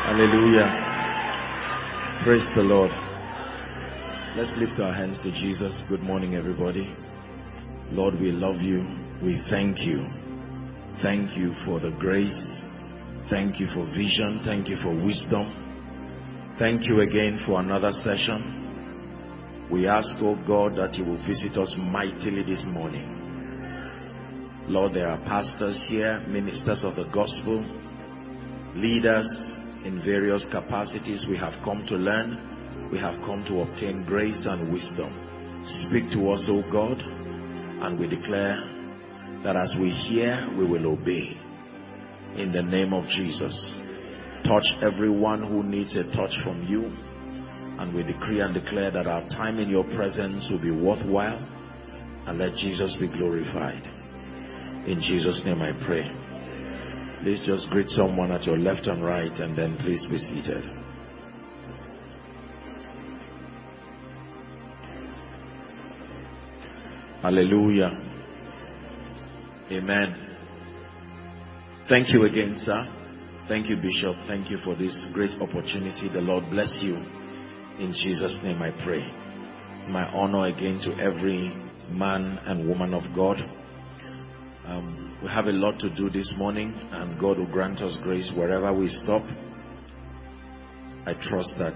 Hallelujah. Praise the Lord. Let's lift our hands to Jesus. Good morning, everybody. Lord, we love you. We thank you. Thank you for the grace. Thank you for vision. Thank you for wisdom. Thank you again for another session. We ask, oh God, that you will visit us mightily this morning. Lord, there are pastors here, ministers of the gospel, leaders in various capacities. We have come to learn. We have come to obtain grace and wisdom. Speak to us, O God, and we declare that as we hear, we will obey. In the name of Jesus. Touch everyone who needs a touch from you. And we decree and declare that our time in your presence will be worthwhile. And let Jesus be glorified. In Jesus' name I pray. Please just greet someone at your left and right, and then please be seated. Hallelujah. Amen. Thank you again, sir. Thank you, Bishop. Thank you for this great opportunity. The Lord bless you. In Jesus' name I pray. My honor again to every man and woman of God. We have a lot to do this morning, and God will grant us grace wherever we stop. I trust that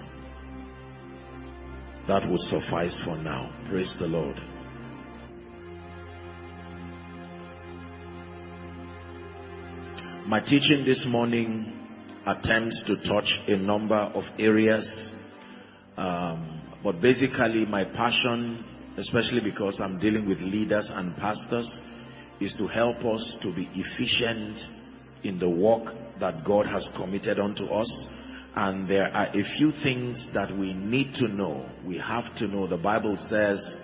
that will suffice for now. Praise the Lord. My teaching this morning attempts to touch a number of areas, but basically my passion, especially because I'm dealing with leaders and pastors, is to help us to be efficient in the work that God has committed unto us. And there are a few things that we need to know. We have to know. The Bible says,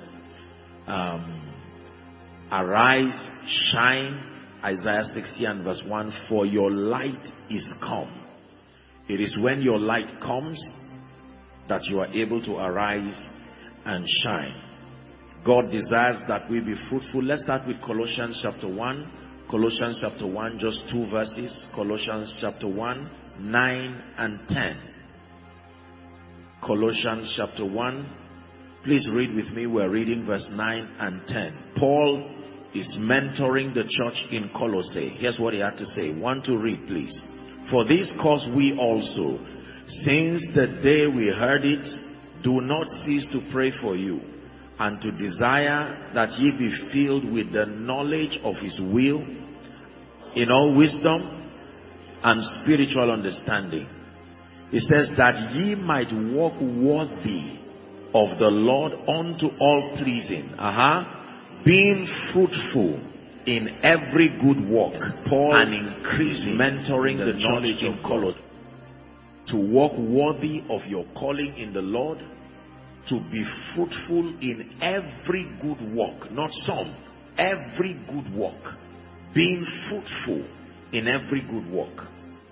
arise, shine, Isaiah 60 and verse 1, for your light is come. It is when your light comes that you are able to arise and shine. God desires that we be fruitful. Let's start with Colossians chapter 1. Colossians chapter 1, just 2 verses. Colossians chapter 1, 9 and 10. Colossians chapter 1. Please read with me. We're reading verse 9 and 10. Paul is mentoring the church in Colossae. Here's what he had to say. 1 to read, please. For this cause we also, since the day we heard it, do not cease to pray for you, and to desire that ye be filled with the knowledge of his will, in all wisdom and spiritual understanding. It says that ye might walk worthy of the Lord unto all pleasing, being fruitful in every good work. Paul and increasing, mentoring the church in Colossae to walk worthy of your calling in the Lord, to be fruitful in every good work, not some, every good work, being fruitful in every good work.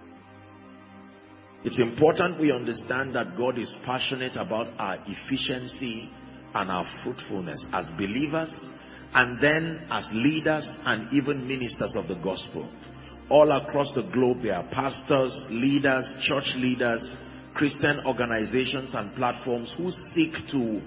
It's important we understand that God is passionate about our efficiency and our fruitfulness as believers, and then as leaders and even ministers of the gospel. All across the globe there are pastors, leaders, church leaders, Christian organizations and platforms who seek to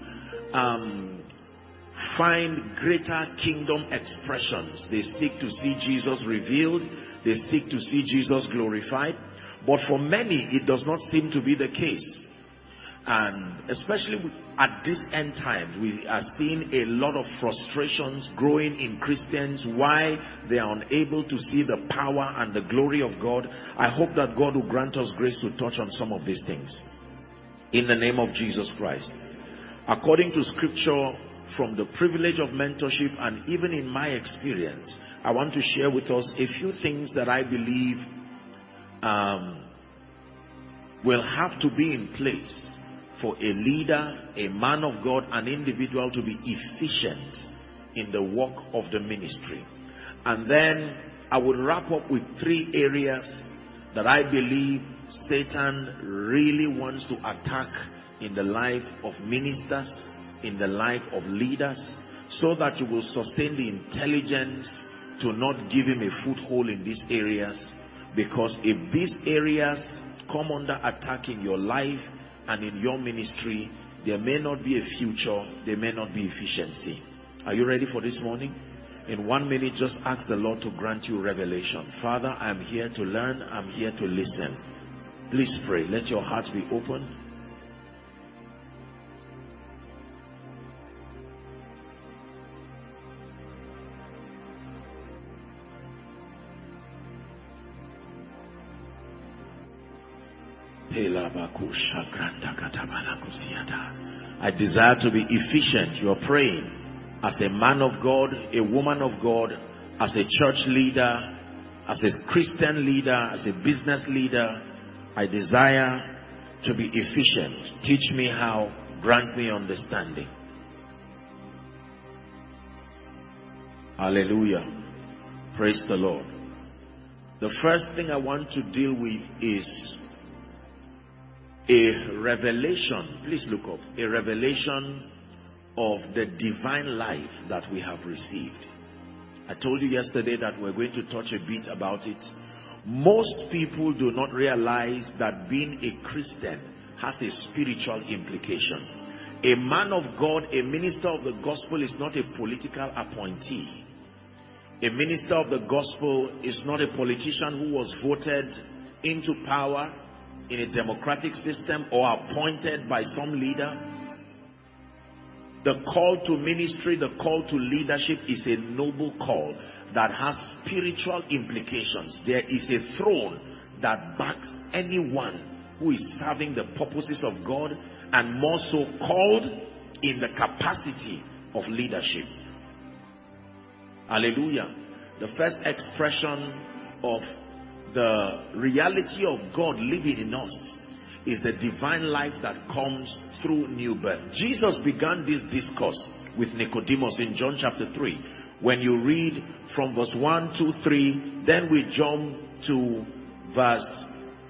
find greater kingdom expressions. They seek to see Jesus revealed. They seek to see Jesus glorified. But for many, it does not seem to be the case. And especially at this end time, we are seeing a lot of frustrations growing in Christians. Why they are unable to see the power and the glory of God. I hope that God will grant us grace to touch on some of these things in the name of Jesus Christ. According to scripture, from the privilege of mentorship and even in my experience, I want to share with us a few things that I believe will have to be in place for a leader, a man of God, an individual to be efficient in the work of the ministry. And then I will wrap up with 3 areas that I believe Satan really wants to attack in the life of ministers, in the life of leaders, so that you will sustain the intelligence to not give him a foothold in these areas. Because if these areas come under attack in your life and in your ministry, there may not be a future, there may not be efficiency. Are you ready for this morning? In 1 minute, just ask the Lord to grant you revelation. Father, I'm here to learn, I'm here to listen. Please pray. Let your heart be open. I desire to be efficient. You are praying as a man of God, a woman of God, as a church leader, as a Christian leader, as a business leader. I desire to be efficient. Teach me how. Grant me understanding. Hallelujah. Praise the Lord. The first thing I want to deal with is a revelation. Please look up. A revelation of the divine life that we have received. I told you yesterday that we're going to touch a bit about it. Most people do not realize that being a Christian has a spiritual implication. A man of God, a minister of the gospel, is not a political appointee. A minister of the gospel is not a politician who was voted into power in a democratic system or appointed by some leader. The call to ministry, the call to leadership is a noble call that has spiritual implications. There is a throne that backs anyone who is serving the purposes of God, and more so called in the capacity of leadership. Hallelujah. The first expression of the reality of God living in us is the divine life that comes through new birth. Jesus began this discourse with Nicodemus in John chapter 3. When you read from verse 1, 2, 3, then we jump to verse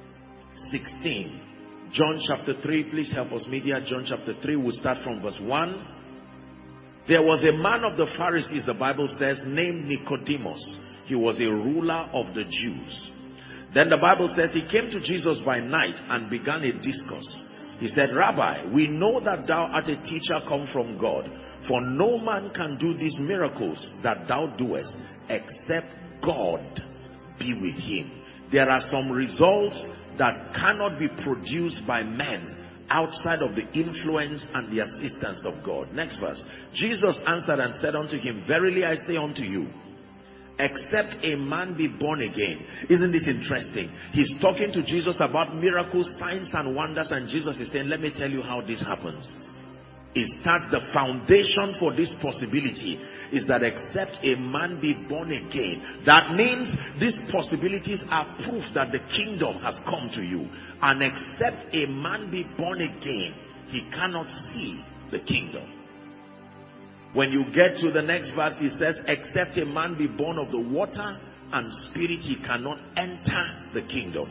16. John chapter 3, please help us media. John chapter 3, we'll start from verse 1. There was a man of the Pharisees, the Bible says, named Nicodemus. He was a ruler of the Jews. Then the Bible says he came to Jesus by night and began a discourse. He said, Rabbi, we know that thou art a teacher come from God, for no man can do these miracles that thou doest except God be with him. There are some results that cannot be produced by men outside of the influence and the assistance of God. Next verse. Jesus answered and said unto him, verily I say unto you, except a man be born again. Isn't this interesting? He's talking to Jesus about miracles, signs and wonders, and Jesus is saying, let me tell you how this happens. It starts, the foundation for this possibility is that except a man be born again. That means these possibilities are proof that the kingdom has come to you. And except a man be born again, he cannot see the kingdom. When you get to the next verse, he says, except a man be born of the water and spirit, he cannot enter the kingdom.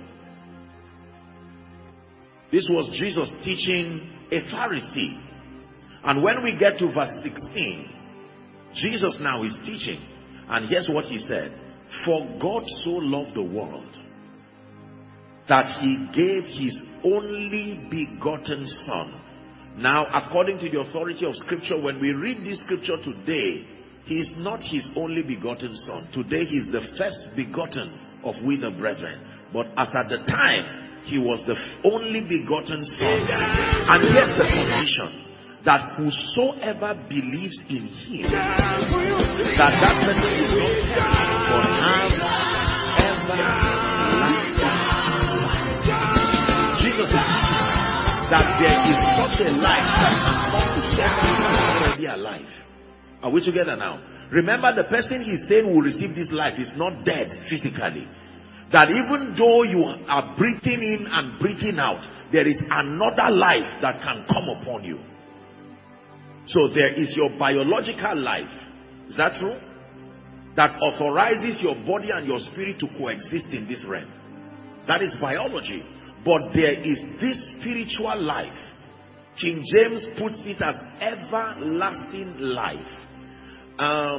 This was Jesus teaching a Pharisee. And when we get to verse 16, Jesus now is teaching. And here's what he said. For God so loved the world that he gave his only begotten Son. Now, according to the authority of Scripture, when we read this Scripture today, he is not his only begotten Son. Today he is the first begotten of we the brethren. But as at the time, he was the only begotten Son. And here's the condition. That whosoever believes in him, that person will not perish, but have everlasting life. Jesus is teaching that there is such a life that can come to someone who is already alive. Are we together now? Remember, the person he's saying will receive this life is not dead physically. That even though you are breathing in and breathing out, there is another life that can come upon you. So there is your biological life. Is that true? That authorizes your body and your spirit to coexist in this realm. That is biology. But there is this spiritual life. King James puts it as everlasting life.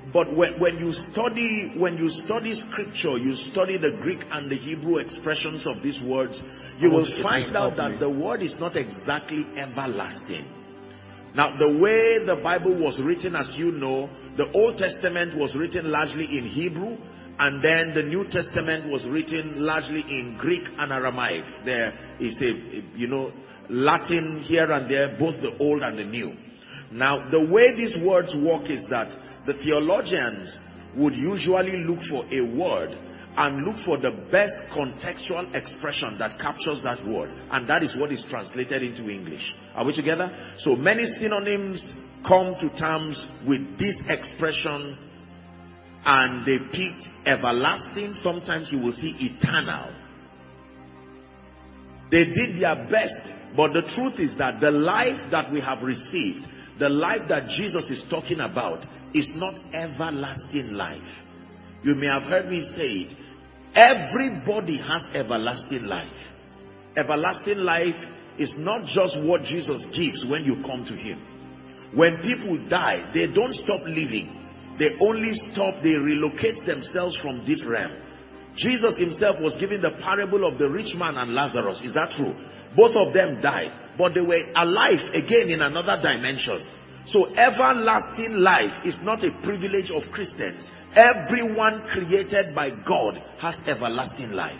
But when you study scripture, you study the Greek and the Hebrew expressions of these words, you will find out that the word is not exactly everlasting. Now, the way the Bible was written, as you know, the Old Testament was written largely in Hebrew, and then the New Testament was written largely in Greek and Aramaic. There is Latin here and there, both the Old and the New. Now, the way these words work is that the theologians would usually look for a word and look for the best contextual expression that captures that word, and that is what is translated into English. Are we together? So many synonyms come to terms with this expression, and they picked everlasting. Sometimes you will see eternal. They did their best, but the truth is that the life that we have received, the life that Jesus is talking about, is not everlasting life. You may have heard me say it. Everybody has everlasting life. Everlasting life is not just what Jesus gives when you come to him. When people die, they don't stop living. They only stop, they relocate themselves from this realm. Jesus himself was given the parable of the rich man and Lazarus. Is that true? Both of them died, but they were alive again in another dimension. So everlasting life is not a privilege of Christians. Everyone created by God has everlasting life.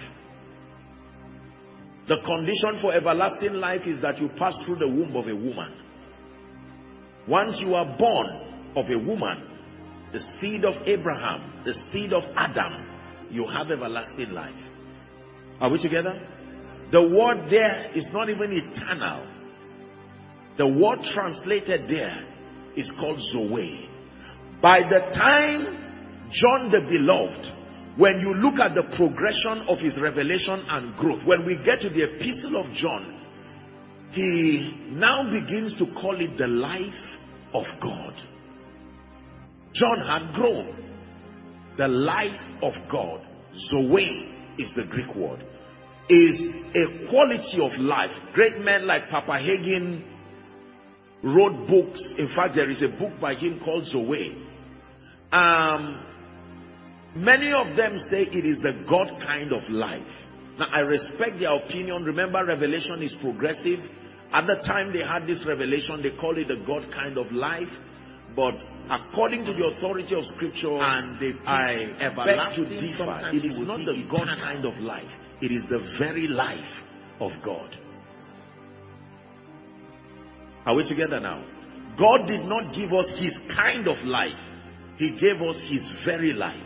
The condition for everlasting life is that you pass through the womb of a woman. Once you are born of a woman, the seed of Abraham, the seed of Adam, you have everlasting life. Are we together? The word there is not even eternal. The word translated there is called Zoe. By the time John the Beloved, when you look at the progression of his revelation and growth, when we get to the epistle of John, he now begins to call it the life of God. John had grown. The life of God, Zoe is the Greek word, is a quality of life. Great men like Papa Hagin wrote books. In fact, there is a book by him called Zoe. Many of them say it is the God kind of life. Now, I respect their opinion. Remember, revelation is progressive. At the time they had this revelation, they called it the God kind of life. But according to the authority of scripture, and I beg to differ, it is not the God kind of life. It is the very life of God. Are we together now? God did not give us his kind of life. He gave us his very life.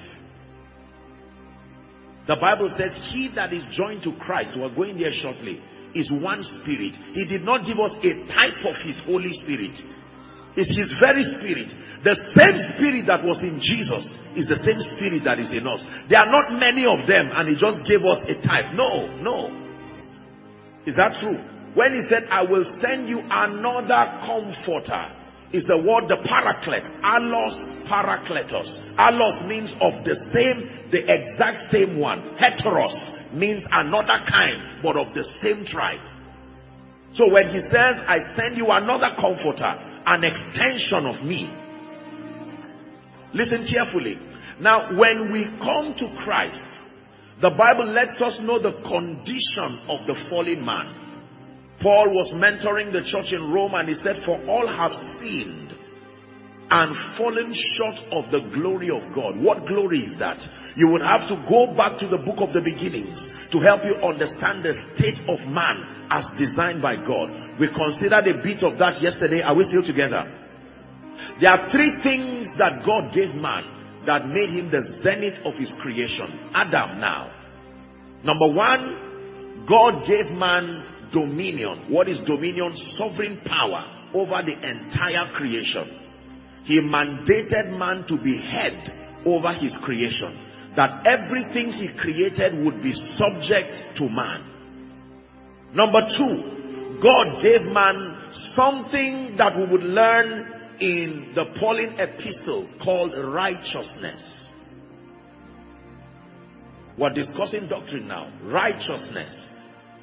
The Bible says, he that is joined to Christ, we're going there shortly, is one spirit. He did not give us a type of his Holy Spirit. It's his very spirit. The same spirit that was in Jesus is the same spirit that is in us. There are not many of them, and he just gave us a type. No. Is that true? When he said, I will send you another comforter, is the word the paraclete. Allos parakletos. Allos means of the same, the exact same one. Heteros means another kind, but of the same tribe. So when he says, I send you another comforter, an extension of me. Listen carefully. Now, when we come to Christ, the Bible lets us know the condition of the fallen man. Paul was mentoring the church in Rome, and he said, for all have sinned and fallen short of the glory of God. What glory is that? You would have to go back to the book of the beginnings to help you understand the state of man as designed by God. We considered a bit of that yesterday. Are we still together? There are three things that God gave man that made him the zenith of his creation. Adam now. Number one, God gave man dominion. What is dominion? Sovereign power over the entire creation. He mandated man to be head over his creation. That everything he created would be subject to man. Number two, God gave man something that we would learn in the Pauline epistle called righteousness. We're discussing doctrine now. Righteousness.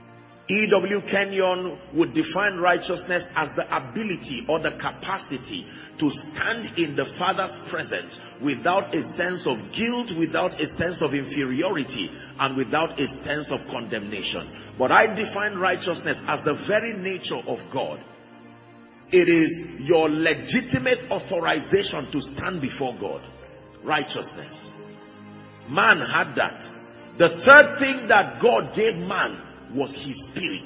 E.W. Kenyon would define righteousness as the ability or the capacity to stand in the Father's presence without a sense of guilt, without a sense of inferiority, and without a sense of condemnation. But I define righteousness as the very nature of God. It is your legitimate authorization to stand before God. Righteousness. Man had that. The third thing that God gave man was his spirit,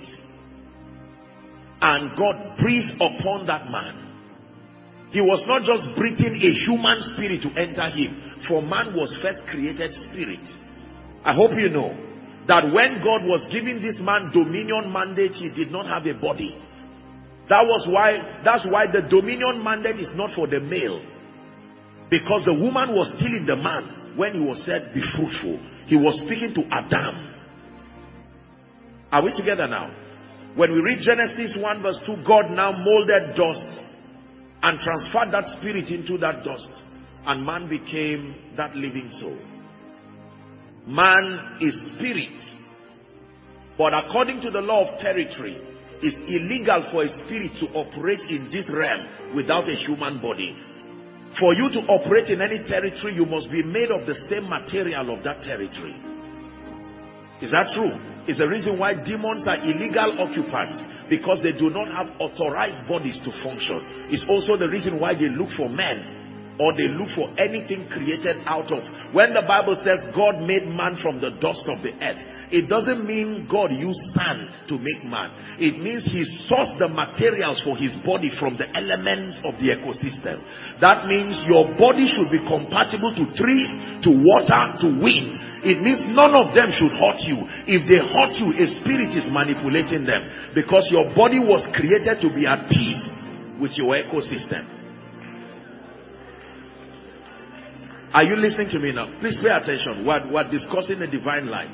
and God breathed upon that man. He was not just breathing a human spirit to enter him, for man was first created spirit. I hope you know that when God was giving this man dominion mandate, he did not have a body. That's why the dominion mandate is not for the male, because the woman was still in the man when he was said, be fruitful. He was speaking to Adam. Are we together now? When we read Genesis 1 verse 2, God now molded dust and transferred that spirit into that dust, and man became that living soul. Man is spirit, but according to the law of territory, it's illegal for a spirit to operate in this realm without a human body. For you to operate in any territory, you must be made of the same material of that territory. Is that true? It's the reason why demons are illegal occupants, because they do not have authorized bodies to function. It's also the reason why they look for men, or they look for anything created out of. When the Bible says God made man from the dust of the earth, it doesn't mean God used sand to make man. It means he sourced the materials for his body from the elements of the ecosystem. That means your body should be compatible to trees, to water, to wind. It means none of them should hurt you. If they hurt you, a spirit is manipulating them, because your body was created to be at peace with your ecosystem. Are you listening to me now? Please pay attention. We're discussing the divine life.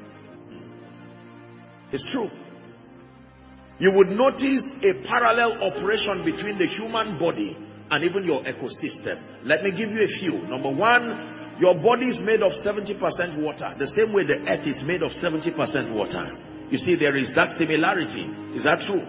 It's true. You would notice a parallel operation between the human body and even your ecosystem. Let me give you a few. Number one, your body is made of 70% water. The same way the earth is made of 70% water. You see, there is that similarity. Is that true?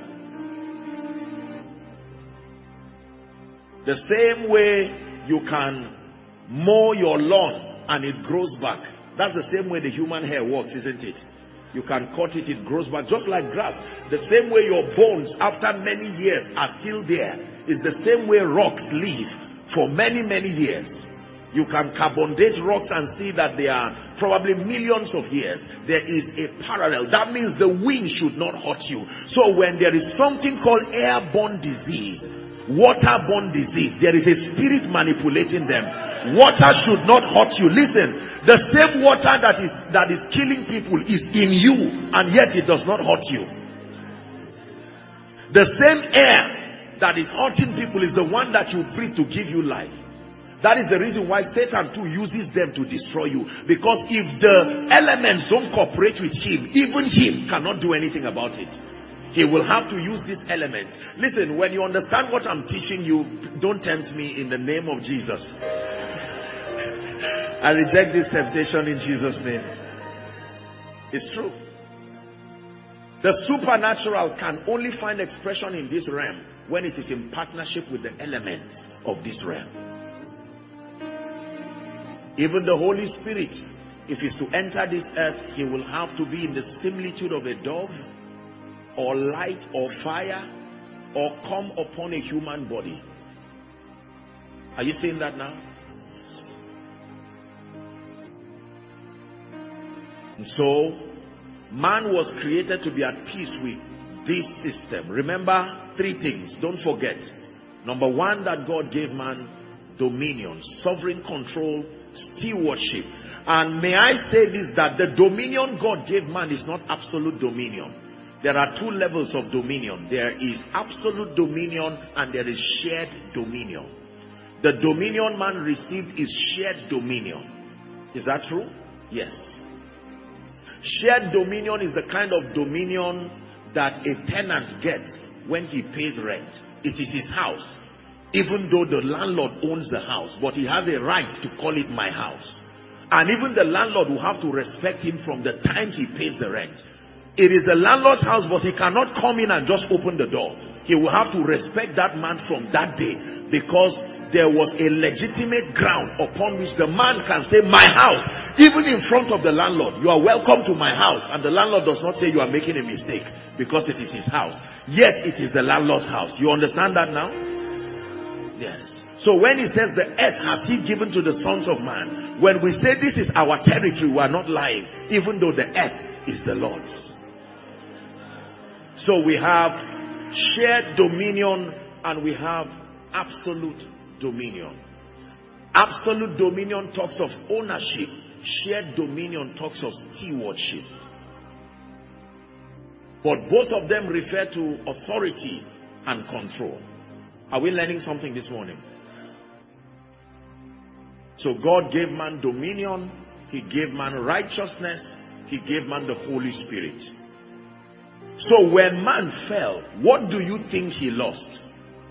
The same way you can mow your lawn and it grows back. That's the same way the human hair works, isn't it? You can cut it, it grows back just like grass. The same way your bones after many years are still there is the same way rocks live for many, many years. You can carbon date rocks and see that they are probably millions of years. There is a parallel. That means the wind should not hurt you. So when there is something called airborne disease, waterborne disease, there is a spirit manipulating them. Water should not hurt you. Listen, the same water that is killing people is in you, and yet it does not hurt you. The same air that is hurting people is the one that you breathe to give you life. That is the reason why Satan too uses them to destroy you. Because if the elements don't cooperate with him, even him cannot do anything about it. He will have to use these elements. Listen, when you understand what I'm teaching you, don't tempt me in the name of Jesus. I reject this temptation in Jesus' name. It's true. The supernatural can only find expression in this realm when it is in partnership with the elements of this realm. Even the Holy Spirit, if he's to enter this earth, he will have to be in the similitude of a dove, or light, or fire, or come upon a human body. Are you seeing that now? Yes. And so, man was created to be at peace with this system. Remember 3 things. Don't forget. Number 1, that God gave man dominion, sovereign control, stewardship. And may I say this, that the dominion God gave man is not absolute dominion. There are 2 levels of dominion. There is absolute dominion and there is shared dominion. The dominion man received is shared dominion. Is that true? Yes. Shared dominion is the kind of dominion that a tenant gets when he pays rent. It is his house. Even though the landlord owns the house, but he has a right to call it my house. And even the landlord will have to respect him from the time he pays the rent. It is the landlord's house, but he cannot come in and just open the door. He will have to respect that man from that day, because there was a legitimate ground upon which the man can say, my house, even in front of the landlord, you are welcome to my house. And the landlord does not say you are making a mistake, because it is his house. Yet it is the landlord's house. You understand that now? Yes. So when he says the earth has he given to the sons of man, when we say this is our territory, we are not lying, even though the earth is the Lord's. So we have shared dominion and we have absolute dominion. Absolute dominion talks of ownership. Shared dominion talks of stewardship. But both of them refer to authority and control. Are we learning something this morning? So God gave man dominion. He gave man righteousness. He gave man the Holy Spirit. So when man fell, what do you think he lost?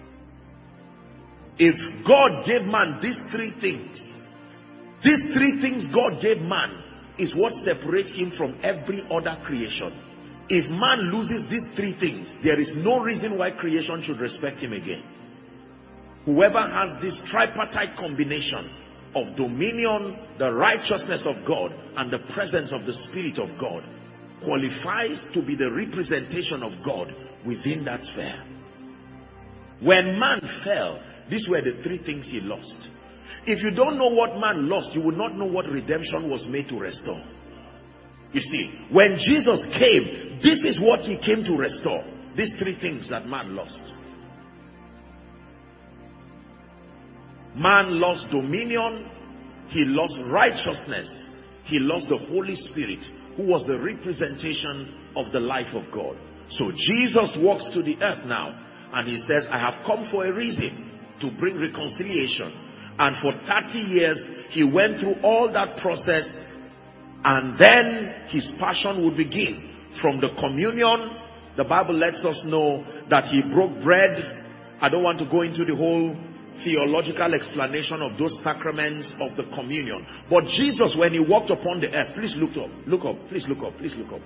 If God gave man these three things God gave man is what separates him from every other creation. If man loses these three things, there is no reason why creation should respect him again. Whoever has this tripartite combination of dominion, the righteousness of God, and the presence of the Spirit of God qualifies to be the representation of God within that sphere. When man fell, these were the three things he lost. If you don't know what man lost, you will not know what redemption was made to restore. You see, when Jesus came, this is what he came to restore. These three things that man lost. Man lost dominion, he lost righteousness, he lost the Holy Spirit, who was the representation of the life of God. So Jesus walks to the earth now and he says, I have come for a reason, to bring reconciliation. And for 30 years he went through all that process, and then his passion would begin. From the communion, the Bible lets us know that he broke bread. I don't want to go into the whole theological explanation of those sacraments of the communion. But Jesus, when he walked upon the earth, please look up, please look up.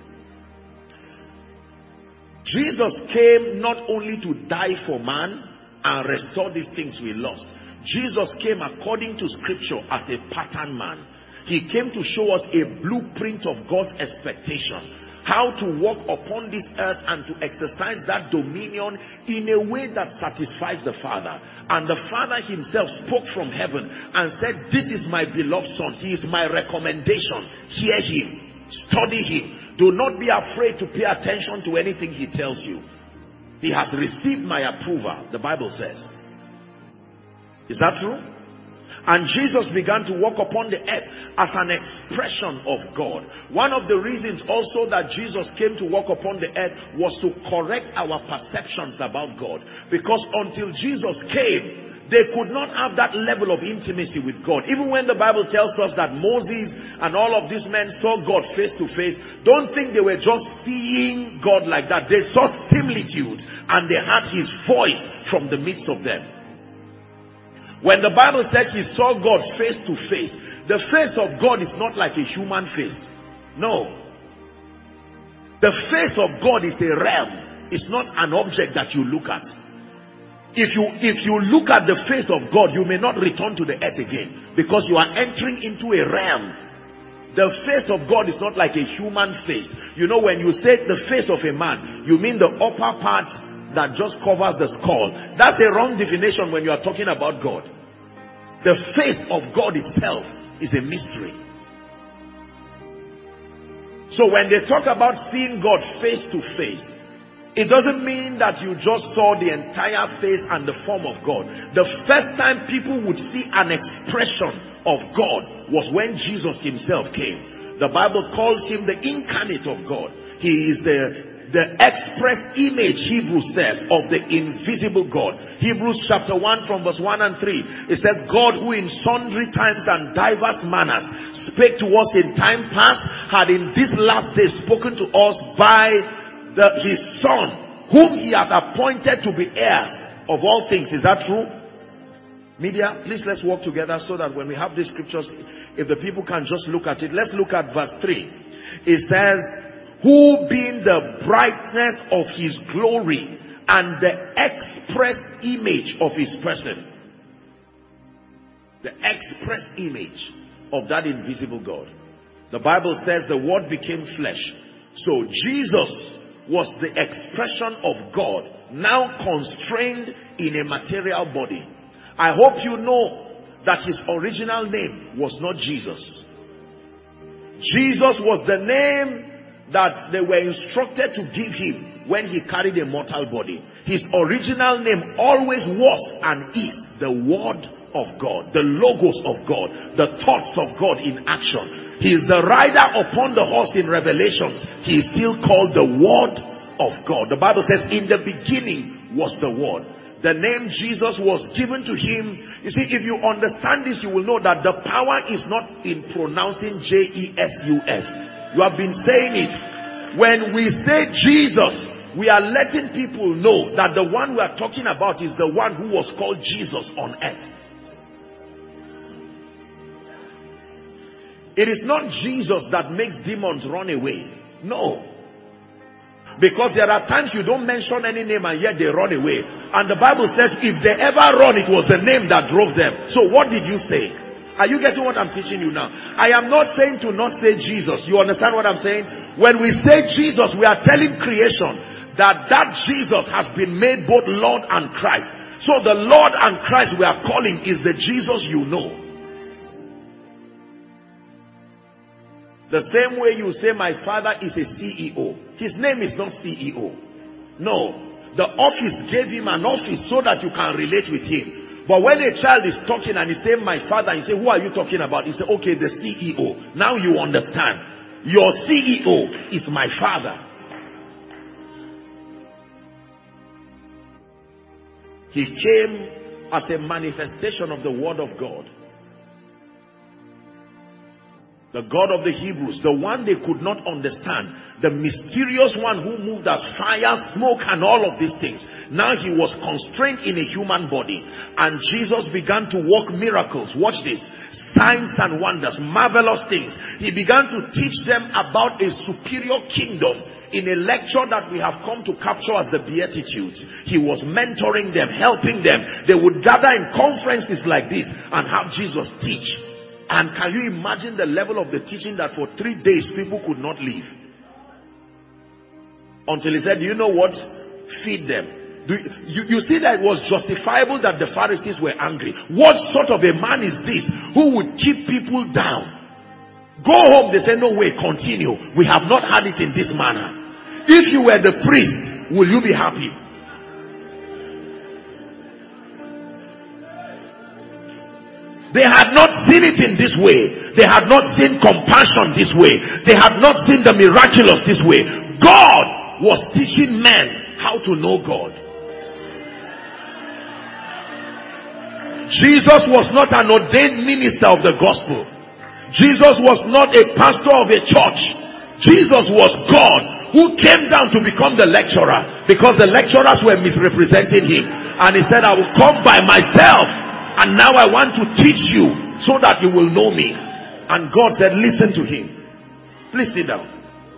Jesus came not only to die for man and restore these things we lost. Jesus came according to scripture as a pattern man. He came to show us a blueprint of God's expectation. How to walk upon this earth and to exercise that dominion in a way that satisfies the Father. And the Father himself spoke from heaven and said, this is my beloved Son. He is my recommendation. Hear him. Study him. Do not be afraid to pay attention to anything he tells you. He has received my approval, the Bible says. Is that true? And Jesus began to walk upon the earth as an expression of God. One of the reasons also that Jesus came to walk upon the earth was to correct our perceptions about God. Because until Jesus came, they could not have that level of intimacy with God. Even when the Bible tells us that Moses and all of these men saw God face to face, don't think they were just seeing God like that. They saw similitudes and they had his voice from the midst of them. When the Bible says he saw God face to face, the face of God is not like a human face. No. The face of God is a realm. It's not an object that you look at. If you look at the face of God, you may not return to the earth again, because you are entering into a realm. The face of God is not like a human face. You know, when you say the face of a man, you mean the upper part that just covers the skull. That's a wrong definition when you are talking about God. The face of God itself is a mystery. So when they talk about seeing God face to face, it doesn't mean that you just saw the entire face and the form of God. The first time people would see an expression of God was when Jesus himself came. The Bible calls him the incarnate of God. He is the express image, Hebrews says, of the invisible God. Hebrews chapter 1 from verse 1 and 3. It says, God who in sundry times and diverse manners spake to us in time past, had in this last day spoken to us by his Son, whom he hath appointed to be heir of all things. Is that true? Media, please let's work together so that when we have these scriptures, if the people can just look at it. Let's look at verse 3. It says, who being the brightness of his glory and the express image of his person. The express image of that invisible God. The Bible says the Word became flesh. So Jesus was the expression of God, now constrained in a material body. I hope you know that his original name was not Jesus. Jesus was the name that they were instructed to give him when he carried a mortal body. His original name always was and is the Word of God, the Logos of God, the thoughts of God in action. He is the rider upon the horse in Revelations. He is still called the Word of God. The Bible says in the beginning was the Word. The name Jesus was given to him. You see, if you understand this, you will know that the power is not in pronouncing J-E-S-U-S. You have been saying it. When we say Jesus, we are letting people know that the one we are talking about is the one who was called Jesus on earth. It is not Jesus that makes demons run away. No. Because there are times you don't mention any name and yet they run away. And the Bible says if they ever run, it was the name that drove them. So what did you say? Are you getting what I'm teaching you now? I am not saying to not say Jesus. You understand what I'm saying? When we say Jesus, we are telling creation that Jesus has been made both Lord and Christ. So the Lord and Christ we are calling is the Jesus you know. The same way you say my father is a CEO. His name is not CEO. No. The office gave him an office so that you can relate with him. But when a child is talking and he say my father, you say who are you talking about? He say okay, the CEO. Now you understand. Your CEO is my father. He came as a manifestation of the Word of God. The God of the Hebrews, the one they could not understand, the mysterious one who moved as fire, smoke and all of these things. Now he was constrained in a human body and Jesus began to work miracles. Watch this. Signs and wonders, marvelous things. He began to teach them about a superior kingdom in a lecture that we have come to capture as the Beatitudes. He was mentoring them, helping them. They would gather in conferences like this and have Jesus teach. And can you imagine the level of the teaching that for 3 days people could not leave? Until he said, do you know what? Feed them. You see that it was justifiable that the Pharisees were angry. What sort of a man is this who would keep people down? Go home. They say, no way, continue. We have not had it in this manner. If you were the priest, will you be happy? They had not seen it in this way. They had not seen compassion this way. They had not seen the miraculous this way. God was teaching men how to know God. Jesus was not an ordained minister of the gospel. Jesus was not a pastor of a church. Jesus was God who came down to become the lecturer because the lecturers were misrepresenting him. And he said, I will come by myself. And now I want to teach you so that you will know me. And God said, listen to him. Please sit down.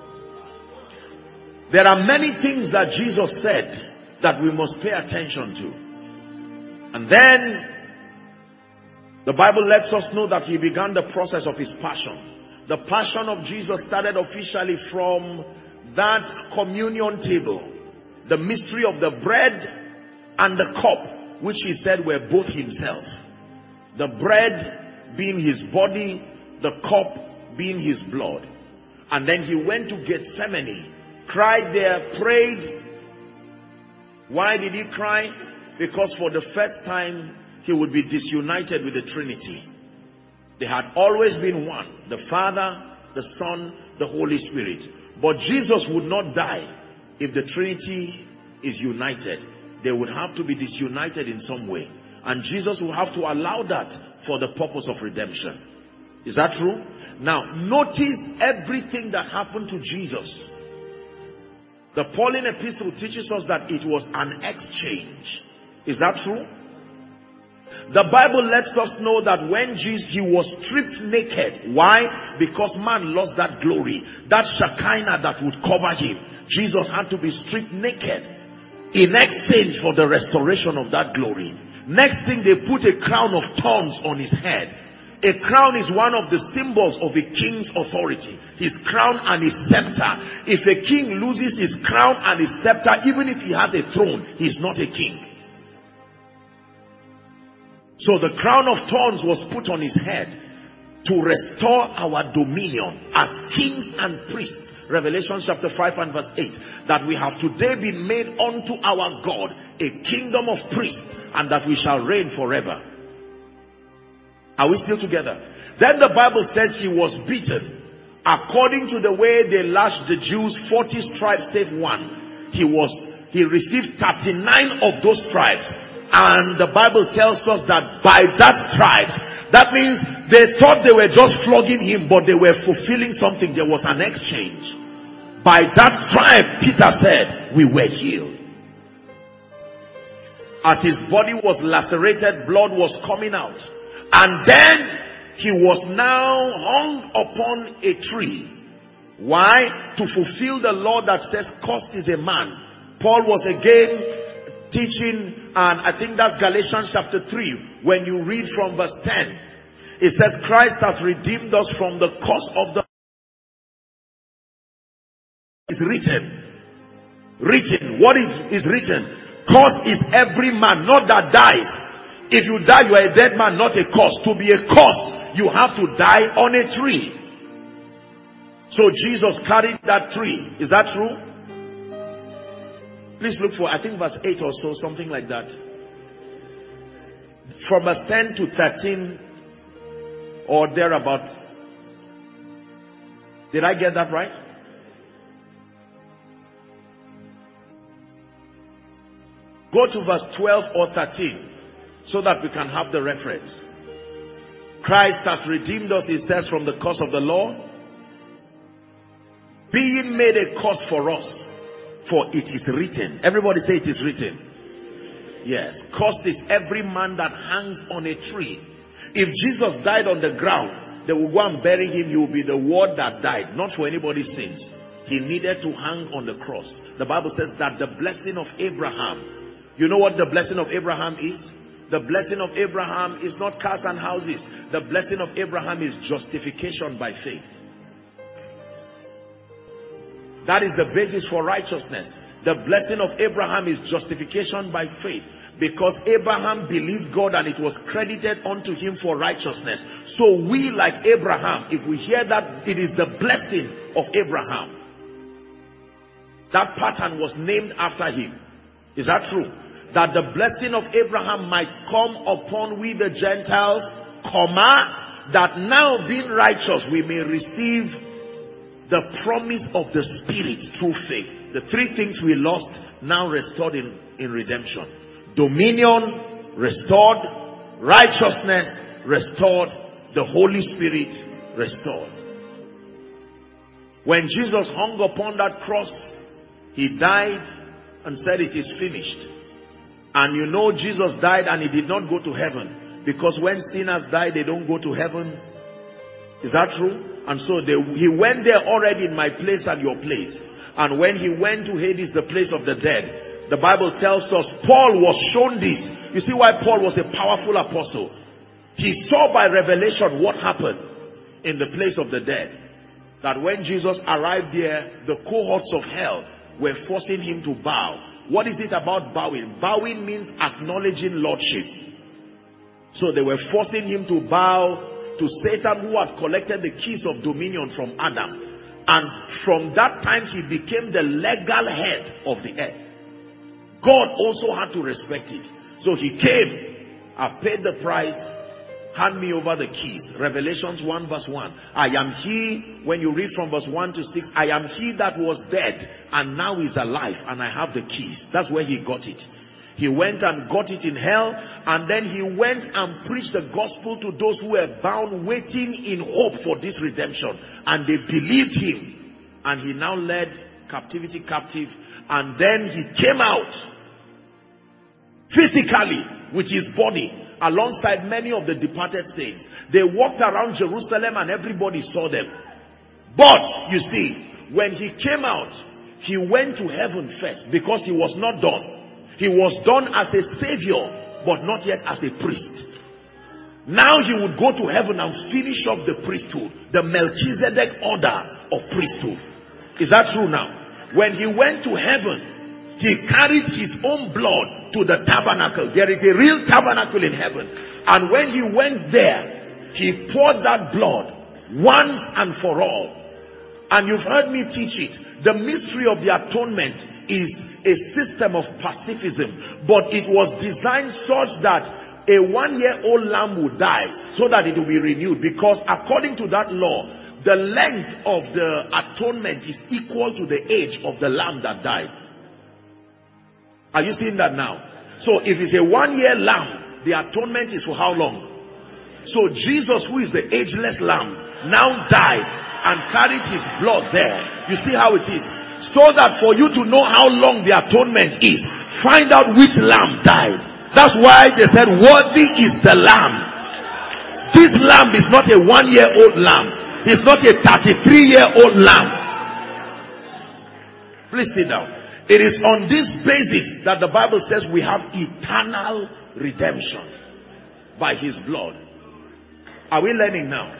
There are many things that Jesus said that we must pay attention to. And then the Bible lets us know that he began the process of his passion. The passion of Jesus started officially from that communion table. The mystery of the bread and the cup, which he said were both himself. The bread being his body, the cup being his blood. And then he went to Gethsemane, cried there, prayed. Why did he cry? Because for the first time he would be disunited with the Trinity. They had always been one, the Father, the Son, the Holy Spirit. But Jesus would not die if the Trinity is united. They would have to be disunited in some way. And Jesus will have to allow that for the purpose of redemption. Is that true? Now, notice everything that happened to Jesus. The Pauline epistle teaches us that it was an exchange. Is that true? The Bible lets us know that when Jesus, he was stripped naked. Why? Because man lost that glory, that Shekinah that would cover him. Jesus had to be stripped naked in exchange for the restoration of that glory. Next thing, they put a crown of thorns on his head. A crown is one of the symbols of a king's authority. His crown and his scepter. If a king loses his crown and his scepter, even if he has a throne, he's not a king. So the crown of thorns was put on his head to restore our dominion as kings and priests. Revelation chapter 5 and verse 8. That we have today been made unto our God a kingdom of priests, and that we shall reign forever. Are we still together? Then the Bible says he was beaten. According to the way they lashed the Jews, 40 stripes save one. He received 39 of those stripes. And the Bible tells us that by that stripes, that means they thought they were just flogging him, but they were fulfilling something. There was an exchange. By that stripe, Peter said, we were healed. As his body was lacerated, blood was coming out. And then he was now hung upon a tree. Why? To fulfill the law that says, cursed is a man. Paul was again teaching, and I think that's Galatians chapter 3. When you read from verse 10, it says, Christ has redeemed us from the curse of the... Is written. Written. What is written? Curse is every man, not that dies. If you die, you are a dead man, not a curse. To be a curse, you have to die on a tree. So Jesus carried that tree. Is that true? Please look for, I think verse 8 or so, something like that. From verse 10 to 13 or thereabout. Did I get that right? Go to verse 12 or 13 so that we can have the reference. Christ has redeemed us, he says, from the curse of the law, being made a curse for us, for it is written. Everybody say it is written. Yes. Cursed is every man that hangs on a tree. If Jesus died on the ground, they will go and bury him. He will be the word that died, not for anybody's sins. He needed to hang on the cross. The Bible says that the blessing of Abraham, you know what the blessing of Abraham is? The blessing of Abraham is not cars and houses. The blessing of Abraham is justification by faith. That is the basis for righteousness. The blessing of Abraham is justification by faith. Because Abraham believed God and it was credited unto him for righteousness. So we, like Abraham, if we hear that it is the blessing of Abraham, that pattern was named after him. Is that true? That the blessing of Abraham might come upon we the Gentiles, that now being righteous we may receive the promise of the Spirit through faith. The three things we lost, now restored in redemption. Dominion, restored. Righteousness, restored. The Holy Spirit, restored. When Jesus hung upon that cross, he died and said it is finished. And you know Jesus died and he did not go to heaven. Because when sinners die, they don't go to heaven. Is that true? And so he went there already in my place and your place. And when he went to Hades, the place of the dead, the Bible tells us Paul was shown this. You see why Paul was a powerful apostle. He saw by revelation what happened in the place of the dead. That when Jesus arrived there, the cohorts of hell were forcing him to bow. What is it about bowing? Bowing means acknowledging lordship. So they were forcing him to bow to Satan, who had collected the keys of dominion from Adam. And from that time he became the legal head of the earth. God also had to respect it. So he came, I paid the price, hand me over the keys. Revelations 1 verse 1. I am he, when you read from verse 1 to 6, I am he that was dead and now is alive and I have the keys. That's where he got it. He went and got it in hell, and then he went and preached the gospel to those who were bound, waiting in hope for this redemption. And they believed him. And he now led captivity captive. And then he came out physically with his body. alongside many of the departed saints. They walked around Jerusalem and everybody saw them. But, you see, when he came out, he went to heaven first because he was not done. He was done as a savior, but not yet as a priest. Now he would go to heaven and finish up the priesthood, the Melchizedek order of priesthood. Is that true now? When he went to heaven, he carried his own blood to the tabernacle. There is a real tabernacle in heaven. And when he went there, he poured that blood once and for all. And you've heard me teach it. The mystery of the atonement is a system of pacifism. But it was designed such that a 1-year-old lamb would die so that it will be renewed. Because according to that law, the length of the atonement is equal to the age of the lamb that died. Are you seeing that now? So if it's a 1-year lamb, the atonement is for how long? So Jesus, who is the ageless lamb, now died and carried his blood there. You see how it is? So that for you to know how long the atonement is, find out which lamb died. That's why they said, worthy is the lamb. This lamb is not a 1-year-old lamb. It's not a 33-year-old lamb. Please sit down. It is on this basis that the Bible says we have eternal redemption by his blood. Are we learning now?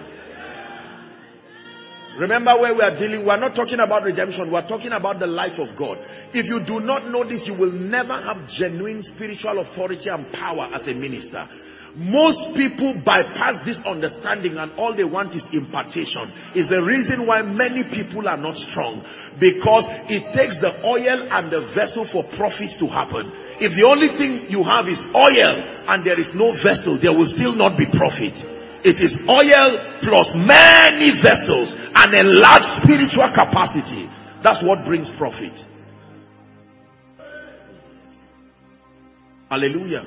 Remember where we are dealing. We are not talking about redemption. We are talking about the life of God. If you do not know this, you will never have genuine spiritual authority and power as a minister. Most people bypass this understanding and all they want is impartation. Is the reason why many people are not strong. Because it takes the oil and the vessel for profit to happen. If the only thing you have is oil and there is no vessel, there will still not be profit. It is oil plus many vessels and a large spiritual capacity. That's what brings profit. Hallelujah.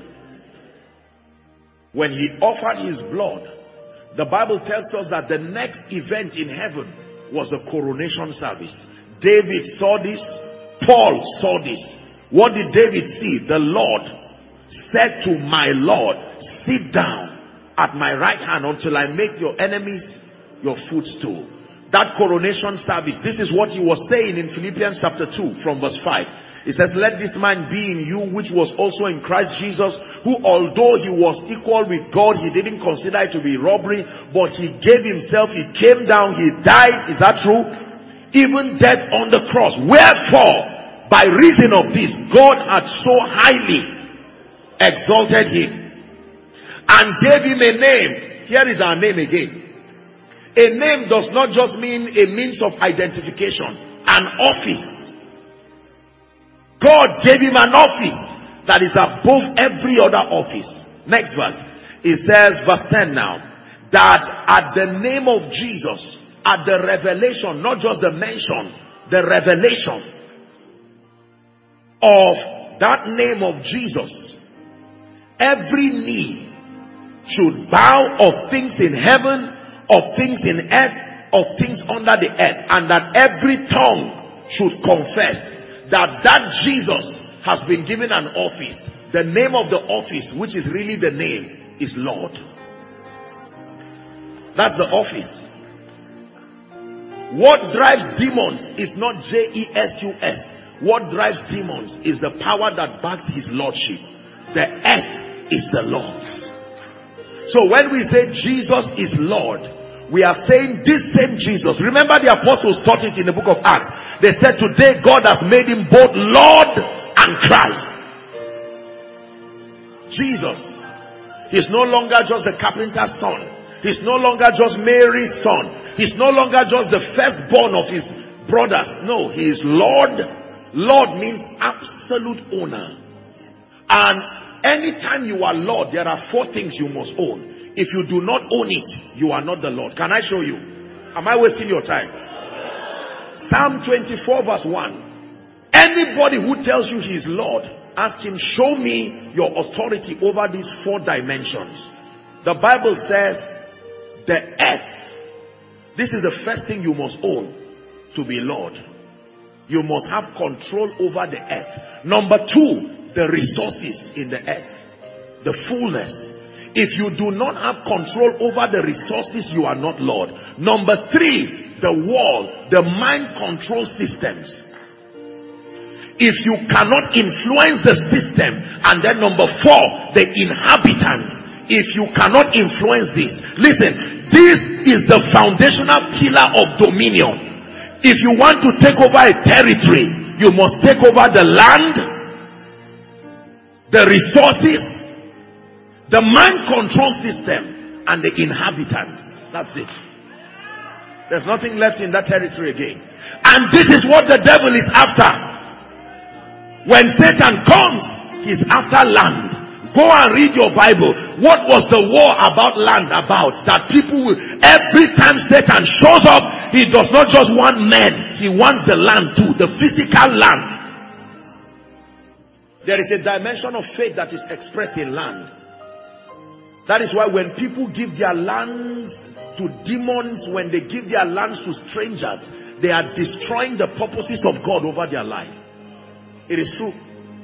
When he offered his blood, the Bible tells us that the next event in heaven was a coronation service. David saw this. Paul saw this. What did David see? The Lord said to my Lord, sit down at my right hand until I make your enemies your footstool. That coronation service, this is what he was saying in Philippians chapter 2 from verse 5. It says, let this mind be in you which was also in Christ Jesus, who although he was equal with God, he didn't consider it to be robbery, but he gave himself, he came down, he died. Is that true? Even death on the cross. Wherefore, by reason of this, God had so highly exalted him and gave him a name. Here is our name again. A name does not just mean a means of identification. An office. God gave him an office that is above every other office. Next verse. It says, verse 10 now. That at the name of Jesus, at the revelation, not just the mention, the revelation of that name of Jesus, every knee should bow, of things in heaven, of things in earth, of things under the earth, and that every tongue should confess that Jesus has been given an office. The name of the office, which is really the name, is Lord. That's the office. What drives demons is not Jesus. What drives demons is the power that backs his lordship. The earth is the Lord's. So when we say Jesus is Lord, we are saying this same Jesus. Remember the apostles taught it in the book of Acts. They said today God has made him both Lord and Christ. Jesus. He's no longer just the carpenter's son. He's no longer just Mary's son. He's no longer just the firstborn of his brothers. No, he is Lord. Lord means absolute owner. And anytime you are Lord, there are 4 things you must own. If you do not own it, you are not the Lord. Can I show you? Am I wasting your time? Psalm 24 verse 1. Anybody who tells you he is Lord, ask him, show me your authority over these 4 dimensions. The Bible says, the earth. This is the first thing you must own to be Lord. You must have control over the earth. Number 2, the resources in the earth. The fullness. If you do not have control over the resources, you are not Lord. Number 3, the wall, the mind control systems. If you cannot influence the system, and then number 4, the inhabitants. If you cannot influence this, listen, this is the foundational pillar of dominion. If you want to take over a territory, you must take over the land, the resources, the mind control system, and the inhabitants. That's it. There's nothing left in that territory again. And this is what the devil is after. When Satan comes, he's after land. Go and read your Bible. What was the war about land about? That people will, every time Satan shows up, he does not just want men, he wants the land too, the physical land. There is a dimension of faith that is expressed in land. That is why when people give their lands to demons, when they give their lands to strangers, they are destroying the purposes of God over their life. It is true.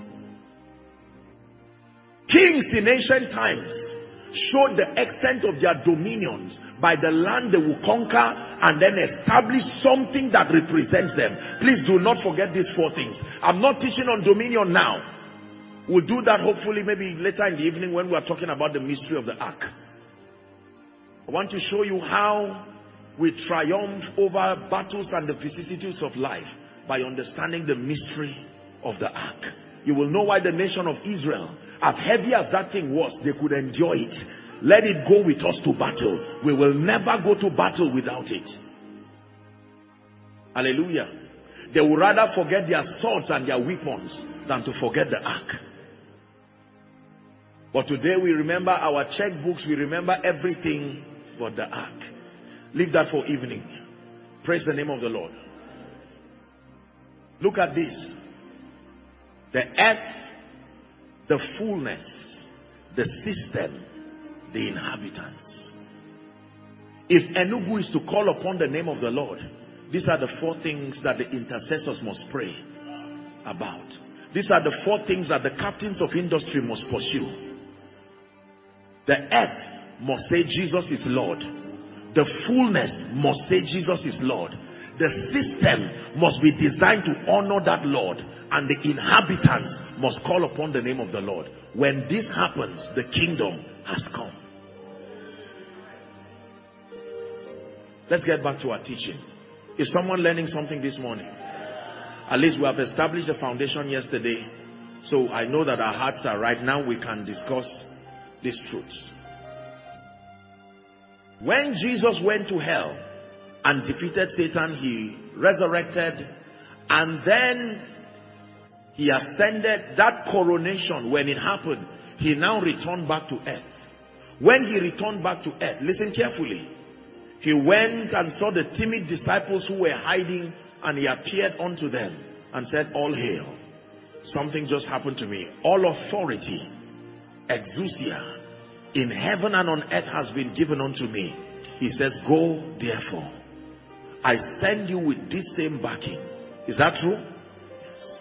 Kings in ancient times showed the extent of their dominions by the land they will conquer and then establish something that represents them. Please do not forget these 4 things. I'm not teaching on dominion now. We'll do that hopefully maybe later in the evening when we are talking about the mystery of the ark. I want to show you how we triumph over battles and the vicissitudes of life by understanding the mystery of the ark. You will know why the nation of Israel, as heavy as that thing was, they could endure it. Let it go with us to battle. We will never go to battle without it. Hallelujah. They would rather forget their swords and their weapons than to forget the ark. But today we remember our checkbooks, we remember everything but the ark. Leave that for evening. Praise the name of the Lord. Look at this. The earth, the fullness, the system, the inhabitants. If Enugu is to call upon the name of the Lord, these are the 4 things that the intercessors must pray about. These are the 4 things that the captains of industry must pursue. The earth must say Jesus is Lord. The fullness must say Jesus is Lord. The system must be designed to honor that Lord. And the inhabitants must call upon the name of the Lord. When this happens, the kingdom has come. Let's get back to our teaching. Is someone learning something this morning? At least we have established the foundation yesterday. So I know that our hearts are right now. We can discuss these truths. When Jesus went to hell and defeated Satan, he resurrected, and then he ascended. That coronation, when it happened, he now returned back to earth. When he returned back to earth, listen carefully, he went and saw the timid disciples who were hiding, and he appeared unto them and said, all hail. Something just happened to me. All authority, exousia, in heaven and on earth has been given unto me. He says, go therefore. I send you with this same backing. Is that true? Yes.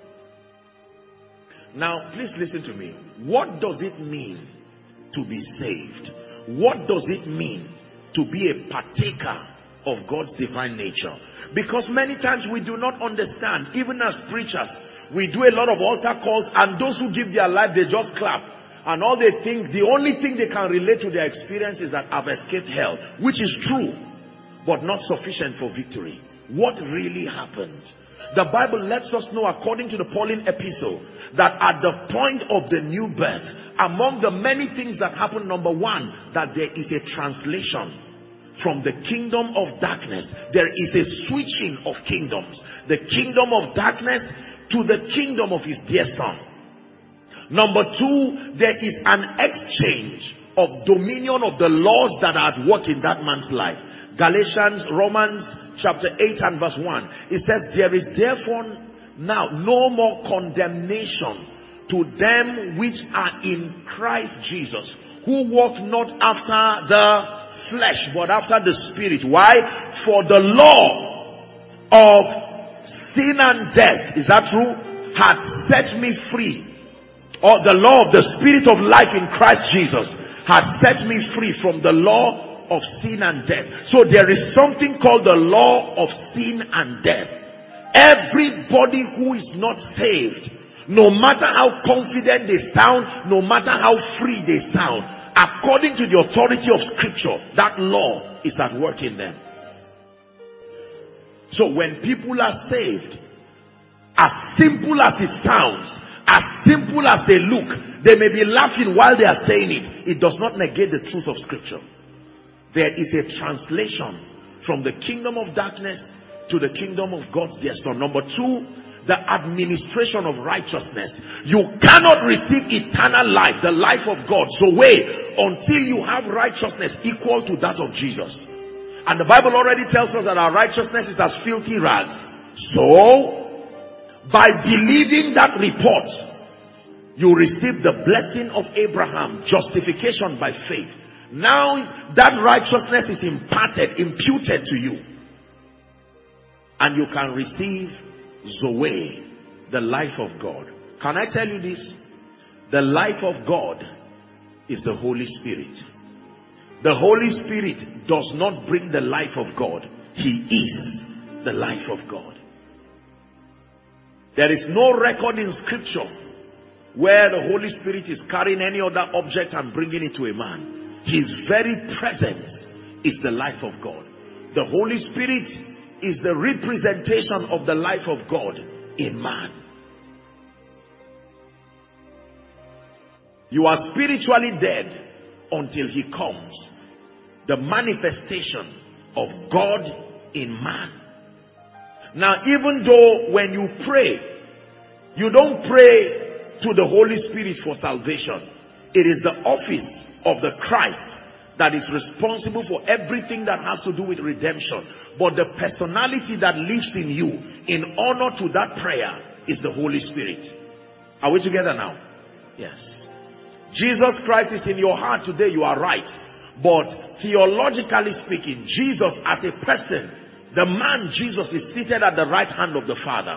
Now, please listen to me. What does it mean to be saved? What does it mean to be a partaker of God's divine nature? Because many times we do not understand. Even as preachers, we do a lot of altar calls, and those who give their life, they just clap. And all they think, the only thing they can relate to their experience is that I've escaped hell, which is true, but not sufficient for victory. What really happened? The Bible lets us know, according to the Pauline epistle, that at the point of the new birth, among the many things that happen, number 1, that there is a translation from the kingdom of darkness. There is a switching of kingdoms. The kingdom of darkness to the kingdom of his dear son. Number 2, there is an exchange of dominion of the laws that are at work in that man's life. Romans chapter 8 and verse 1. It says, there is therefore now no more condemnation to them which are in Christ Jesus, who walk not after the flesh, but after the Spirit. Why? For the law of sin and death, is that true? Hath set me free. Or the law of the Spirit of life in Christ Jesus has set me free from the law of sin and death. So there is something called the law of sin and death. Everybody who is not saved, no matter how confident they sound, no matter how free they sound, according to the authority of scripture, that law is at work in them. So when people are saved, as simple as it sounds, as simple as they look, they may be laughing while they are saying it, it does not negate the truth of scripture. There is a translation from the kingdom of darkness to the kingdom of God's dear Son. Number two, the administration of righteousness. You cannot receive eternal life, the life of God, so wait until you have righteousness equal to that of Jesus. And the Bible already tells us that our righteousness is as filthy rags. So, by believing that report, you receive the blessing of Abraham, justification by faith. Now that righteousness is imputed to you, and you can receive Zoe, the life of God. Can I tell you this? The life of God is the Holy Spirit. The Holy Spirit does not bring the life of God. He is the life of God. There is no record in scripture where the Holy Spirit is carrying any other object and bringing it to a man. His very presence is the life of God. The Holy Spirit is the representation of the life of God in man. You are spiritually dead until he comes. The manifestation of God in man. Now, even though when you pray, you don't pray to the Holy Spirit for salvation. It is the office of the Christ that is responsible for everything that has to do with redemption. But the personality that lives in you in honor to that prayer is the Holy Spirit. Are we together now? Yes. Jesus Christ is in your heart today, you are right. But theologically speaking, Jesus as a person, the man Jesus is seated at the right hand of the Father.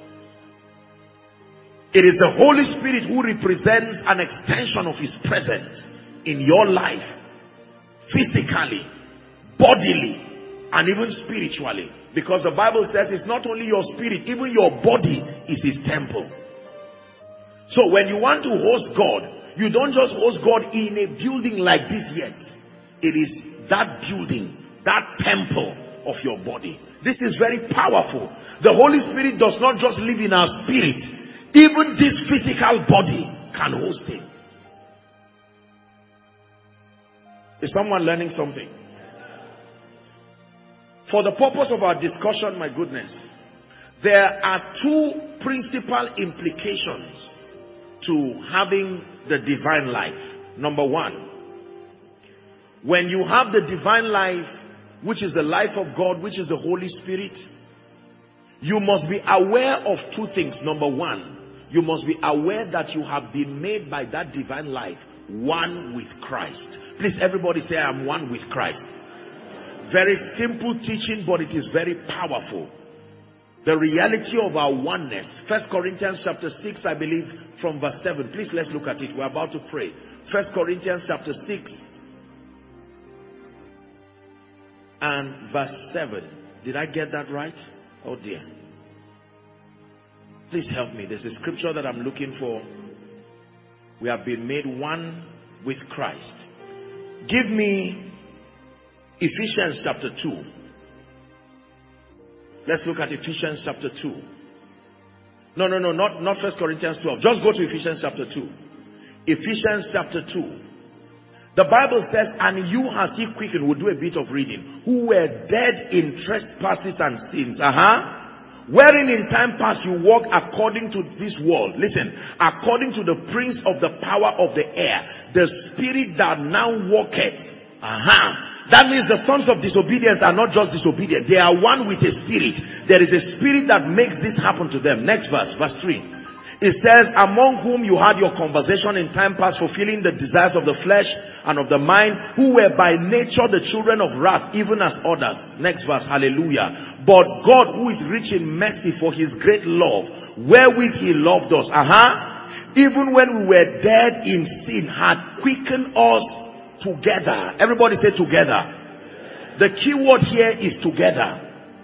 It is the Holy Spirit who represents an extension of his presence in your life, physically, bodily, and even spiritually. Because the Bible says it's not only your spirit, even your body is his temple. So when you want to host God, you don't just host God in a building like this yet. It is that building, that temple of your body. This is very powerful. The Holy Spirit does not just live in our spirit. Even this physical body can host him. Is someone learning something? For the purpose of our discussion, my goodness, there are two principal implications to having the divine life. Number one, when you have the divine life, which is the life of God, which is the Holy Spirit, you must be aware of two things. Number one, you must be aware that you have been made by that divine life one with Christ. Please, everybody say, I am one with Christ. Very simple teaching, but it is very powerful. The reality of our oneness. 1 Corinthians chapter 6, I believe, from verse 7. Please, let's look at it. We're about to pray. 1 Corinthians chapter 6 and verse 7. Did I get that right? Oh dear. Please help me. There's a scripture that I'm looking for. We have been made one with Christ. Give me Ephesians chapter 2. Let's look at Ephesians chapter 2. No, not 1 Corinthians 12. Just go to Ephesians chapter 2. Ephesians chapter 2. The Bible says, and you has he quickened, we'll do a bit of reading, who were dead in trespasses and sins. Wherein in time past you walk according to this world. Listen, according to the prince of the power of the air, the spirit that now walketh. That means the sons of disobedience are not just disobedient. They are one with a spirit. There is a spirit that makes this happen to them. Next verse, verse 3. It says, among whom you had your conversation in time past, fulfilling the desires of the flesh and of the mind, who were by nature the children of wrath, even as others. Next verse, hallelujah. But God, who is rich in mercy, for his great love, wherewith he loved us, even when we were dead in sin, had quickened us together. Everybody say together. The key word here is together.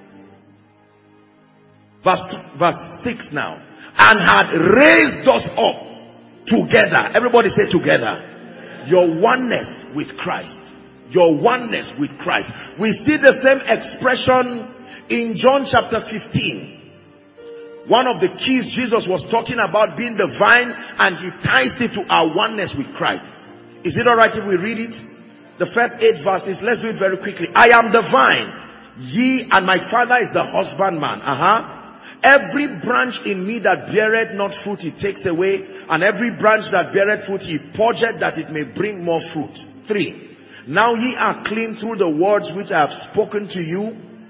Verse 6 now. And had raised us up together. Everybody say together. Your oneness with Christ. Your oneness with Christ. We see the same expression in John chapter 15. One of the keys, Jesus was talking about being the vine, and he ties it to our oneness with Christ. Is it alright if we read it? The first 8 verses, let's do it very quickly. I am the vine, ye and my Father is the husbandman. Every branch in me that beareth not fruit, he takes away, and every branch that beareth fruit, he purgeth that it may bring more fruit. 3. Now ye are clean through the words which I have spoken to you.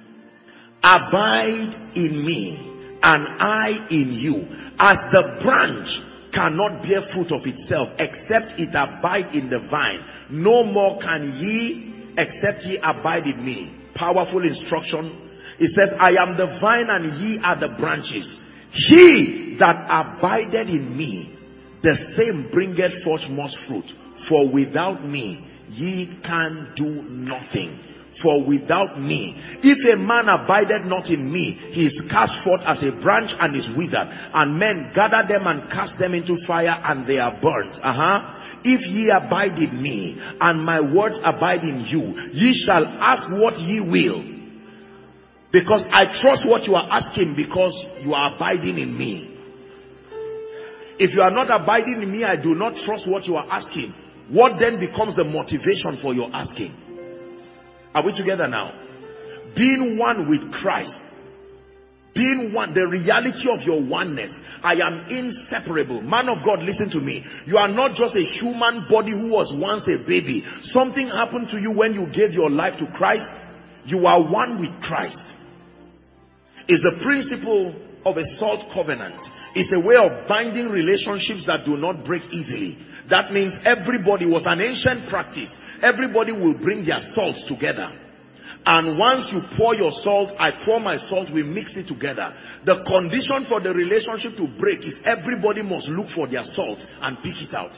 Abide in me, and I in you. As the branch cannot bear fruit of itself except it abide in the vine, no more can ye except ye abide in me. Powerful instruction. It says, I am the vine and ye are the branches. He that abideth in me, the same bringeth forth much fruit. For without me ye can do nothing. For without me, if a man abideth not in me, he is cast forth as a branch and is withered, and men gather them and cast them into fire, and they are burnt. If ye abide in me, and my words abide in you, ye shall ask what ye will. Because I trust what you are asking, because you are abiding in me. If you are not abiding in me, I do not trust what you are asking. What then becomes the motivation for your asking? Are we together now? Being one with Christ. Being one, the reality of your oneness. I am inseparable. Man of God, listen to me. You are not just a human body who was once a baby. Something happened to you when you gave your life to Christ. You are one with Christ. It's the principle of a salt covenant. It's a way of binding relationships that do not break easily. That means everybody, was an ancient practice. Everybody will bring their salts together. And once you pour your salt, I pour my salt, we mix it together. The condition for the relationship to break is everybody must look for their salt and pick it out.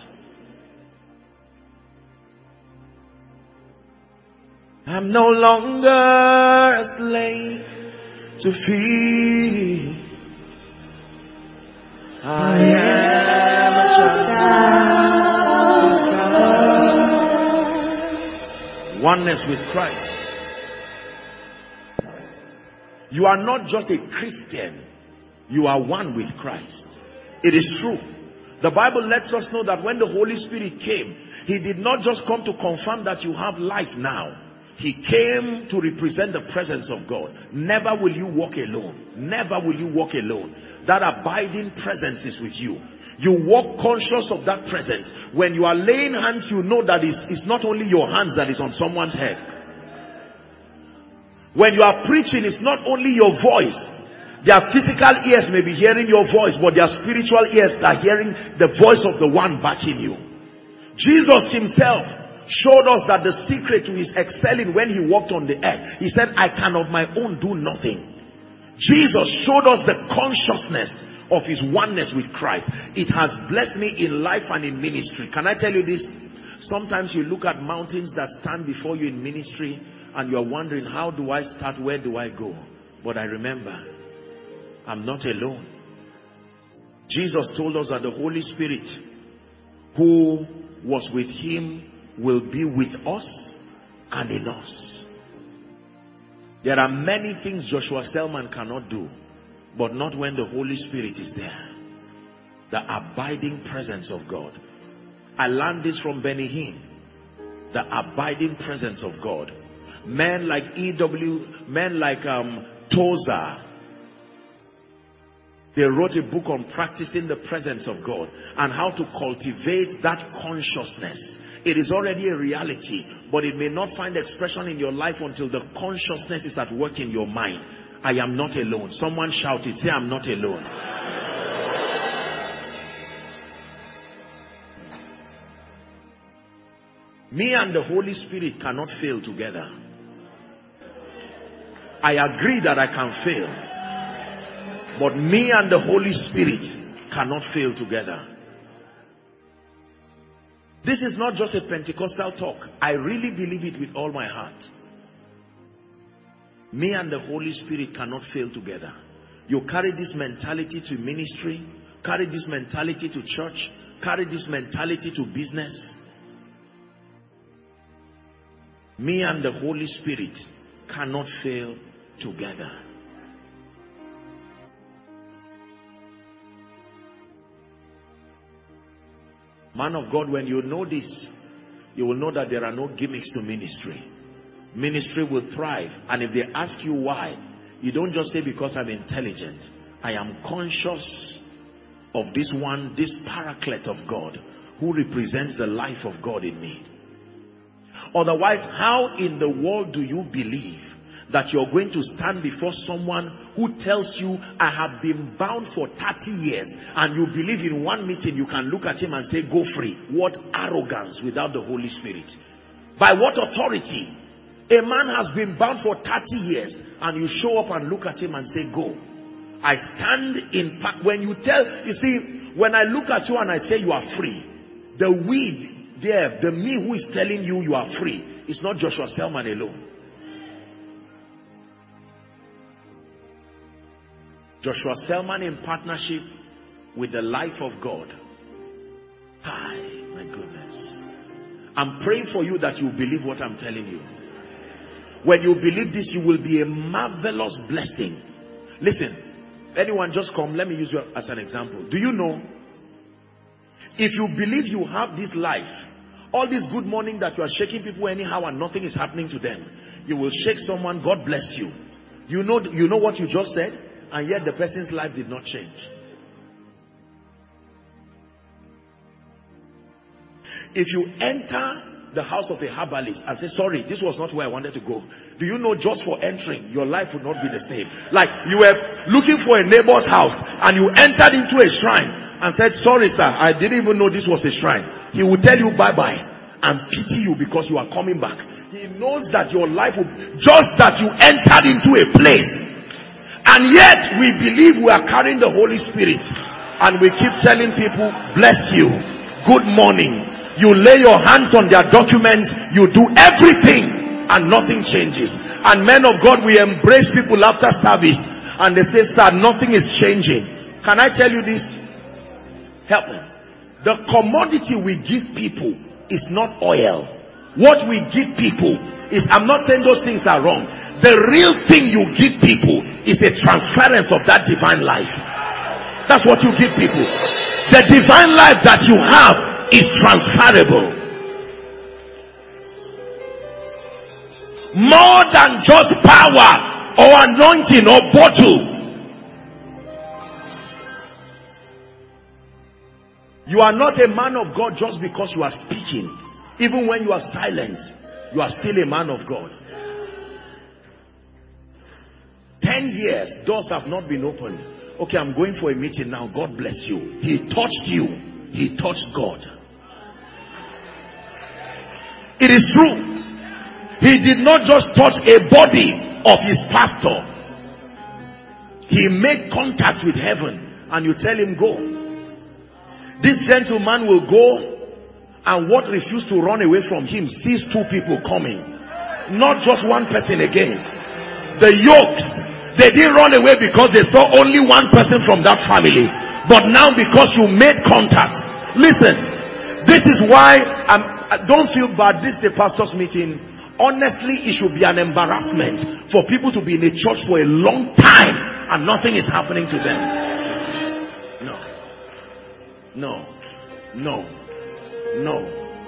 I'm no longer a slave to fear. I am a child. Oneness with Christ. You are not just a Christian. You are one with Christ. It is true. The Bible lets us know that when the Holy Spirit came, he did not just come to confirm that you have life now. He came to represent the presence of God. Never will you walk alone. Never will you walk alone. That abiding presence is with you. You walk conscious of that presence. When you are laying hands, you know that it's not only your hands that is on someone's head. When you are preaching, it's not only your voice. Their physical ears may be hearing your voice, but their spiritual ears are hearing the voice of the one backing you. Jesus himself showed us that the secret to his excelling when he walked on the earth, he said, I can of my own do nothing. Jesus showed us the consciousness of his oneness with Christ. It has blessed me in life and in ministry. Can I tell you this? Sometimes you look at mountains that stand before you in ministry and you're wondering, how do I start? Where do I go? But I remember, I'm not alone. Jesus told us that the Holy Spirit who was with him will be with us and in us. There are many things Joshua Selman cannot do, but not when the Holy Spirit is there. The abiding presence of God. I learned this from Benny Hinn. The abiding presence of God. Men like men like Tozer, they wrote a book on practicing the presence of God and how to cultivate that consciousness. It is already a reality, but it may not find expression in your life until the consciousness is at work in your mind. I am not alone. Someone shout it. Say, I'm not alone. Me and the Holy Spirit cannot fail together. I agree that I can fail, but me and the Holy Spirit cannot fail together. This is not just a Pentecostal talk. I really believe it with all my heart. Me and the Holy Spirit cannot fail together. You carry this mentality to ministry, carry this mentality to church, carry this mentality to business. Me and the Holy Spirit cannot fail together. Man of God, when you know this, you will know that there are no gimmicks to ministry. Ministry will thrive. And if they ask you why, you don't just say because I'm intelligent. I am conscious of this one, this paraclete of God, who represents the life of God in me. Otherwise, how in the world do you believe that you're going to stand before someone who tells you, I have been bound for 30 years, and you believe in one meeting you can look at him and say, go free? What arrogance without the Holy Spirit. By what authority? A man has been bound for 30 years and you show up and look at him and say, go. I stand in, when you tell, you see, when I look at you and I say you are free, the we there, the me who is telling you you are free, is not Joshua Selman alone. Joshua Selman in partnership with the life of God. Hi, my goodness. I'm praying for you that you believe what I'm telling you. When you believe this, you will be a marvelous blessing. Listen, anyone just come, let me use you as an example. Do you know, if you believe you have this life, all this good morning that you are shaking people anyhow and nothing is happening to them, you will shake someone, God bless you. You know what you just said, and yet the person's life did not change. If you enter the house of a herbalist and say, sorry, this was not where I wanted to go, do you know, just for entering, your life would not be the same. Like you were looking for a neighbor's house and you entered into a shrine and said, sorry sir, I didn't even know this was a shrine. He will tell you bye-bye and pity you because you are coming back. He knows that your life will, just that you entered into a place, and yet we believe we are carrying the Holy Spirit and we keep telling people, bless you, good morning. You lay your hands on their documents, you do everything, and nothing changes. And men of God, we embrace people after service and they say, sir, nothing is changing. Can I tell you this? Help me. The commodity we give people is not oil. What we give people is, I'm not saying those things are wrong. The real thing you give people is a transference of that divine life. That's what you give people. The divine life that you have is transferable. More than just power or anointing or bottle. You are not a man of God just because you are speaking. Even when you are silent, you are still a man of God. 10 years, doors have not been opened. Okay, I'm going for a meeting now. God bless you. He touched you. He touched God. It is true. He did not just touch a body of his pastor. He made contact with heaven, and you tell him go. This gentleman will go, and what refused to run away from him sees two people coming. Not just one person again. The yokes, they didn't run away because they saw only one person from that family. But now because you made contact. Listen, this is why don't feel bad. This is a pastor's meeting. Honestly, it should be an embarrassment for people to be in a church for a long time and nothing is happening to them. No.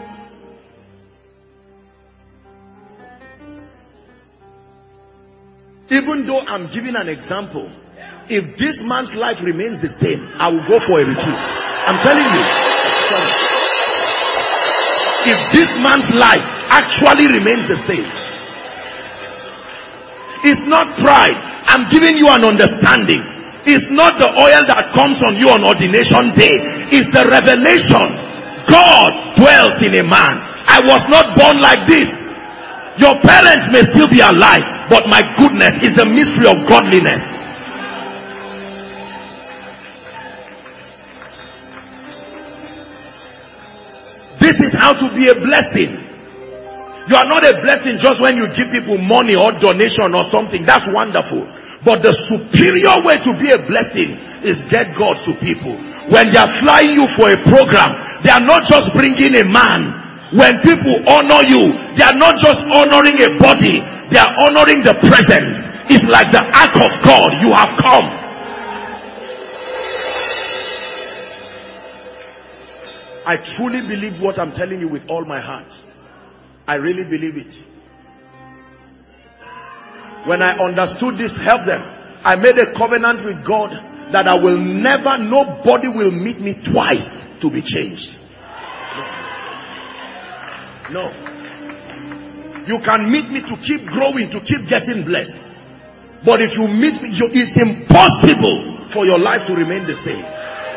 Even though I'm giving an example, if this man's life remains the same, I will go for a retreat. I'm telling you. If this man's life actually remains the same, it's not pride. I'm giving you an understanding. It's not the oil that comes on you on ordination day. It's the revelation. God dwells in a man. I was not born like this. Your parents may still be alive, but my goodness, is the mystery of godliness. This This is how to be a blessing. You are not a blessing just when you give people money or donation or something. That's wonderful. But the superior way to be a blessing is get God to people. When they are flying you for a program, they are not just bringing a man. When people honor you, they are not just honoring a body. They are honoring the presence. It's like the ark of God. You have come. I truly believe what I'm telling you with all my heart. I really believe it. When I understood this, help them. I made a covenant with God that I will never, nobody will meet me twice to be changed. No. You can meet me to keep growing, to keep getting blessed. But if you meet me, it's impossible for your life to remain the same.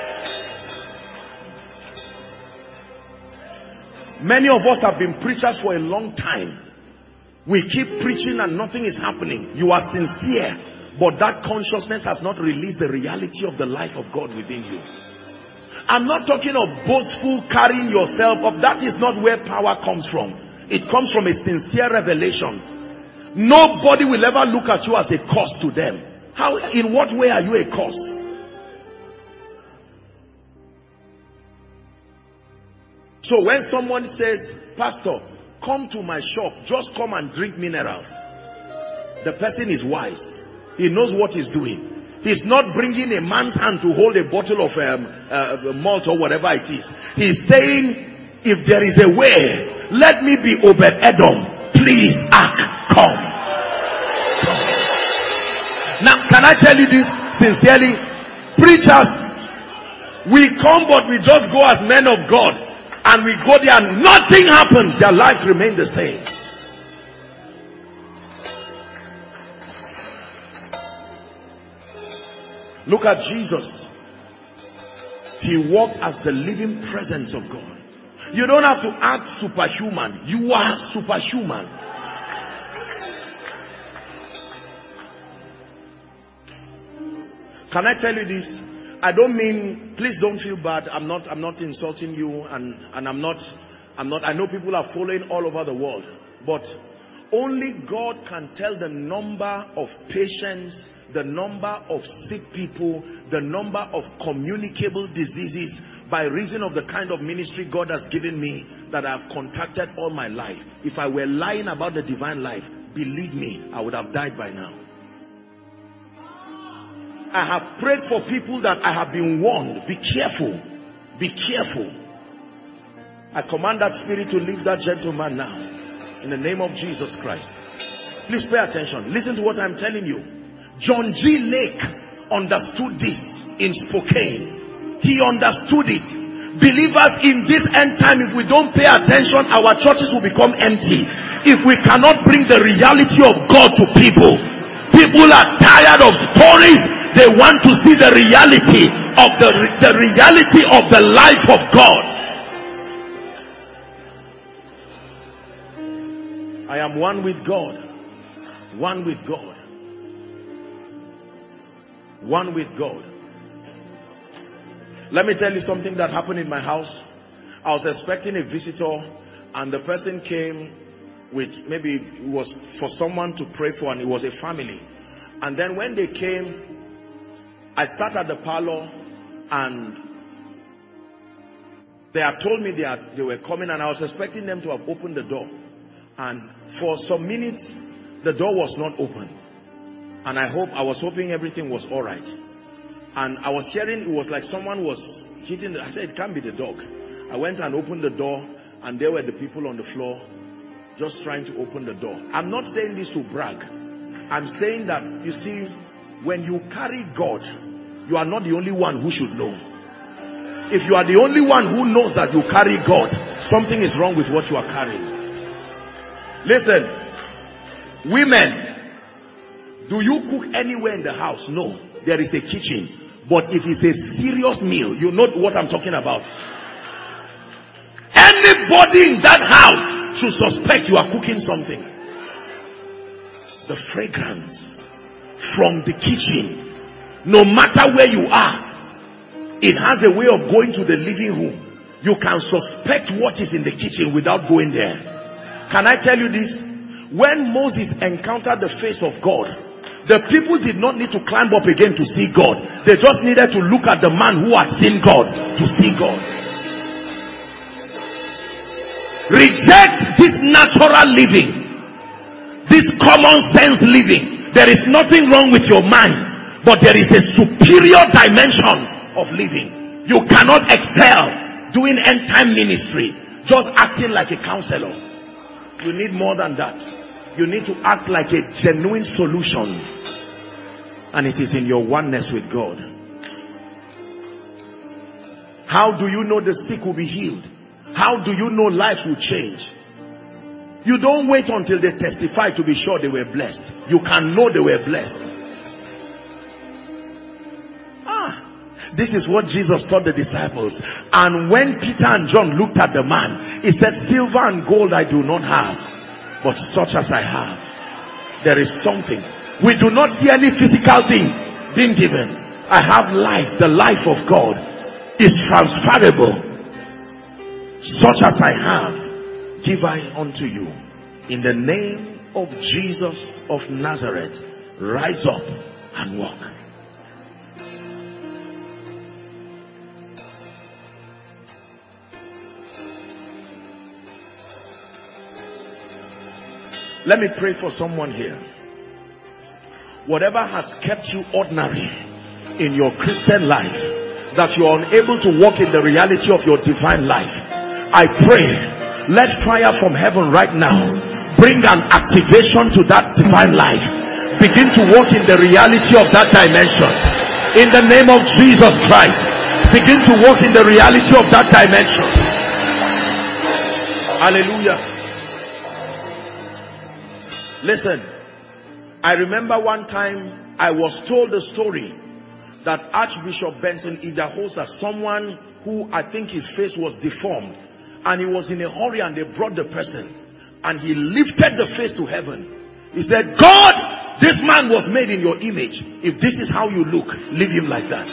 Many of us have been preachers for a long time. We keep preaching and nothing is happening. You are sincere, but that consciousness has not released the reality of the life of God within you. I'm not talking of boastful carrying yourself up. That is not where power comes from. It comes from a sincere revelation. Nobody will ever look at you as a curse to them. How, in what way are you a curse? So when someone says, Pastor, come to my shop, just come and drink minerals, the person is wise. He knows what he's doing. He's not bringing a man's hand to hold a bottle of malt or whatever it is. He's saying, if there is a way, let me be Obed-Edom. Please act, come. Now, can I tell you this sincerely? Preachers, we come but we just go as men of God. And we go there and nothing happens. Their lives remain the same. Look at Jesus. He walked as the living presence of God. You don't have to act superhuman. You are superhuman. Can I tell you this? I don't mean, please don't feel bad. I'm not insulting you, and I know people are following all over the world, but only God can tell the number of patients, the number of sick people, the number of communicable diseases by reason of the kind of ministry God has given me that I've contacted all my life. If I were lying about the divine life, believe me, I would have died by now. I have prayed for people that I have been warned. Be careful. Be careful. I command that spirit to leave that gentleman now. In the name of Jesus Christ. Please pay attention. Listen to what I'm telling you. John G. Lake understood this in Spokane. He understood it. Believers in this end time, if we don't pay attention, our churches will become empty. If we cannot bring the reality of God to people. People are tired of stories. They want to see the reality of the reality of the life of God. I am one with God. One with God. One with God. Let me tell you something that happened in my house. I was expecting a visitor, and the person came with, maybe it was for someone to pray for, and it was a family. And then when they came, I sat at the parlor, and they had told me they were coming, and I was expecting them to have opened the door. And for some minutes, the door was not open. And I was hoping everything was all right. And I was hearing, it was like someone was hitting I said, it can't be the dog. I went and opened the door, and there were the people on the floor just trying to open the door. I'm not saying this to brag. I'm saying that, you see, when you carry God, you are not the only one who should know. If you are the only one who knows that you carry God, something is wrong with what you are carrying. Listen, women, do you cook anywhere in the house? No, there is a kitchen. But if it's a serious meal, you know what I'm talking about. Anybody in that house should suspect you are cooking something. The fragrance from the kitchen, no matter where you are, it has a way of going to the living room. You can suspect what is in the kitchen without going there. Can I tell you this? When Moses encountered the face of God, the people did not need to climb up again to see God. They just needed to look at the man who had seen God to see God. Reject this natural living, this common sense living. There is nothing wrong with your mind, but there is a superior dimension of living. You cannot excel doing end time ministry just acting like a counselor. You need more than that. You need to act like a genuine solution, and it is in your oneness with God. How do you know the sick will be healed? How do you know lives will change? You don't wait until they testify to be sure they were blessed. You can know they were blessed. This is what Jesus taught the disciples. And when Peter and John looked at the man, he said, silver and gold I do not have, but such as I have, there is something. We do not see any physical thing being given. I have life. The life of God is transferable. Such as I have, give I unto you. In the name of Jesus of Nazareth, rise up and walk. Let me pray for someone here. Whatever has kept you ordinary in your Christian life, that you are unable to walk in the reality of your divine life, I pray, let fire from heaven right now bring an activation to that divine life. Begin to walk in the reality of that dimension. In the name of Jesus Christ, begin to walk in the reality of that dimension. Hallelujah. Listen, I remember one time I was told the story that Archbishop Benson Idahosa, someone who I think his face was deformed, and he was in a hurry and they brought the person and he lifted the face to heaven. He said, God, this man was made in your image. If this is how you look, leave him like that.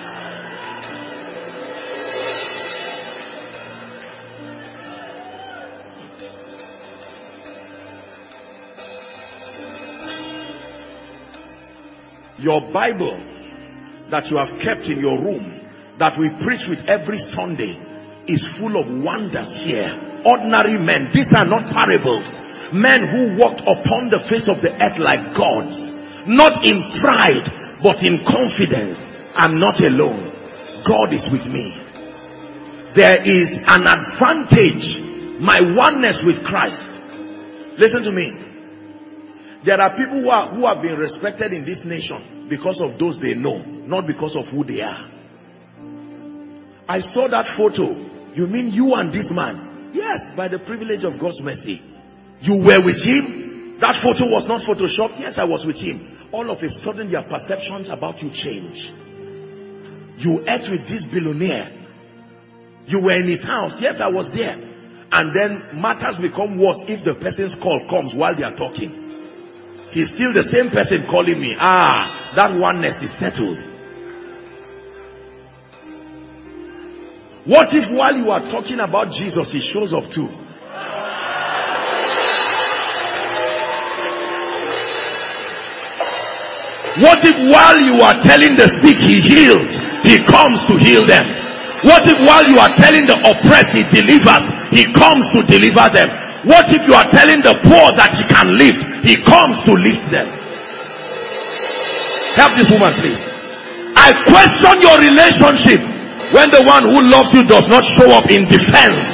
Your Bible that you have kept in your room, that we preach with every Sunday, is full of wonders here. Ordinary men. These are not parables. Men who walked upon the face of the earth like gods. Not in pride, but in confidence. I'm not alone. God is with me. There is an advantage. My oneness with Christ. Listen to me. There are people who have been respected in this nation because of those they know, not because of who they are. I saw that photo. You mean you and this man? Yes, by the privilege of God's mercy. You were with him? That photo was not photoshopped? Yes, I was with him. All of a sudden, your perceptions about you change. You ate with this billionaire. You were in his house. Yes, I was there. And then matters become worse if the person's call comes while they are talking. He's still the same person calling me. That oneness is settled. What if while you are talking about Jesus, he shows up too? What if while you are telling the sick he heals, he comes to heal them? What if while you are telling the oppressed he delivers, he comes to deliver them? What if you are telling the poor that he can lift, he comes to lift them? Help this woman, please. I question your relationship when the one who loves you does not show up in defense.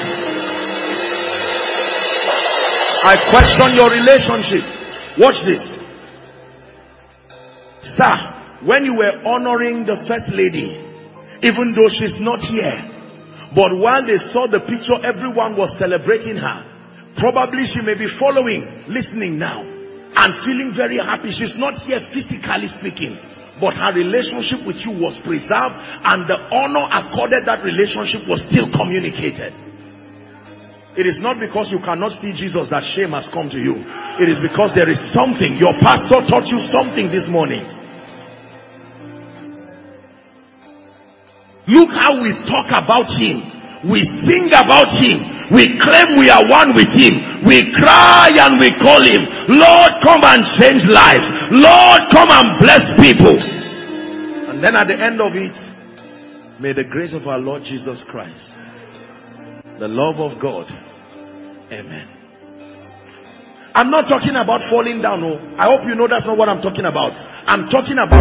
I question your relationship. Watch this. Sir, when you were honoring the first lady, even though she's not here, but while they saw the picture, everyone was celebrating her. Probably she may be following, listening now, and feeling very happy. She's not here physically speaking, but her relationship with you was preserved, and the honor accorded that relationship was still communicated. It is not because you cannot see Jesus that shame has come to you. It is because there is something. Your pastor taught you something this morning. Look how we talk about him. We sing about him. We claim we are one with him. We cry and we call him, Lord, come and change lives. Lord, come and bless people. And then at the end of it, may the grace of our Lord Jesus Christ, the love of God, amen. I'm not talking about falling down. No. I hope you know that's not what I'm talking about. I'm talking about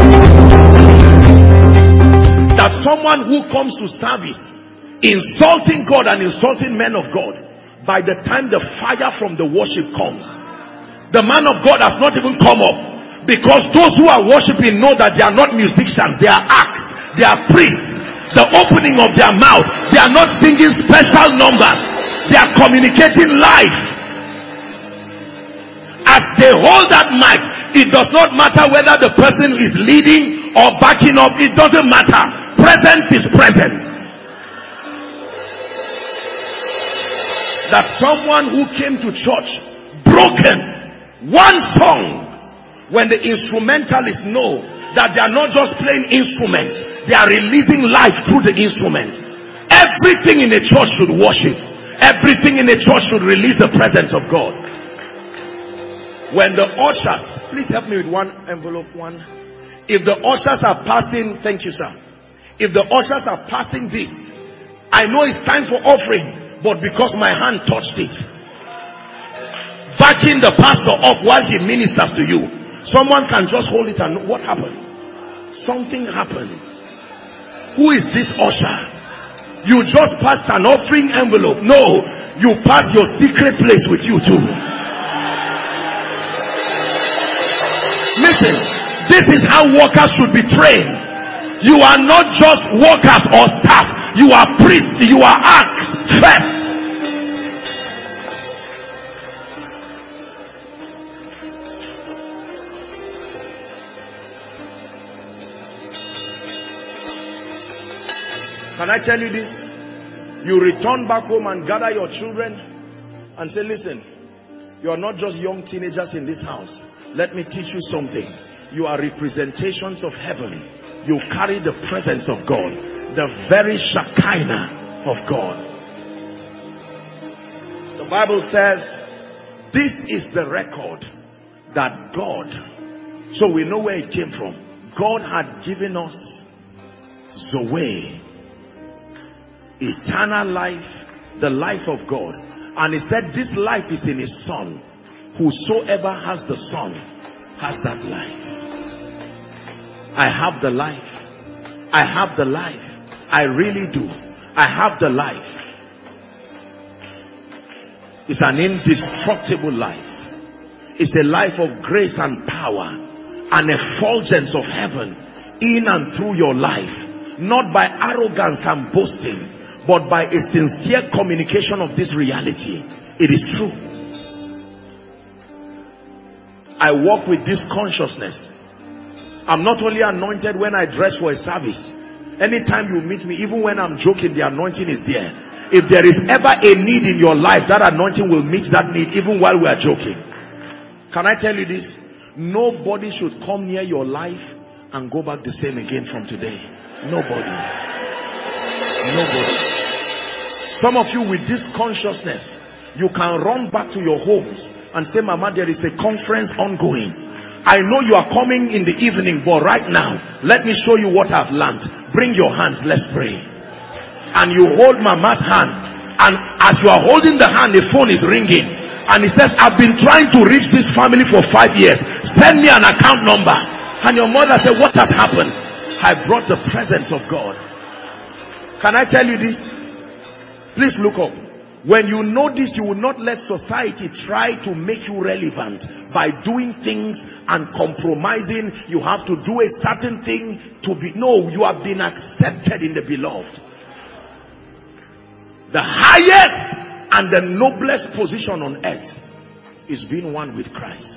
that someone who comes to service insulting God and insulting men of God, by the time the fire from the worship comes, the man of God has not even come up, because those who are worshiping know that they are not musicians, they are acts, they are priests. The opening of their mouth, they are not singing special numbers, they are communicating life. As they hold that mic, it does not matter whether the person is leading or backing up. It doesn't matter. Presence is presence. That someone who came to church broken, one song, when the instrumentalists know that they are not just playing instruments, they are releasing life through the instruments. Everything in a church should worship. Everything in a church should release the presence of God. When the ushers, please help me with one envelope, one. If the ushers are passing, thank you, sir. If the ushers are passing this, I know it's time for offering, but because my hand touched it, backing the pastor up while he ministers to you, someone can just hold it and know what happened. Something happened. Who is this usher? You just passed an offering envelope. No, you passed your secret place with you too. Listen, this is how workers should be trained. You are not just workers or staff. You are priests. You are acts first. Can I tell you this? You return back home and gather your children and say, listen, you are not just young teenagers in this house. Let me teach you something. You are representations of heaven. You carry the presence of God, the very Shekinah of God. The Bible says, this is the record that God, so we know where it came from. God had given us Zoe, eternal life, the life of God. And he said this life is in his Son. Whosoever has the Son has that life. I have the life. I have the life. I really do. I have the life. It's an indestructible life. It's a life of grace and power, an effulgence of heaven in and through your life, not by arrogance and boasting, but by a sincere communication of this reality. It is true. I walk with this consciousness. I'm not only anointed when I dress for a service. Anytime you meet me, even when I'm joking, the anointing is there. If there is ever a need in your life, that anointing will meet that need even while we are joking. Can I tell you this? Nobody should come near your life and go back the same again from today. Nobody. Nobody. Some of you with this consciousness, you can run back to your homes and say, Mama, there is a conference ongoing. I know you are coming in the evening, but right now, let me show you what I've learned. Bring your hands, let's pray. And you hold Mama's hand, and as you are holding the hand, the phone is ringing. And he says, I've been trying to reach this family for 5 years. Send me an account number. And your mother said, what has happened? I brought the presence of God. Can I tell you this? Please look up. When you know this, you will not let society try to make you relevant by doing things and compromising. You have to do a certain thing to be. No, you have been accepted in the beloved. The highest and the noblest position on earth is being one with Christ.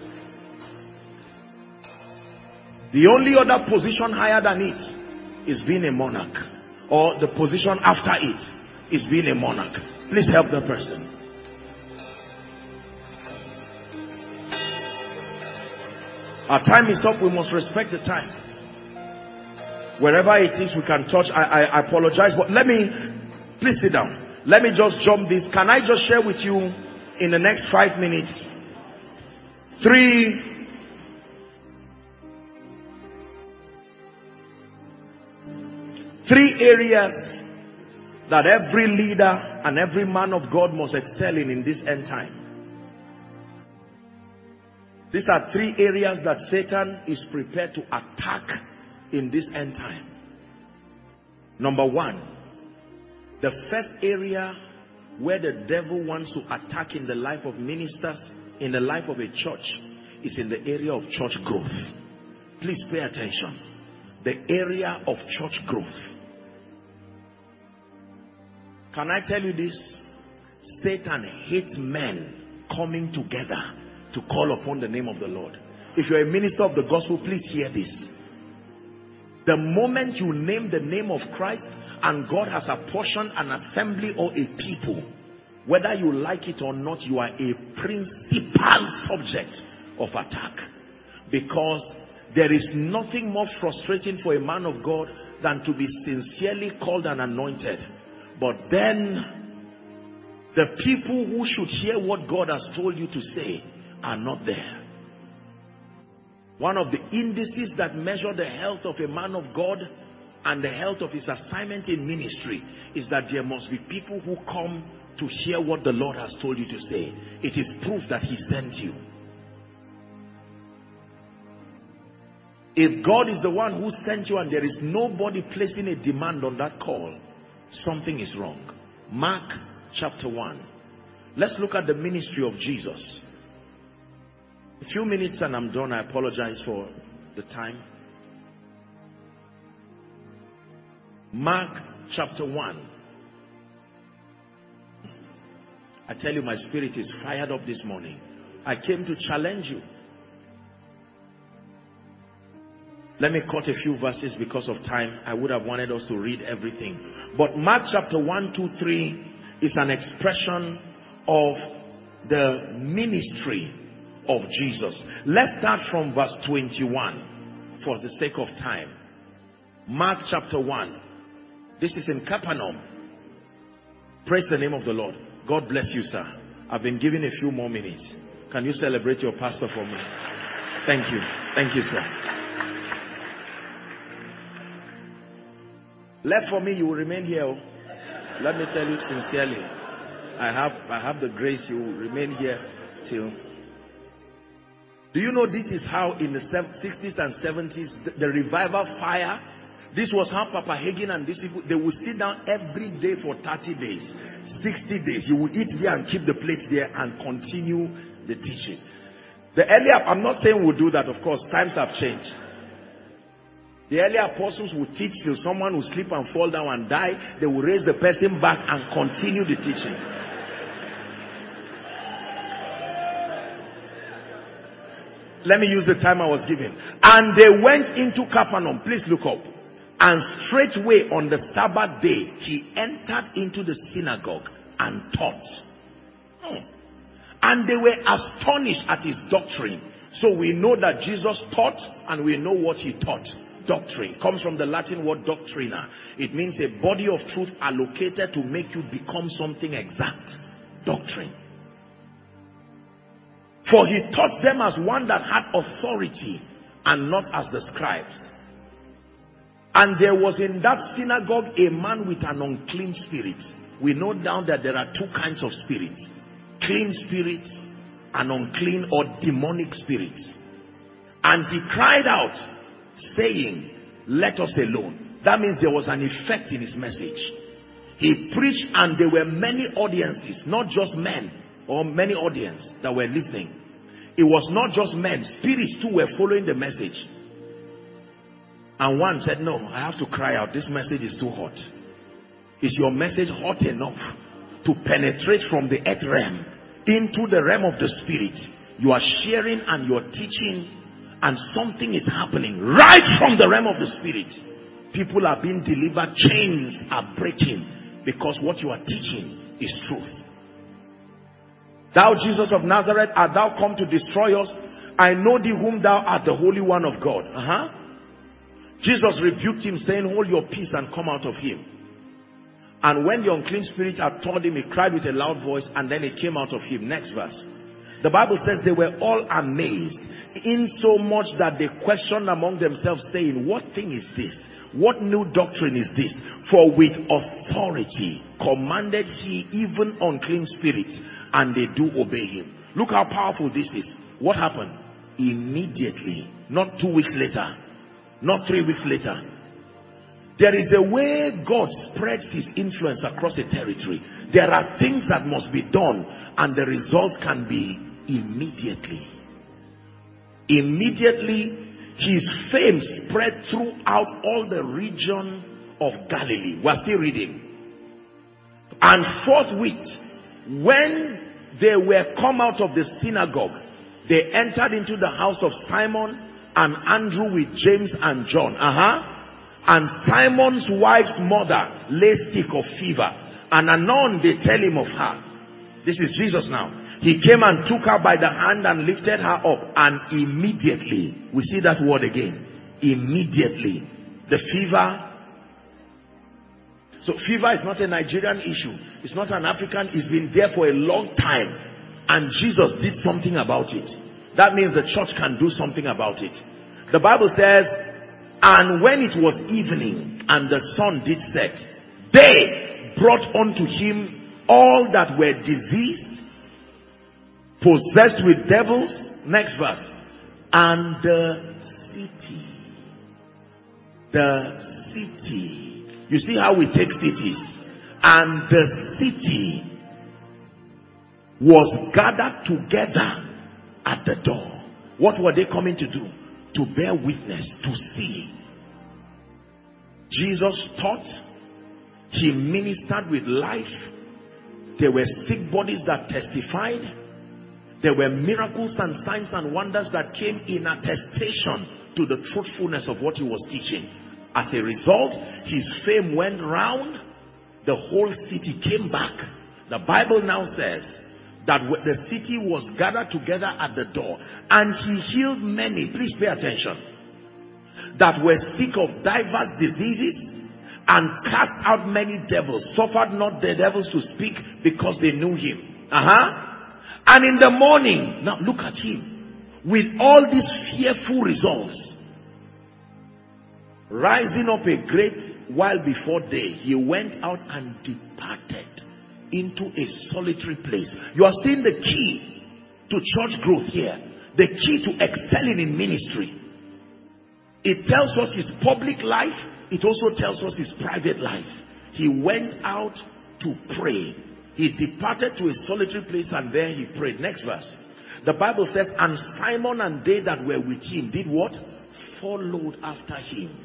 The only other position higher than it is being a monarch, or the position after it is being a monarch. Please help the person. Our time is up. We must respect the time. Wherever it is we can touch. I apologize, but let me Please sit down. Let me just jump this. Can I just share with you in the next 5 minutes three areas that every leader and every man of God must excel in this end time. These are 3 areas that Satan is prepared to attack in this end time. Number 1, the first area where the devil wants to attack in the life of ministers, in the life of a church, is in the area of church growth. Please pay attention. The area of church growth. Can I tell you this? Satan hates men coming together to call upon the name of the Lord. If you're a minister of the gospel, please hear this. The moment you name the name of Christ and God has apportioned an assembly or a people, whether you like it or not, you are a principal subject of attack. Because there is nothing more frustrating for a man of God than to be sincerely called and anointed, but then the people who should hear what God has told you to say are not there. One of the indices that measure the health of a man of God and the health of his assignment in ministry is that there must be people who come to hear what the Lord has told you to say. It is proof that he sent you. If God is the one who sent you and there is nobody placing a demand on that call, something is wrong. Mark chapter 1. Let's look at the ministry of Jesus. A few minutes and I'm done. I apologize for the time. Mark chapter 1. I tell you, my spirit is fired up this morning. I came to challenge you. Let me cut a few verses because of time. I would have wanted us to read everything. But Mark chapter 1, 2, 3 is an expression of the ministry of Jesus. Let's start from verse 21 for the sake of time. Mark chapter 1. This is in Capernaum. Praise the name of the Lord. God bless you, sir. I've been given a few more minutes. Can you celebrate your pastor for me? Thank you. Thank you, sir. Left for me, you will remain here. Let me tell you sincerely. I have the grace, you will remain here till... Do you know this is how in the 60s and 70s, the revival fire, this was how Papa Hagin and these people, they would sit down every day for 30 days, 60 days. You would eat there and keep the plates there and continue the teaching. The earlier, I'm not saying we'll do that, of course, times have changed. The earlier apostles would teach till someone would slip and fall down and die. They would raise the person back and continue the teaching. Let me use the time I was given. And they went into Capernaum. Please look up. And straightway on the Sabbath day, he entered into the synagogue and taught. And they were astonished at his doctrine. So we know that Jesus taught and we know what he taught. Doctrine comes from the Latin word doctrina. It means a body of truth allocated to make you become something exact. Doctrine. For he taught them as one that had authority and not as the scribes. And there was in that synagogue a man with an unclean spirit. We know now that there are 2 kinds of spirits. Clean spirits and unclean or demonic spirits. And he cried out, saying, let us alone. That means there was an effect in his message. He preached and there were many audiences, not just men or many audience that were listening. It was not just men, spirits too were following the message. And one said, no, I have to cry out. This message is too hot. Is your message hot enough to penetrate from the earth realm into the realm of the spirit? You are sharing and you are teaching and something is happening right from the realm of the spirit. People are being delivered. Chains are breaking because what you are teaching is truth. Thou Jesus of Nazareth, art thou come to destroy us? I know thee whom thou art, the Holy One of God. Jesus rebuked him, saying, hold your peace and come out of him. And when the unclean spirit had torn him, he cried with a loud voice, and then it came out of him. Next verse. The Bible says they were all amazed, in so much that they questioned among themselves, saying, what thing is this? What new doctrine is this? For with authority commanded he even unclean spirits, and they do obey him. Look how powerful this is. What happened? Immediately. Not 2 weeks later. Not 3 weeks later. There is a way God spreads his influence across a territory. There are things that must be done, and the results can be immediately. Immediately, his fame spread throughout all the region of Galilee. We're still reading. And forthwith, when they were come out of the synagogue, they entered into the house of Simon and Andrew with James and John. And Simon's wife's mother lay sick of fever. And anon they tell him of her. This is Jesus now. He came and took her by the hand and lifted her up. And immediately, we see that word again. Immediately. The fever. So fever is not a Nigerian issue. It's not an African. It's been there for a long time. And Jesus did something about it. That means the church can do something about it. The Bible says, and when it was evening and the sun did set, they brought unto him all that were diseased, possessed with devils. Next verse. And the city. You see how we take cities. And the city was gathered together at the door. What were they coming to do? To bear witness, to see. Jesus taught. He ministered with life. There were sick bodies that testified. There were miracles and signs and wonders that came in attestation to the truthfulness of what he was teaching. As a result, his fame went round. The whole city came back. The Bible now says that the city was gathered together at the door, and he healed many, please pay attention, that were sick of diverse diseases, and cast out many devils, suffered not the devils to speak, because they knew him. And in the morning, now look at him, with all these fearful results, rising up a great while before day, he went out and departed into a solitary place. You are seeing the key to church growth here. The key to excelling in ministry. It tells us his public life. It also tells us his private life. He went out to pray. He departed to a solitary place, and there he prayed. Next verse. The Bible says, and Simon and they that were with him did what? Followed after him.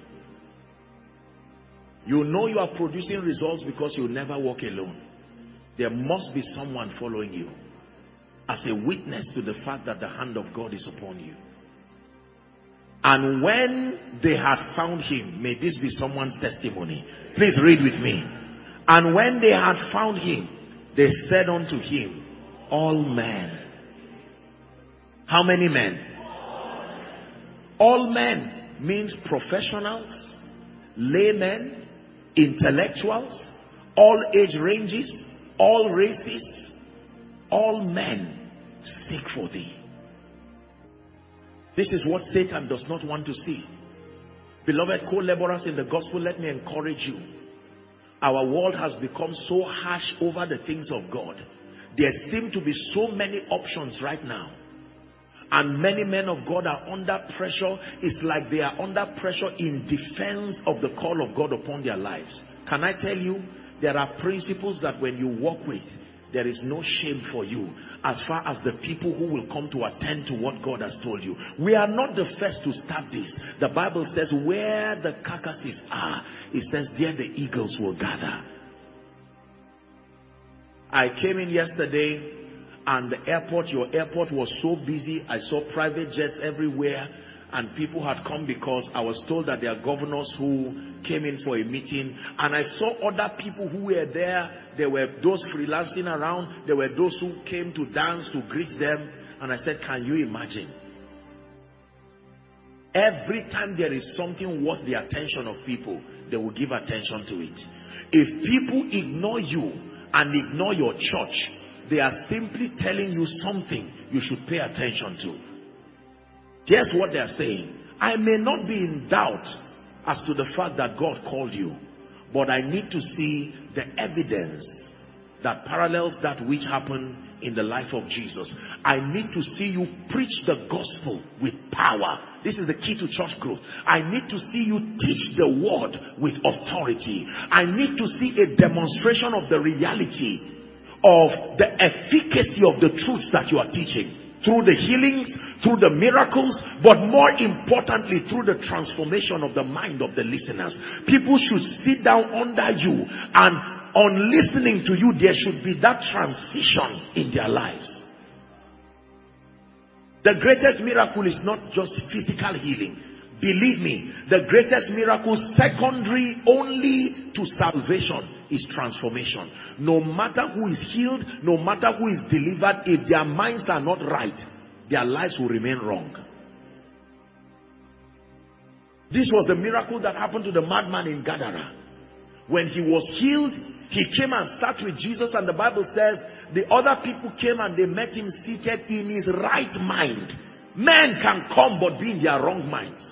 You know you are producing results because you never walk alone. There must be someone following you as a witness to the fact that the hand of God is upon you. And when they had found him, may this be someone's testimony. Please read with me. And when they had found him, they said unto him, all men. How many men? All men means professionals, laymen, intellectuals, all age ranges, all races, all men seek for thee. This is what Satan does not want to see. Beloved co-laborers in the gospel, let me encourage you. Our world has become so harsh over the things of God. There seem to be so many options right now. And many men of God are under pressure. It's like they are under pressure in defense of the call of God upon their lives. Can I tell you, there are principles that when you walk with, there is no shame for you as far as the people who will come to attend to what God has told you. We are not the first to start this. The Bible says where the carcasses are, it says there the eagles will gather. I came in yesterday and the airport, your airport was so busy. I saw private jets everywhere. And people had come because I was told that there are governors who came in for a meeting. And I saw other people who were there. There were those freelancing around. There were those who came to dance, to greet them. And I said, can you imagine? Every time there is something worth the attention of people, they will give attention to it. If people ignore you and ignore your church, they are simply telling you something you should pay attention to. Here's what they are saying. I may not be in doubt as to the fact that God called you, but I need to see the evidence that parallels that which happened in the life of Jesus. I need to see you preach the gospel with power. This is the key to church growth. I need to see you teach the word with authority. I need to see a demonstration of the reality of the efficacy of the truths that you are teaching. Through the healings, through the miracles, but more importantly, through the transformation of the mind of the listeners. People should sit down under you, and on listening to you, there should be that transition in their lives. The greatest miracle is not just physical healing. Believe me, the greatest miracle, secondary only to salvation, is transformation. No matter who is healed, no matter who is delivered, if their minds are not right, their lives will remain wrong. This was the miracle that happened to the madman in Gadara. When he was healed, he came and sat with Jesus, and the Bible says the other people came and they met him seated in his right mind. Men can come but be in their wrong minds.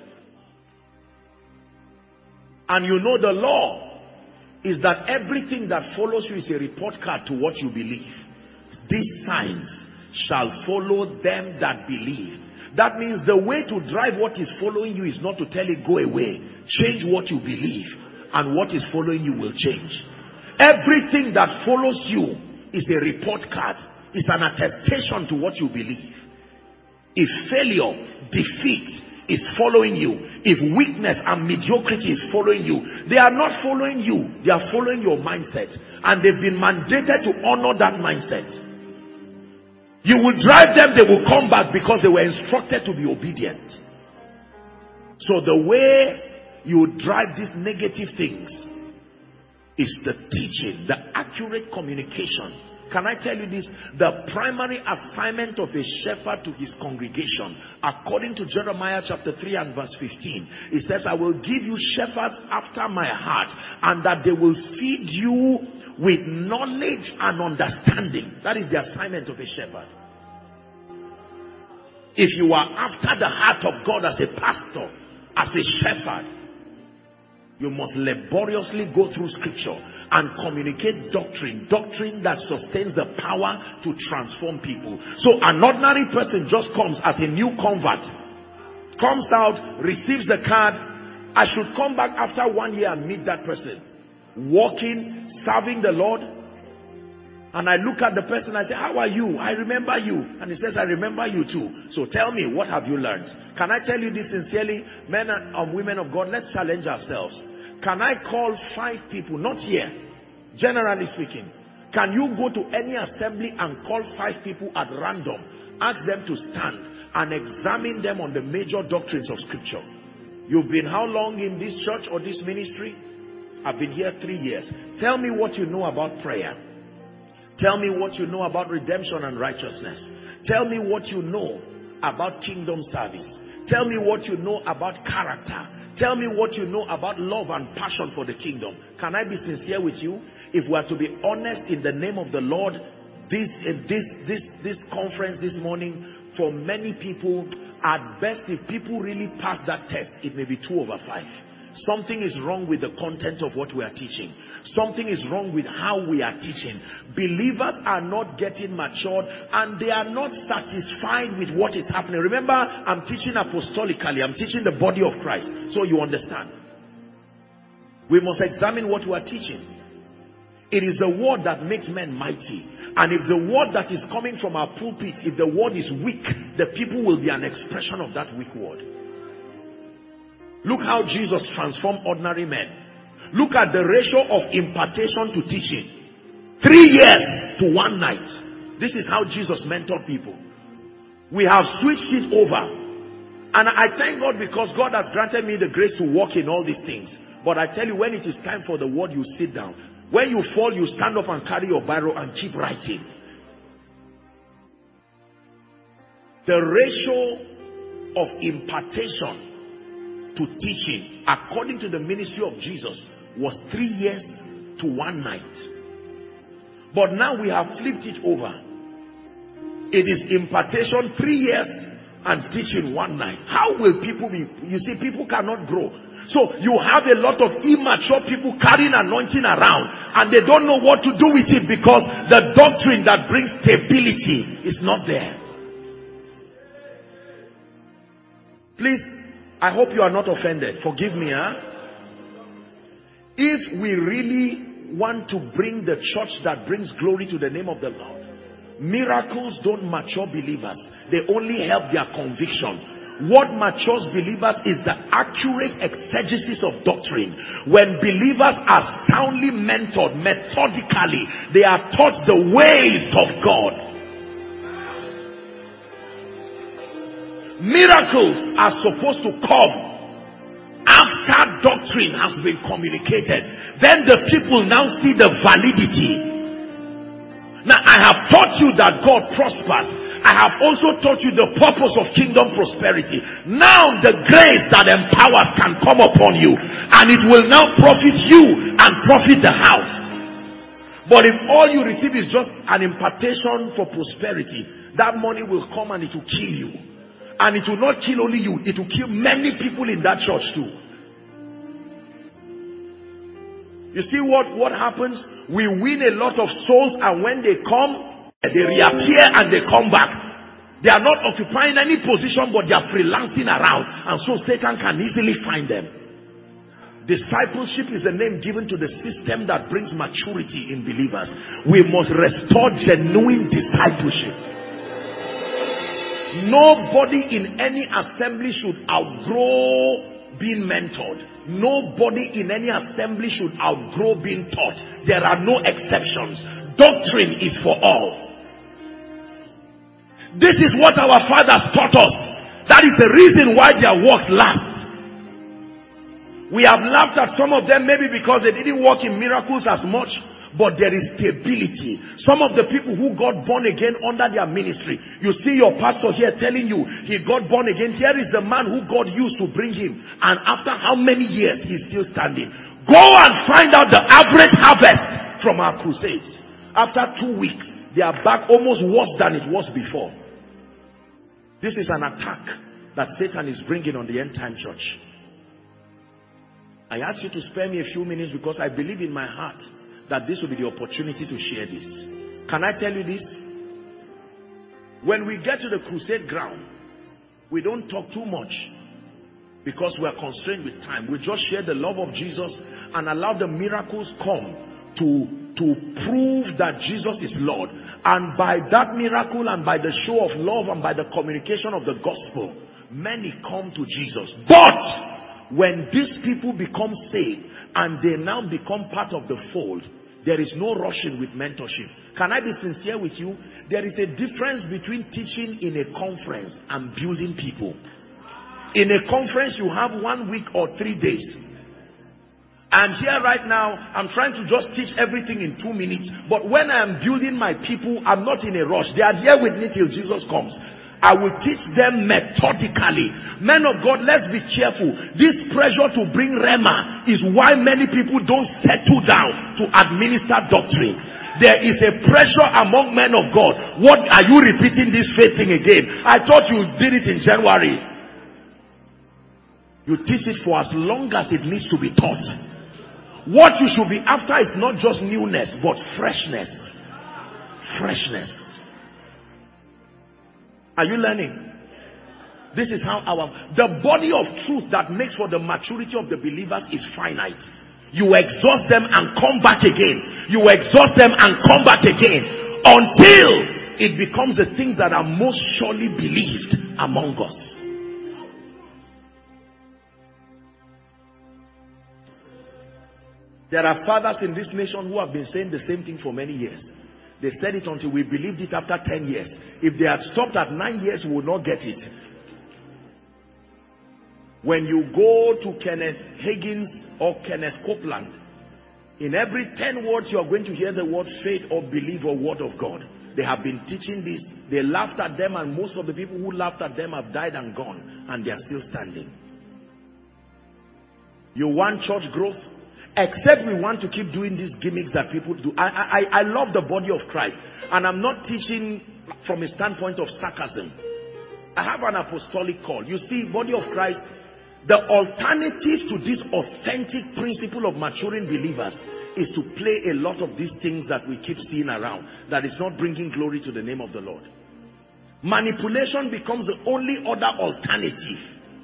And you know the law is that everything that follows you is a report card to what you believe. These signs shall follow them that believe. That means the way to drive what is following you is not to tell it go away. Change what you believe, and what is following you will change. Everything that follows you is a report card. It's an attestation to what you believe. If failure, defeat is following you, if weakness and mediocrity is following you, they are not following you. They are following your mindset. And they've been mandated to honor that mindset. You will drive them, they will come back because they were instructed to be obedient. So the way you drive these negative things is the teaching, the accurate communication. Can I tell you this? The primary assignment of a shepherd to his congregation, according to Jeremiah chapter 3 and verse 15, it says, I will give you shepherds after my heart, and that they will feed you with knowledge and understanding. That is the assignment of a shepherd. If you are after the heart of God as a pastor, as a shepherd, you must laboriously go through scripture and communicate doctrine that sustains the power to transform people. So an ordinary person just comes as a new convert, comes out, receives the card. I should come back after 1 year and meet that person, walking, serving the Lord. And I look at the person, I say, how are you? I remember you. And he says, I remember you too. So tell me, what have you learned? Can I tell you this sincerely? Men and women of God, let's challenge ourselves. Can I call 5 people, not here, generally speaking, can you go to any assembly and call 5 people at random, ask them to stand and examine them on the major doctrines of scripture? You've been how long in this church or this ministry? I've been here 3 years. Tell me what you know about prayer. Tell me what you know about redemption and righteousness. Tell me what you know about kingdom service. Tell me what you know about character. Tell me what you know about love and passion for the kingdom. Can I be sincere with you? If we are to be honest in the name of the Lord, this conference this morning, for many people, at best, if people really pass that test, it may be 2 over 5. Something is wrong with the content of what we are teaching. Something is wrong with how we are teaching. Believers are not getting matured, and they are not satisfied with what is happening. Remember, I'm teaching apostolically. I'm teaching the body of Christ. So you understand. We must examine what we are teaching. It is the word that makes men mighty. And if the word that is coming from our pulpit, if the word is weak, the people will be an expression of that weak word. Look how Jesus transformed ordinary men. Look at the ratio of impartation to teaching. 3 years to 1 night. This is how Jesus mentored people. We have switched it over. And I thank God because God has granted me the grace to walk in all these things. But I tell you, when it is time for the word, you sit down. When you fall, you stand up and carry your biro and keep writing. The ratio of impartation to teaching, according to the ministry of Jesus, was 3 years to 1 night. But now we have flipped it over. It is impartation 3 years and teaching 1 night. How will people be? You see, people cannot grow. So you have a lot of immature people carrying anointing around, and they don't know what to do with it because the doctrine that brings stability is not there. Please, I hope you are not offended. Forgive me, huh? If we really want to bring the church that brings glory to the name of the Lord, miracles don't mature believers. They only help their conviction. What matures believers is the accurate exegesis of doctrine. When believers are soundly mentored, methodically, they are taught the ways of God. Miracles are supposed to come after doctrine has been communicated. Then the people now see the validity. Now, I have taught you that God prospers. I have also taught you the purpose of kingdom prosperity. Now the grace that empowers can come upon you, and it will now profit you and profit the house. But if all you receive is just an impartation for prosperity, that money will come and it will kill you. And it will not kill only you, it will kill many people in that church too. You see what happens? We win a lot of souls, and when they come, they reappear and they come back. They are not occupying any position, but they are freelancing around, and so Satan can easily find them. Discipleship is the name given to the system that brings maturity in believers. We must restore genuine discipleship. Nobody in any assembly should outgrow being mentored. Nobody in any assembly should outgrow being taught. There are no exceptions. Doctrine is for all. This is what our fathers taught us. That is the reason why their works last. We have laughed at some of them maybe because they didn't walk in miracles as much, but there is stability. Some of the people who got born again under their ministry, you see your pastor here telling you he got born again. Here is the man who God used to bring him, and after how many years he's still standing. Go and find out the average harvest from our crusades. After 2 weeks, they are back almost worse than it was before. This is an attack that Satan is bringing on the end time church. I ask you to spare me a few minutes because I believe in my heart that this will be the opportunity to share this. Can I tell you this? When we get to the crusade ground, we don't talk too much because we are constrained with time. We just share the love of Jesus and allow the miracles come to prove that Jesus is Lord. And by that miracle and by the show of love and by the communication of the gospel, many come to Jesus. But when these people become saved and they now become part of the fold, there is no rushing with mentorship. Can I be sincere with you? There is a difference between teaching in a conference and building people. In a conference, you have 1 week or 3 days. And here right now, I'm trying to just teach everything in 2 minutes. But when I am building my people, I'm not in a rush. They are here with me till Jesus comes. I will teach them methodically. Men of God, let's be careful. This pressure to bring Rhema is why many people don't settle down to administer doctrine. There is a pressure among men of God. What are you repeating this faith thing again? I thought you did it in January. You teach it for as long as it needs to be taught. What you should be after is not just newness, but freshness. Freshness. Are you learning? This is how the body of truth that makes for the maturity of the believers is finite. You exhaust them and come back again. You exhaust them and come back again until it becomes the things that are most surely believed among us. There are fathers in this nation who have been saying the same thing for many years. They said it until we believed it after 10 years. If they had stopped at 9 years, we would not get it. When you go to Kenneth Hagin or Kenneth Copeland, in every 10 words you are going to hear the word faith or believe or word of God. They have been teaching this. They laughed at them, and most of the people who laughed at them have died and gone, and they are still standing. You want church growth? Except we want to keep doing these gimmicks that people do. I love the body of Christ, and I'm not teaching from a standpoint of sarcasm. I have an apostolic call. You see, body of Christ, the alternative to this authentic principle of maturing believers is to play a lot of these things that we keep seeing around, that is not bringing glory to the name of the Lord. Manipulation becomes the only other alternative.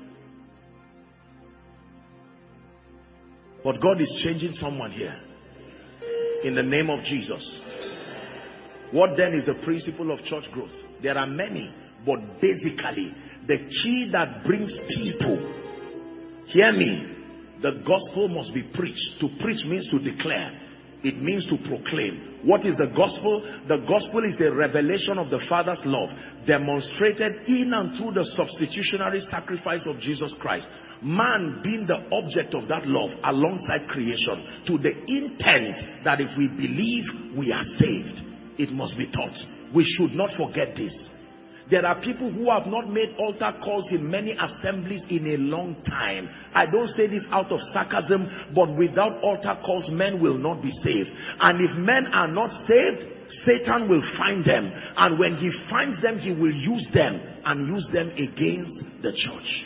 But God is changing someone here in the name of Jesus. What then is the principle of church growth? There are many, but basically the key that brings people, hear me, the gospel must be preached. To preach means to declare. It means to proclaim. What is the gospel? The gospel is a revelation of the Father's love, demonstrated in and through the substitutionary sacrifice of Jesus Christ. Man being the object of that love alongside creation, to the intent that if we believe, we are saved. It must be taught. We should not forget this. There are people who have not made altar calls in many assemblies in a long time. I don't say this out of sarcasm, but without altar calls, men will not be saved. And if men are not saved, Satan will find them. And when he finds them, he will use them and use them against the church.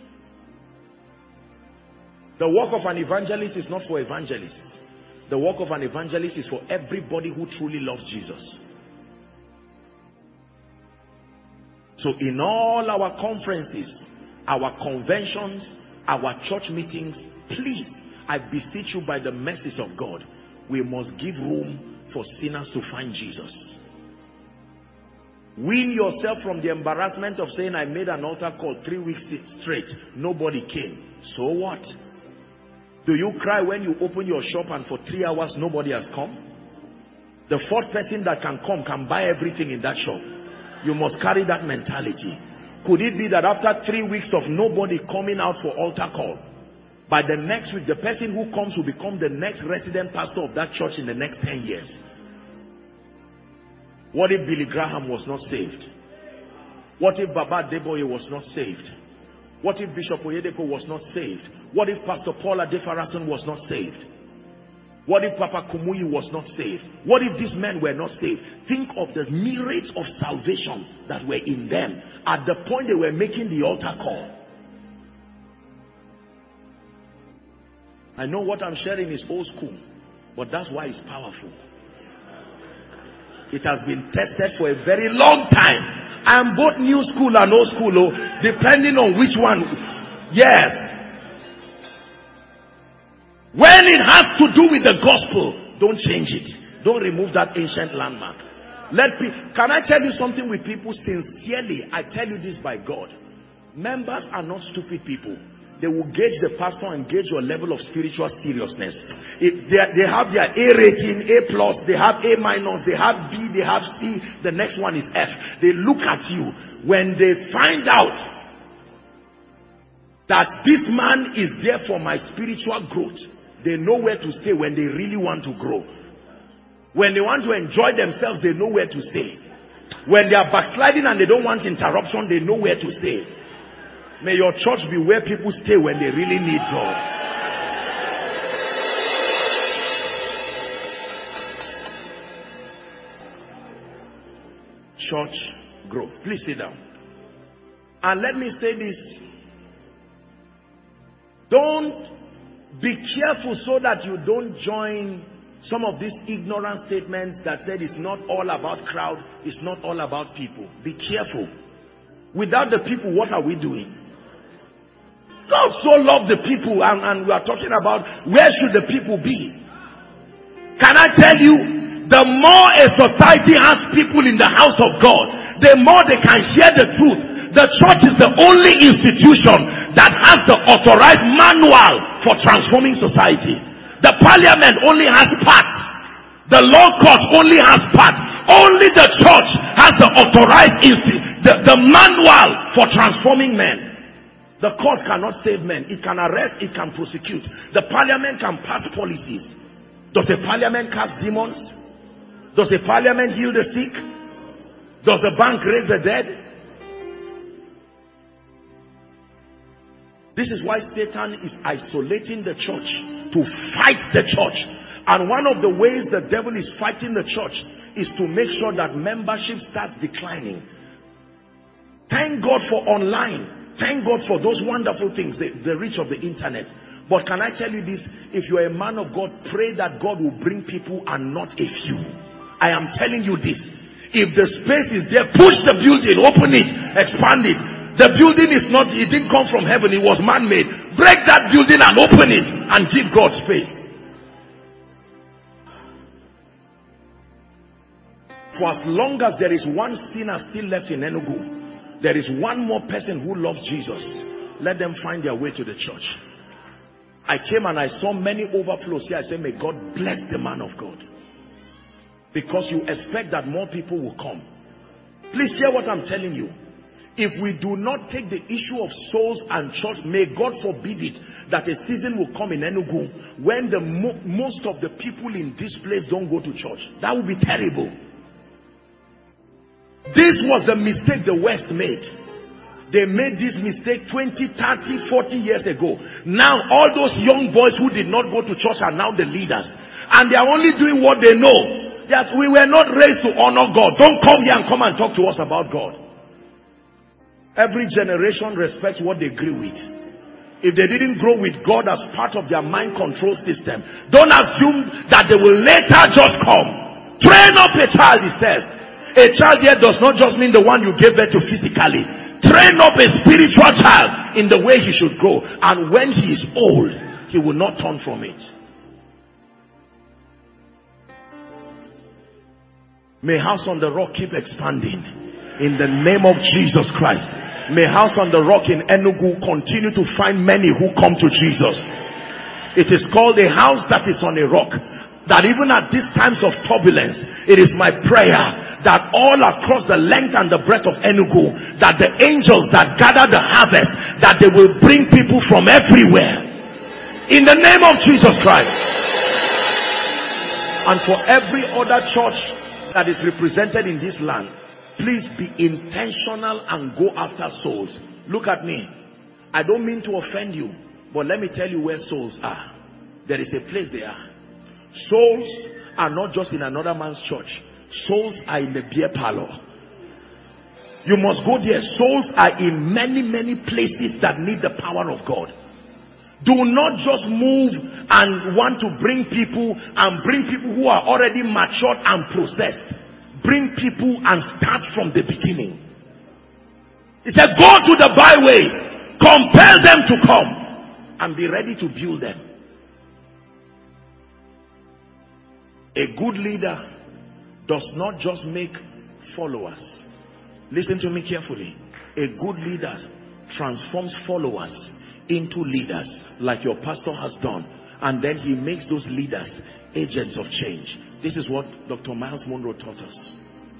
The work of an evangelist is not for evangelists. The work of an evangelist is for everybody who truly loves Jesus. So in all our conferences, our conventions, our church meetings, please, I beseech you by the mercies of God, we must give room for sinners to find Jesus. Wean yourself from the embarrassment of saying, I made an altar call 3 weeks straight. Nobody came. So what? Do you cry when you open your shop and for 3 hours nobody has come? The fourth person that can come can buy everything in that shop. You must carry that mentality. Could it be that after 3 weeks of nobody coming out for altar call, by the next week the person who comes will become the next resident pastor of that church in the next 10 years? What if Billy Graham was not saved? What if Baba Deboye was not saved? What if Bishop Oyedepo was not saved? What if Pastor Paul Adefarasin was not saved? What if Papa Kumuyi was not saved? What if these men were not saved? Think of the myriads of salvation that were in them at the point they were making the altar call. I know what I'm sharing is old school, but that's why it's powerful. It has been tested for a very long time. I'm both new school and old school, depending on which one. Yes. When it has to do with the gospel, don't change it. Don't remove that ancient landmark. Can I tell you something with people sincerely? I tell you this by God. Members are not stupid people. They will gauge the pastor and gauge your level of spiritual seriousness. They have their A rating, A+, they have A-, they have B, they have C, the next one is F. They look at you. When they find out that this man is there for my spiritual growth, they know where to stay when they really want to grow. When they want to enjoy themselves, they know where to stay. When they are backsliding and they don't want interruption, they know where to stay. May your church be where people stay when they really need God. Church growth. Please sit down. And let me say this. Don't be careful so that you don't join some of these ignorant statements that said it's not all about crowd, it's not all about people. Be careful. Without the people, what are we doing? God so loved the people, and we are talking about where should the people be. Can I tell you, the more a society has people in the house of God, the more they can hear the truth. The church is the only institution that has the authorized manual for transforming society. The parliament only has part. The law court only has part. Only the church has the authorized the manual for transforming men. The court cannot save men. It can arrest, it can prosecute. The parliament can pass policies. Does a parliament cast demons? Does a parliament heal the sick? Does the bank raise the dead? This is why Satan is isolating the church to fight the church. And one of the ways the devil is fighting the church is to make sure that membership starts declining. Thank God for online. Thank God for those wonderful things, the reach of the internet. But can I tell you this? If you are a man of God, pray that God will bring people and not a few. I am telling you this. If the space is there, push the building, open it, expand it. The building is not, it didn't come from heaven, it was man-made. Break that building and open it and give God space. For as long as there is one sinner still left in Enugu, there is one more person who loves Jesus, let them find their way to the church. I came and I saw many overflows here. I said, may God bless the man of God. Because you expect that more people will come. Please hear what I'm telling you. If we do not take the issue of souls and church, may God forbid it, that a season will come in Enugu when the most of the people in this place don't go to church. That would be terrible. This was the mistake the West made. They made this mistake 20, 30, 40 years ago. Now all those young boys who did not go to church are now the leaders. And they are only doing what they know. Yes, we were not raised to honor God. Don't come here and come and talk to us about God. Every generation respects what they grew with. If they didn't grow with God as part of their mind control system, don't assume that they will later just come. Train up a child, he says. A child here does not just mean the one you gave birth to physically. Train up a spiritual child in the way he should grow. And when he is old, he will not turn from it. May House on the Rock keep expanding in the name of Jesus Christ. May House on the Rock in Enugu continue to find many who come to Jesus. It is called a house that is on a rock. That even at these times of turbulence, it is my prayer that all across the length and the breadth of Enugu, that the angels that gather the harvest, that they will bring people from everywhere. In the name of Jesus Christ. And for every other church that is represented in this land, please be intentional and go after souls. Look at me. I don't mean to offend you, but let me tell you where souls are. There is a place they are. Souls are not just in another man's church. Souls are in the beer parlor. You must go there. Souls are in many, many places that need the power of God. Do not just move and want to bring people who are already matured and processed. Bring people and start from the beginning. He said, go to the byways, compel them to come, and be ready to build them. A good leader does not just make followers. Listen to me carefully. A good leader transforms followers into leaders, like your pastor has done, and then he makes those leaders agents of change. This is what Dr. Miles Monroe taught us.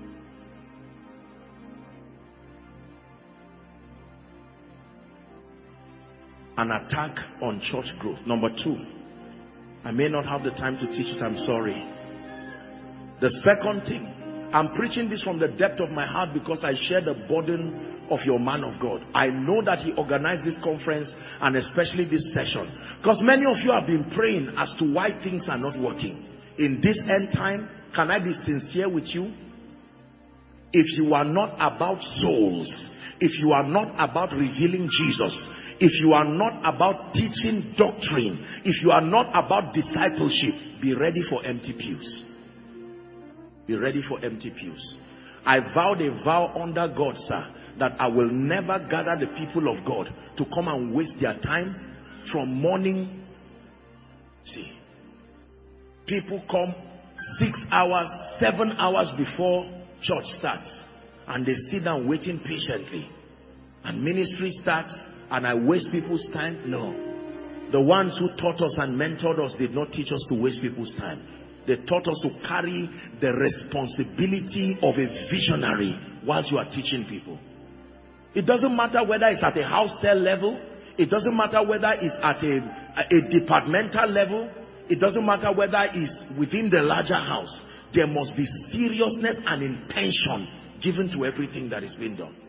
An attack on church growth. Number 2, I may not have the time to teach it, I'm sorry. The second thing, I'm preaching this from the depth of my heart because I share the burden of your man of God. I know that he organized this conference and especially this session, because many of you have been praying as to why things are not working. In this end time, can I be sincere with you? If you are not about souls, if you are not about revealing Jesus, if you are not about teaching doctrine, if you are not about discipleship, be ready for empty pews. Be ready for empty pews. I vowed a vow under God, sir, that I will never gather the people of God to come and waste their time from morning. See, people come 6 hours, 7 hours before church starts, and they sit down waiting patiently, and ministry starts, and I waste people's time. No, the ones who taught us and mentored us did not teach us to waste people's time. They taught us to carry the responsibility of a visionary whilst you are teaching people. It doesn't matter whether it's at a house cell level. It doesn't matter whether it's at a departmental level. It doesn't matter whether it's within the larger house. There must be seriousness and intention given to everything that is being done.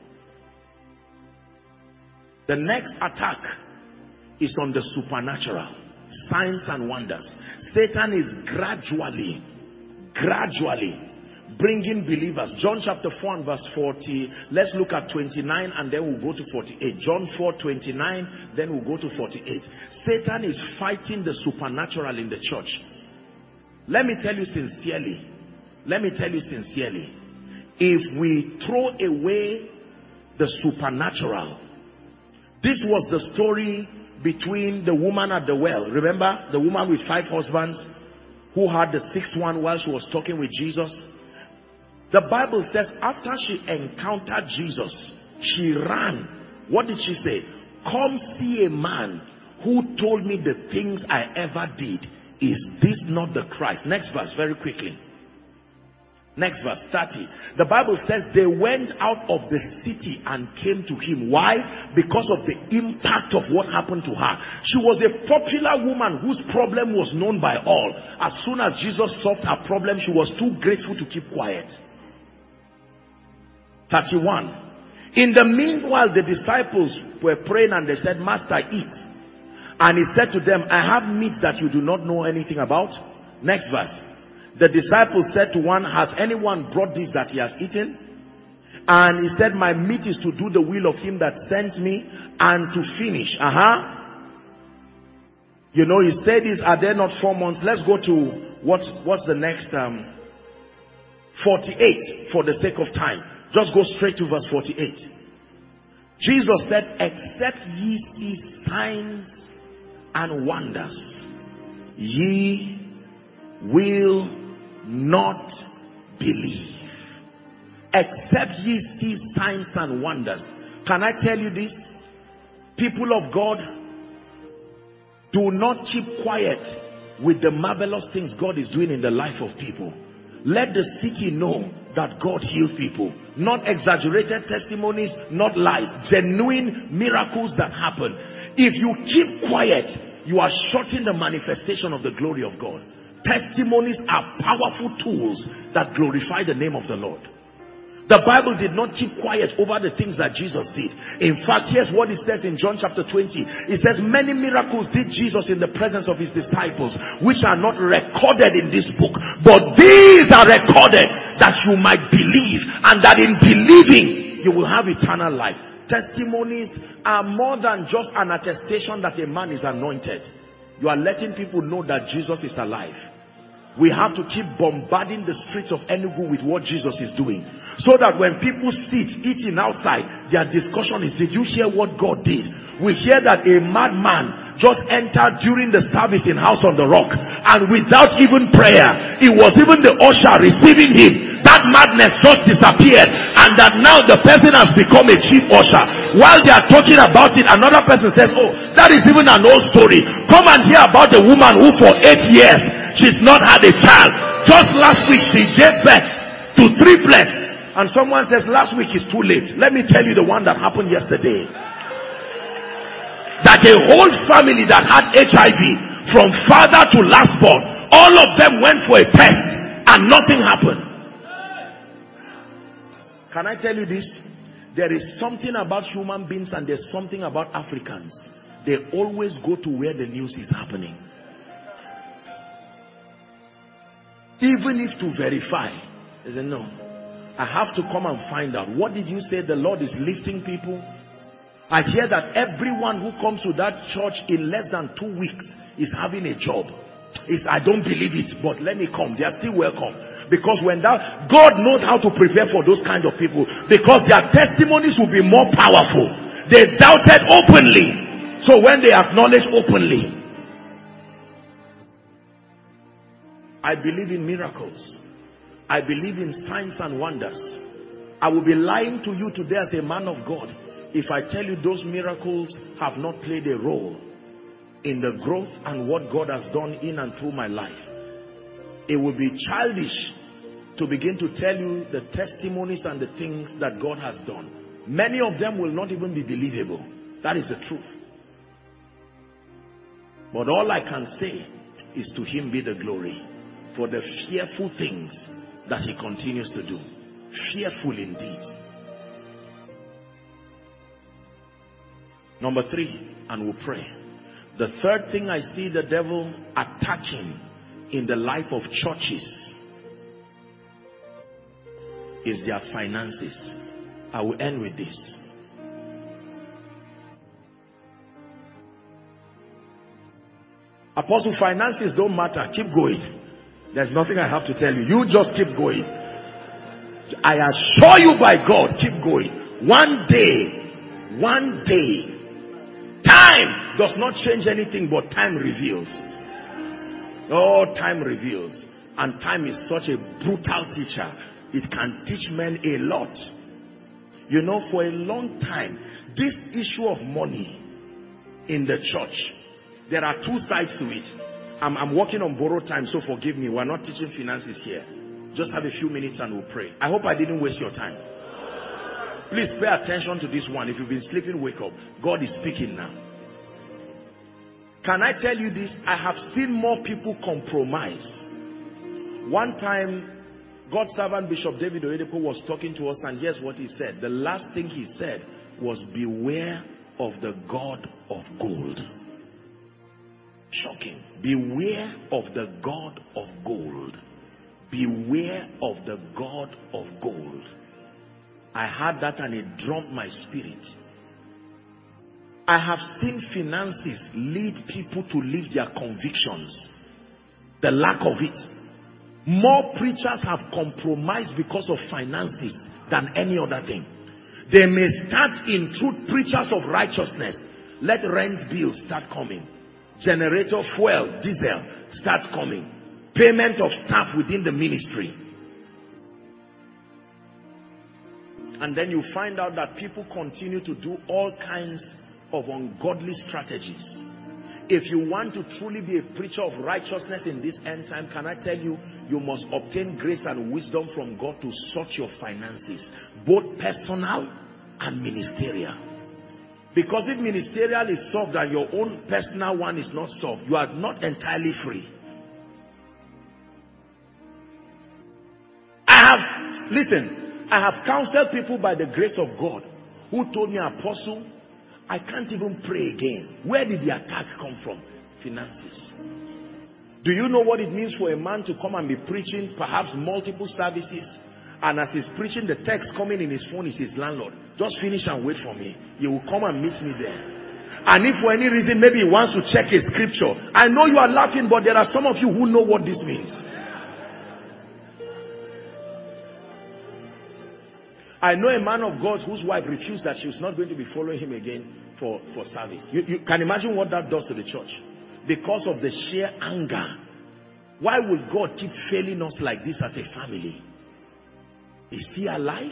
The next attack is on the supernatural, signs and wonders. Satan is gradually bringing believers. John chapter 4 and verse 40. Let's look at 29 and then we'll go to 48. John 4:29, then we'll go to 48. Satan is fighting the supernatural in the church. Let me tell you sincerely, if we throw away the supernatural, this was the story between the woman at the well. Remember the woman with 5 husbands who had the 6th one while she was talking with Jesus? The Bible says after she encountered Jesus, she ran. What did she say? Come see a man who told me the things I ever did. Is this not the Christ? Next verse, very quickly. Next verse, 30. The Bible says they went out of the city and came to him. Why? Because of the impact of what happened to her. She was a popular woman whose problem was known by all. As soon as Jesus solved her problem, she was too grateful to keep quiet. 31. In the meanwhile, the disciples were praying and they said, Master, eat. And he said to them, I have meat that you do not know anything about. Next verse. The disciples said to one, has anyone brought this that he has eaten? And he said, my meat is to do the will of him that sent me and to finish. You know, he said this, are there not 4 months? Let's go to what's the next 48 for the sake of time. Just go straight to verse 48. Jesus said, except ye see signs and wonders, ye will not believe. Except ye see signs and wonders. Can I tell you this? People of God, do not keep quiet with the marvelous things God is doing in the life of people. Let the city know that God healed people. Not exaggerated testimonies, not lies. Genuine miracles that happen. If you keep quiet, you are shorting the manifestation of the glory of God. Testimonies are powerful tools that glorify the name of the Lord. The Bible did not keep quiet over the things that Jesus did. In fact, here's what it says in John chapter 20. It says, many miracles did Jesus in the presence of his disciples, which are not recorded in this book. But these are recorded that you might believe, and that in believing you will have eternal life. Testimonies are more than just an attestation that a man is anointed. You are letting people know that Jesus is alive. We have to keep bombarding the streets of Enugu with what Jesus is doing, so that when people sit eating outside, their discussion is, did you hear what God did? We hear that a madman just entered during the service in House on the Rock, and without even prayer, it was even the usher receiving him. That madness just disappeared, and that now the person has become a chief usher. While they are talking about it, another person says, oh, that is even an old story. Come and hear about the woman who for 8 years she's not had a child. Just last week she gave birth to triplets, and someone says last week is too late. Let me tell you the one that happened yesterday. That a whole family that had HIV, from father to last born, all of them went for a test and nothing happened. Can I tell you this? There is something about human beings and there's something about Africans. They always go to where the news is happening. Even if to verify. They say, no, I have to come and find out. What did you say? The Lord is lifting people. I hear that everyone who comes to that church in less than 2 weeks is having a job. I don't believe it, but let me come. They are still welcome. Because when that, God knows how to prepare for those kind of people. Because their testimonies will be more powerful. They doubted openly. So when they acknowledge openly, I believe in miracles. I believe in signs and wonders. I will be lying to you today as a man of God if I tell you those miracles have not played a role in the growth and what God has done in and through my life. It would be childish to begin to tell you the testimonies and the things that God has done. Many of them will not even be believable. That is the truth. But all I can say is to him be the glory for the fearful things that he continues to do. Fearful indeed. Number 3, and we'll pray. The third thing I see the devil attacking in the life of churches is their finances. I will end with this. Apostle, finances don't matter. Keep going. There's nothing I have to tell you. You just keep going. I assure you by God, keep going. One day, time does not change anything, but time reveals. Oh, time reveals. And time is such a brutal teacher. It can teach men a lot. You know, for a long time, this issue of money in the church, there are two sides to it. I'm working on borrowed time, so forgive me. We're not teaching finances here. Just have a few minutes and we'll pray. I hope I didn't waste your time. Please pay attention to this one. If you've been sleeping, wake up. God is speaking now. Can I tell you this? I have seen more people compromise. One time, God's servant Bishop David Oyedepo was talking to us, and here's what he said. The last thing he said was, beware of the God of gold. Shocking. Beware of the God of gold. Beware of the God of gold. I heard that and it drummed my spirit. I have seen finances lead people to leave their convictions. The lack of it. More preachers have compromised because of finances than any other thing. They may start in truth, preachers of righteousness. Let rent bills start coming. Generator, fuel, diesel starts coming. Payment of staff within the ministry. And then you find out that people continue to do all kinds of ungodly strategies. If you want to truly be a preacher of righteousness in this end time, can I tell you, you must obtain grace and wisdom from God to sort your finances, both personal and ministerial. Because if ministerial is solved and your own personal one is not solved, you are not entirely free. I have counseled people by the grace of God who told me, Apostle, I can't even pray again. Where did the attack come from? Finances. Do you know what it means for a man to come and be preaching perhaps multiple services, and as he's preaching, the text coming in his phone is his landlord? Just finish and wait for me. He will come and meet me there. And if for any reason maybe he wants to check his scripture, I know you are laughing, but there are some of you who know what this means. I know a man of God whose wife refused that she was not going to be following him again for service. You can imagine what that does to the church. Because of the sheer anger. Why would God keep failing us like this as a family? Is he alive?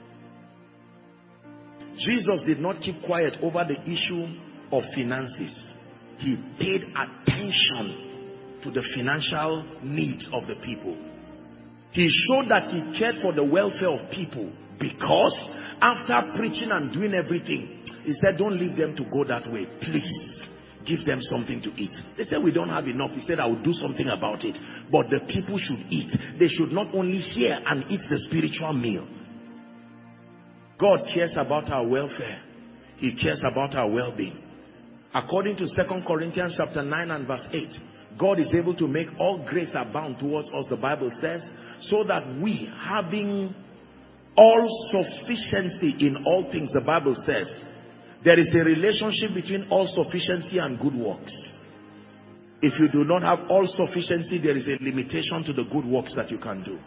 Jesus did not keep quiet over the issue of finances. He paid attention to the financial needs of the people. He showed that he cared for the welfare of people, because after preaching and doing everything, he said, don't leave them to go that way. Please give them something to eat. They said, we don't have enough. He said, I will do something about it. But the people should eat. They should not only hear and eat the spiritual meal. God cares about our welfare. He cares about our well-being. According to 2 Corinthians chapter 9 and verse 8, God is able to make all grace abound towards us, the Bible says, so that we, having all sufficiency in all things, the Bible says, there is a relationship between all sufficiency and good works. If you do not have all sufficiency, there is a limitation to the good works that you can do.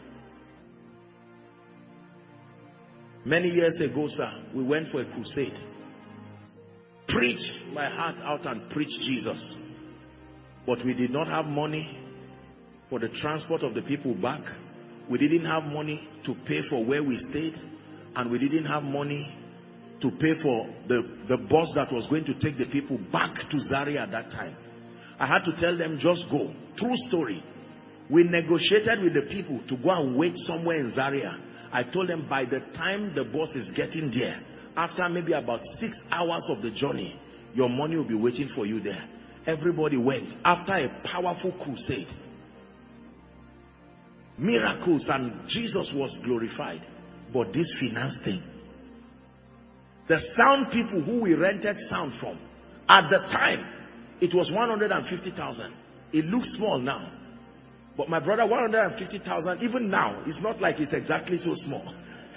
Many years ago, sir, we went for a crusade. Preached my heart out and preached Jesus. But we did not have money for the transport of the people back. We didn't have money to pay for where we stayed. And we didn't have money to pay for the bus that was going to take the people back to Zaria at that time. I had to tell them, just go. True story. We negotiated with the people to go and wait somewhere in Zaria. I told them, by the time the bus is getting there, after maybe about 6 hours of the journey, your money will be waiting for you there. Everybody went after a powerful crusade. Miracles, and Jesus was glorified. But this finance thing, the sound people who we rented sound from, at the time, it was 150,000. It looks small now. But my brother, 150,000, even now, it's not like it's exactly so small.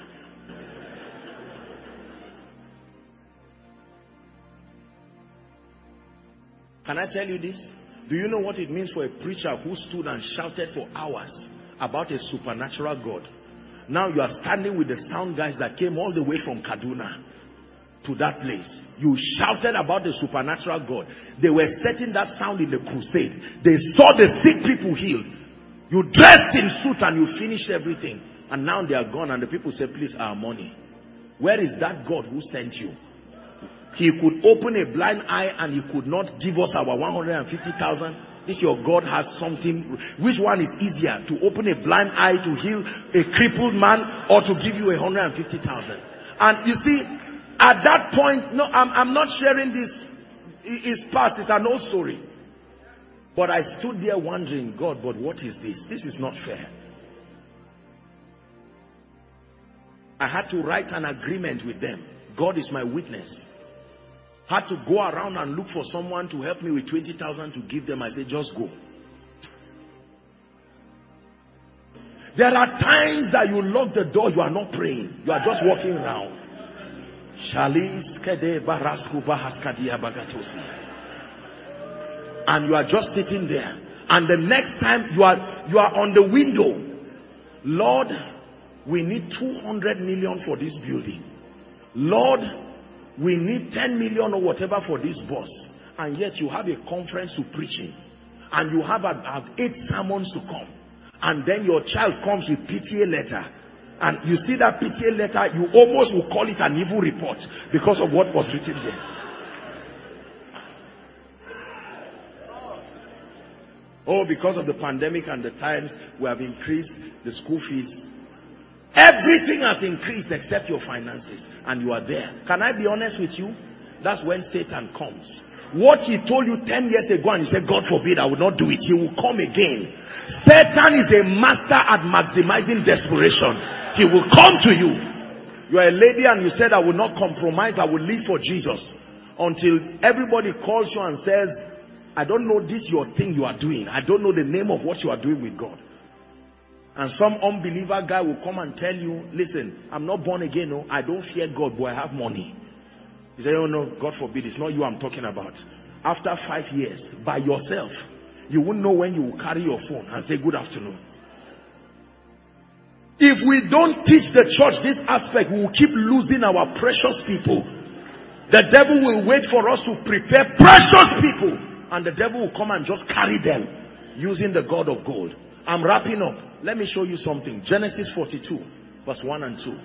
Can I tell you this? Do you know what it means for a preacher who stood and shouted for hours about a supernatural God? Now you are standing with the sound guys that came all the way from Kaduna to that place. You shouted about the supernatural God. They were setting that sound in the crusade. They saw the sick people healed. You dressed in suit and you finished everything. And now they are gone and the people say, please, our money. Where is that God who sent you? He could open a blind eye and he could not give us our 150,000. This your God has something. Which one is easier? To open a blind eye to heal a crippled man, or to give you 150,000? And you see, at that point, no, I'm not sharing this. It's past. It's an old story. But I stood there wondering, God, but what is this? This is not fair. I had to write an agreement with them. God is my witness. Had to go around and look for someone to help me with 20,000 to give them. I said, just go. There are times that you lock the door, you are not praying. You are just walking around. And you are just sitting there. And the next time you are on the window. Lord, we need 200 million for this building. Lord, we need 10 million or whatever for this bus. And yet you have a conference to preach in. And you have 8 sermons to come. And then your child comes with PTA letter. And you see that PTA letter, you almost will call it an evil report because of what was written there. Oh, because of the pandemic and the times, we have increased the school fees. Everything has increased except your finances. And you are there. Can I be honest with you? That's when Satan comes. What he told you 10 years ago and you said, God forbid I will not do it. He will come again. Satan is a master at maximizing desperation. He will come to you. You are a lady and you said, I will not compromise. I will live for Jesus. Until everybody calls you and says, I don't know this your thing you are doing. I don't know the name of what you are doing with God. And some unbeliever guy will come and tell you, listen, I'm not born again. No, I don't fear God, but I have money. You say, oh no, God forbid, it's not you I'm talking about. After 5 years, by yourself, you won't know when you will carry your phone and say good afternoon. If we don't teach the church this aspect, we will keep losing our precious people. The devil will wait for us to prepare precious people. And the devil will come and just carry them using the God of gold. I'm wrapping up. Let me show you something. Genesis 42, verse 1 and 2.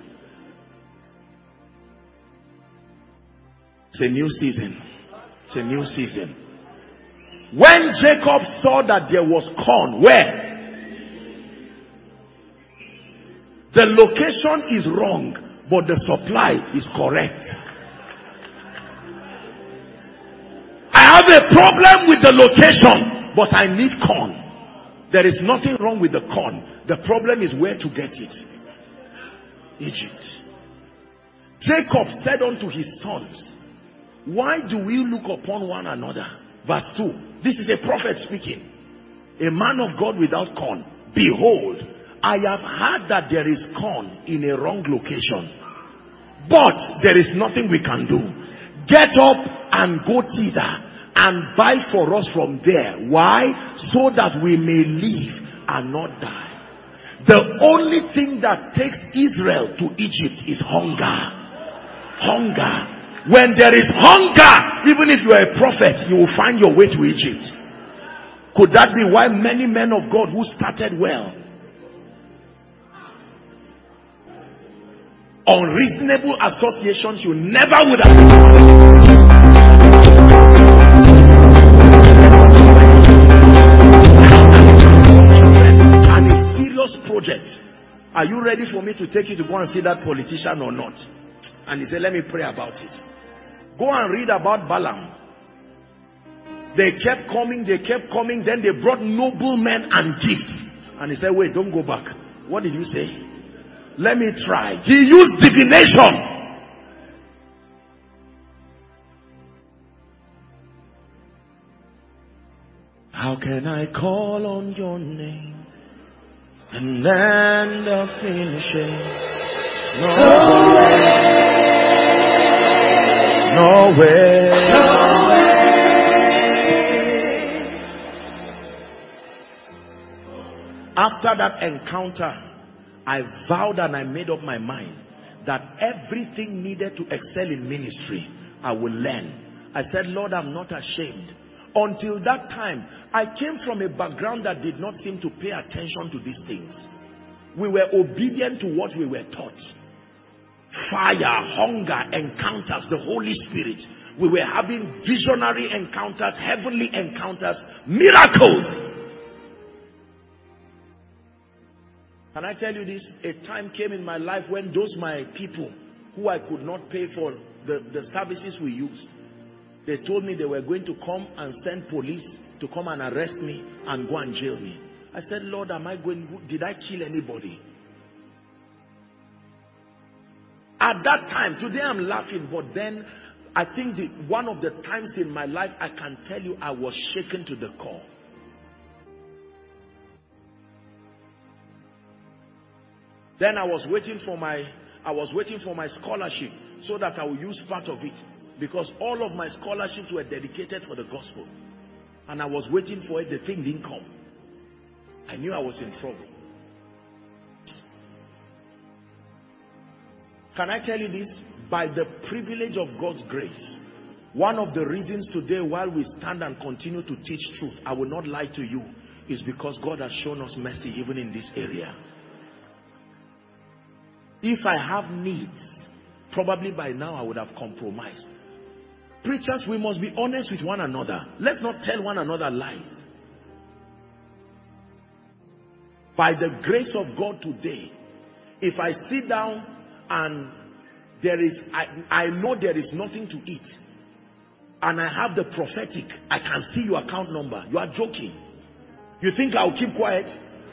It's a new season. It's a new season. When Jacob saw that there was corn, where? The location is wrong, but the supply is correct. I have a problem with the location, but I need corn. There is nothing wrong with the corn. The problem is where to get it. Egypt. Jacob said unto his sons, why do we look upon one another? Verse 2. This is a prophet speaking. A man of God without corn. Behold, I have heard that there is corn in a wrong location. But there is nothing we can do. Get up and go thither and buy for us from there. Why? So that we may live and not die. The only thing that takes Israel to Egypt is hunger. Hunger. When there is hunger, even if you are a prophet, you will find your way to Egypt. Could that be why many men of God who started well, unreasonable associations you never would have and a serious project. Are you ready for me to take you to go and see that politician or not? And he said, let me pray about it. Go and read about Balaam. They kept coming, then they brought noblemen and gifts. And he said, wait, don't go back. What did you say? Let me try. He used divination. How can I call on your name and end up finishing? No way. No way. No way. After that encounter, I vowed and I made up my mind that everything needed to excel in ministry, I will learn. I said, Lord, I'm not ashamed. Until that time, I came from a background that did not seem to pay attention to these things. We were obedient to what we were taught. Fire, hunger, encounters, the Holy Spirit. We were having visionary encounters, heavenly encounters, miracles. Can I tell you this? A time came in my life when those my people who I could not pay for the services we used, they told me they were going to come and send police to come and arrest me and go and jail me. I said, Lord, did I kill anybody? At that time, today I'm laughing, but then I think one of the times in my life I can tell you I was shaken to the core. Then I was waiting for my scholarship so that I will use part of it, because all of my scholarships were dedicated for the gospel. And I was waiting for it, the thing didn't come. I knew I was in trouble. Can I tell you this? By the privilege of God's grace, one of the reasons today while we stand and continue to teach truth, I will not lie to you, is because God has shown us mercy even in this area. If I have needs, probably by now I would have compromised. Preachers, we must be honest with one another. Let's not tell one another lies. By the grace of God today, if I sit down and I know there is nothing to eat, and I have the prophetic, I can see your account number. You are joking. You think I'll keep quiet?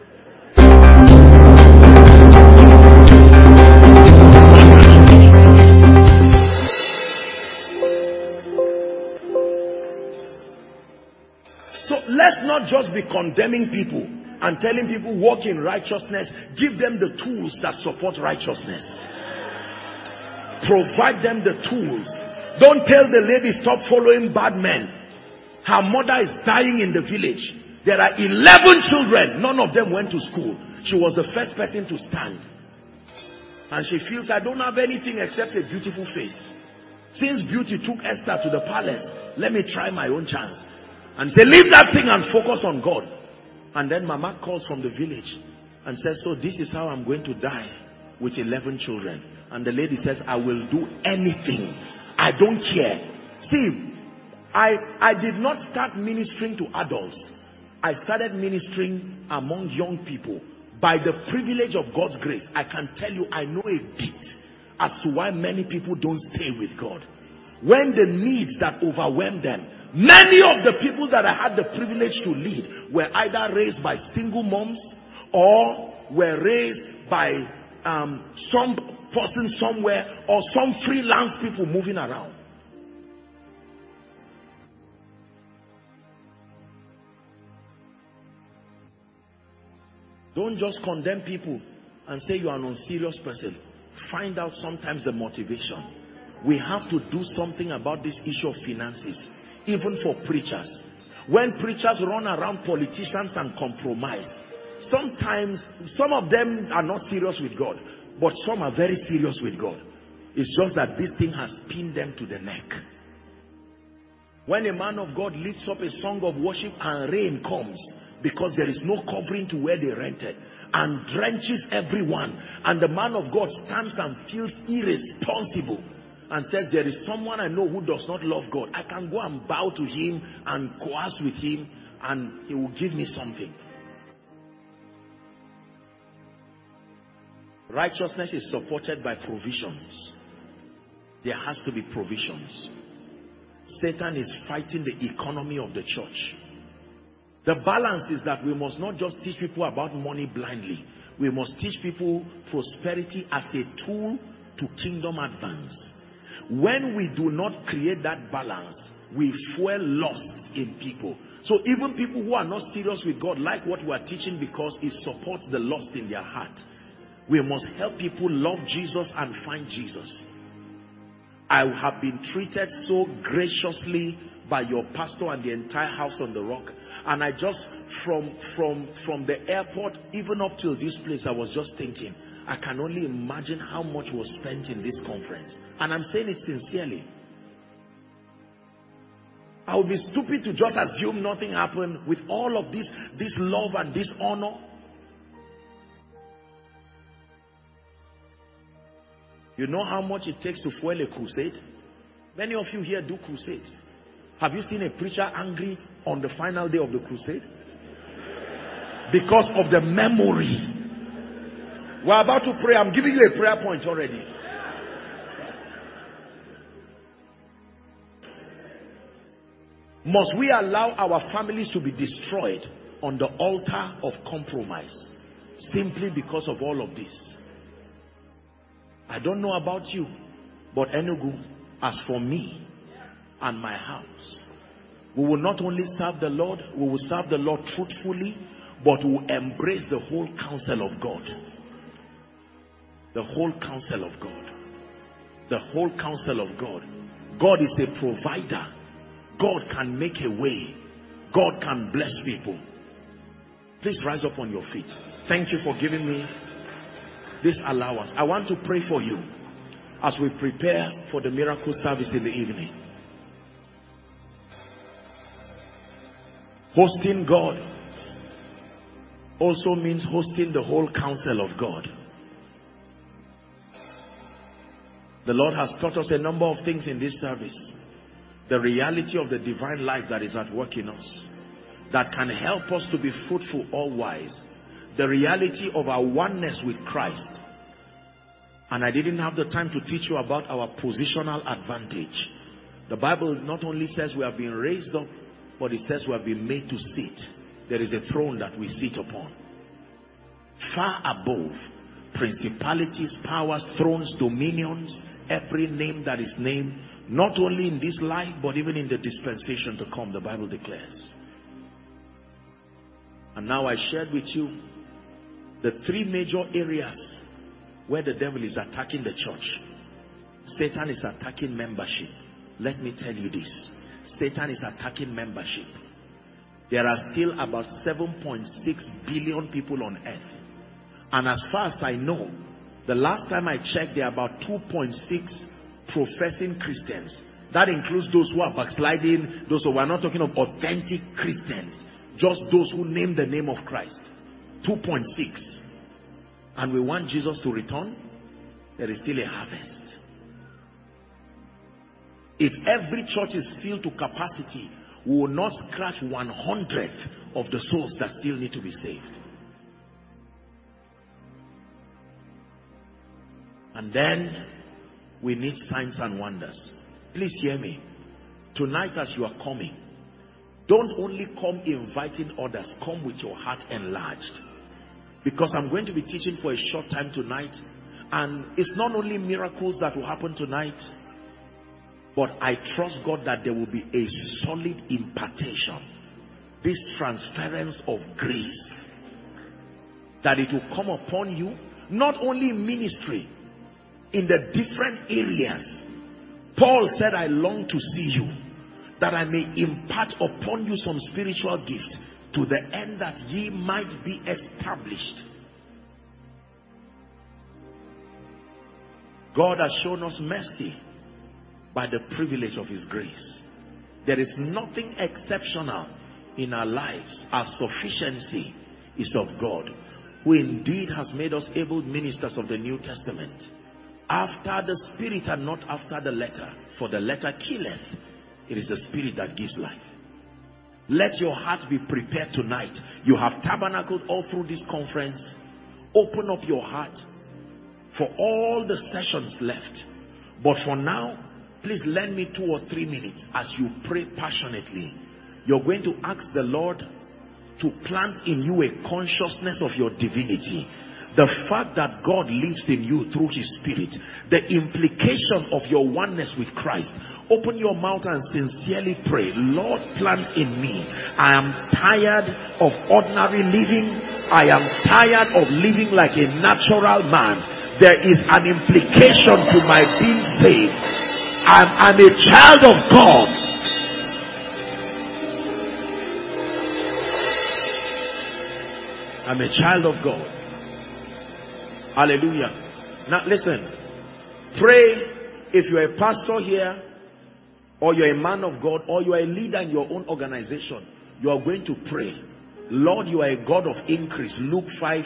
So let's not just be condemning people and telling people walk in righteousness. Give them the tools that support righteousness. Provide them the tools. Don't tell the lady stop following bad men. Her mother is dying in the village. There are 11 children. None of them went to school. She was the first person to stand. And she feels, I don't have anything except a beautiful face. Since beauty took Esther to the palace, let me try my own chance. And say, leave that thing and focus on God. And then Mama calls from the village and says, so this is how I'm going to die with 11 children. And the lady says, I will do anything. I don't care. See, I did not start ministering to adults. I started ministering among young people. By the privilege of God's grace, I can tell you, I know a bit as to why many people don't stay with God. When the needs that overwhelm them, many of the people that I had the privilege to lead were either raised by single moms or were raised by some person somewhere or some freelance people moving around. Don't just condemn people and say you are an unserious person. Find out sometimes the motivation. We have to do something about this issue of finances, even for preachers. When preachers run around politicians and compromise, sometimes some of them are not serious with God, but some are very serious with God. It's just that this thing has pinned them to the neck. When a man of God lifts up a song of worship and rain comes, because there is no covering to where they rented, and drenches everyone, and the man of God stands and feels irresponsible and says, there is someone I know who does not love God. I can go and bow to him and coerce with him and he will give me something. Righteousness is supported by provisions. There has to be provisions. Satan is fighting the economy of the church. The balance is that we must not just teach people about money blindly. We must teach people prosperity as a tool to kingdom advance. When we do not create that balance, we fuel lust in people. So even people who are not serious with God like what we are teaching because it supports the lust in their heart. We must help people love Jesus and find Jesus. I have been treated so graciously by your pastor and the entire House on the Rock, and I just from the airport even up till this place, I was just thinking, I can only imagine how much was spent in this conference, and I'm saying it sincerely. I would be stupid to just assume nothing happened with all of this love and this honor. You know how much it takes to fuel a crusade? Many of you here do crusades. Have you seen a preacher angry on the final day of the crusade? Because of the memory. We're about to pray. I'm giving you a prayer point already. Must we allow our families to be destroyed on the altar of compromise simply because of all of this? I don't know about you, but Enugu, as for me and my house, we will not only serve the Lord, we will serve the Lord truthfully, but we will embrace the whole counsel of God. The whole counsel of God. The whole counsel of God. God is a provider. God can make a way. God can bless people. Please rise up on your feet. Thank you for giving me this allowance. I want to pray for you as we prepare for the miracle service in the evening. Hosting God also means hosting the whole counsel of God. The Lord has taught us a number of things in this service. The reality of the divine life that is at work in us, that can help us to be fruitful, all wise. The reality of our oneness with Christ. And I didn't have the time to teach you about our positional advantage. The Bible not only says we have been raised up, but it says we have been made to sit. There is a throne that we sit upon. Far above principalities, powers, thrones, dominions, every name that is named, not only in this life, but even in the dispensation to come, the Bible declares. And now I shared with you the three major areas where the devil is attacking the church. Satan is attacking membership. Let me tell you this. Satan is attacking membership. There are still about 7.6 billion people on earth. And as far as I know, the last time I checked, there are about 2.6 professing Christians. That includes those who are backsliding, those who are not talking of authentic Christians. Just those who name the name of Christ. 2.6. And we want Jesus to return. There is still a harvest. If every church is filled to capacity, we will not scratch 1/100th of the souls that still need to be saved. And then we need signs and wonders. Please hear me. Tonight as you are coming, don't only come inviting others, come with your heart enlarged. Because I'm going to be teaching for a short time tonight, and it's not only miracles that will happen tonight, but I trust God that there will be a solid impartation. This transference of grace, that it will come upon you, not only in ministry, in the different areas. Paul said, I long to see you, that I may impart upon you some spiritual gift, to the end that ye might be established. God has shown us mercy by the privilege of his grace. There is nothing exceptional in our lives. Our sufficiency is of God, who indeed has made us able ministers of the New Testament, after the Spirit and not after the letter. For the letter killeth, it is the Spirit that gives life. Let your heart be prepared tonight. You have tabernacled all through this conference. Open up your heart for all the sessions left. But for now, please lend me 2 or 3 minutes as you pray passionately. You're going to ask the Lord to plant in you a consciousness of your divinity. The fact that God lives in you through his spirit, the implication of your oneness with Christ. Open your mouth and sincerely pray, Lord, plant in me. I am tired of ordinary living. I am tired of living like a natural man. There is an implication to my being saved. I'm a child of God. I'm a child of God. Hallelujah. Now listen. Pray. If you're a pastor here, or you're a man of God, or you're a leader in your own organization, you are going to pray, Lord, you are a God of increase. Luke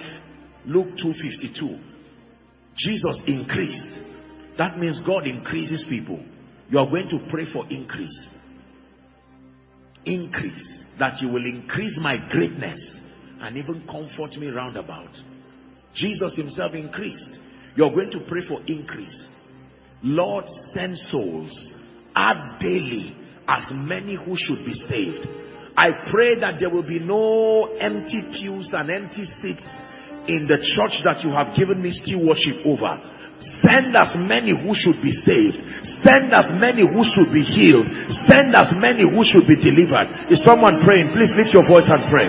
2:52. Jesus increased. That means God increases people. You are going to pray for increase. Increase. That you will increase my greatness and even comfort me round about. Jesus himself increased. You're going to pray for increase. Lord, send souls. Add daily as many who should be saved. I pray that there will be no empty pews and empty seats in the church that you have given me stewardship over. Send as many who should be saved. Send as many who should be healed. Send as many who should be delivered. Is someone praying? Please lift your voice and pray.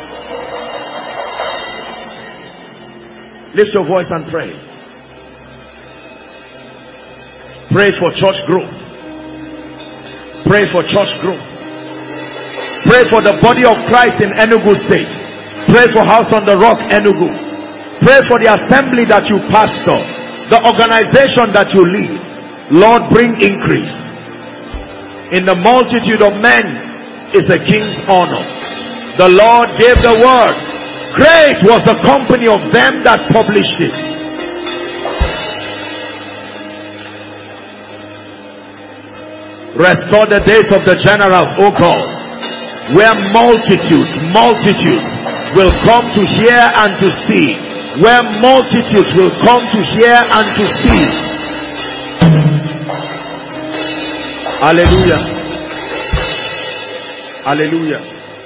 Lift your voice and pray. Pray for church growth. Pray for church growth. Pray for the body of Christ in Enugu State. Pray for House on the Rock, Enugu. Pray for the assembly that you pastor, the organization that you lead. Lord, bring increase. In the multitude of men is the king's honor. The Lord gave the word. Great was the company of them that published it. Restore the days of the generals, O God, where multitudes will come to hear and to see. Where multitudes will come to hear and to see. Hallelujah. Hallelujah.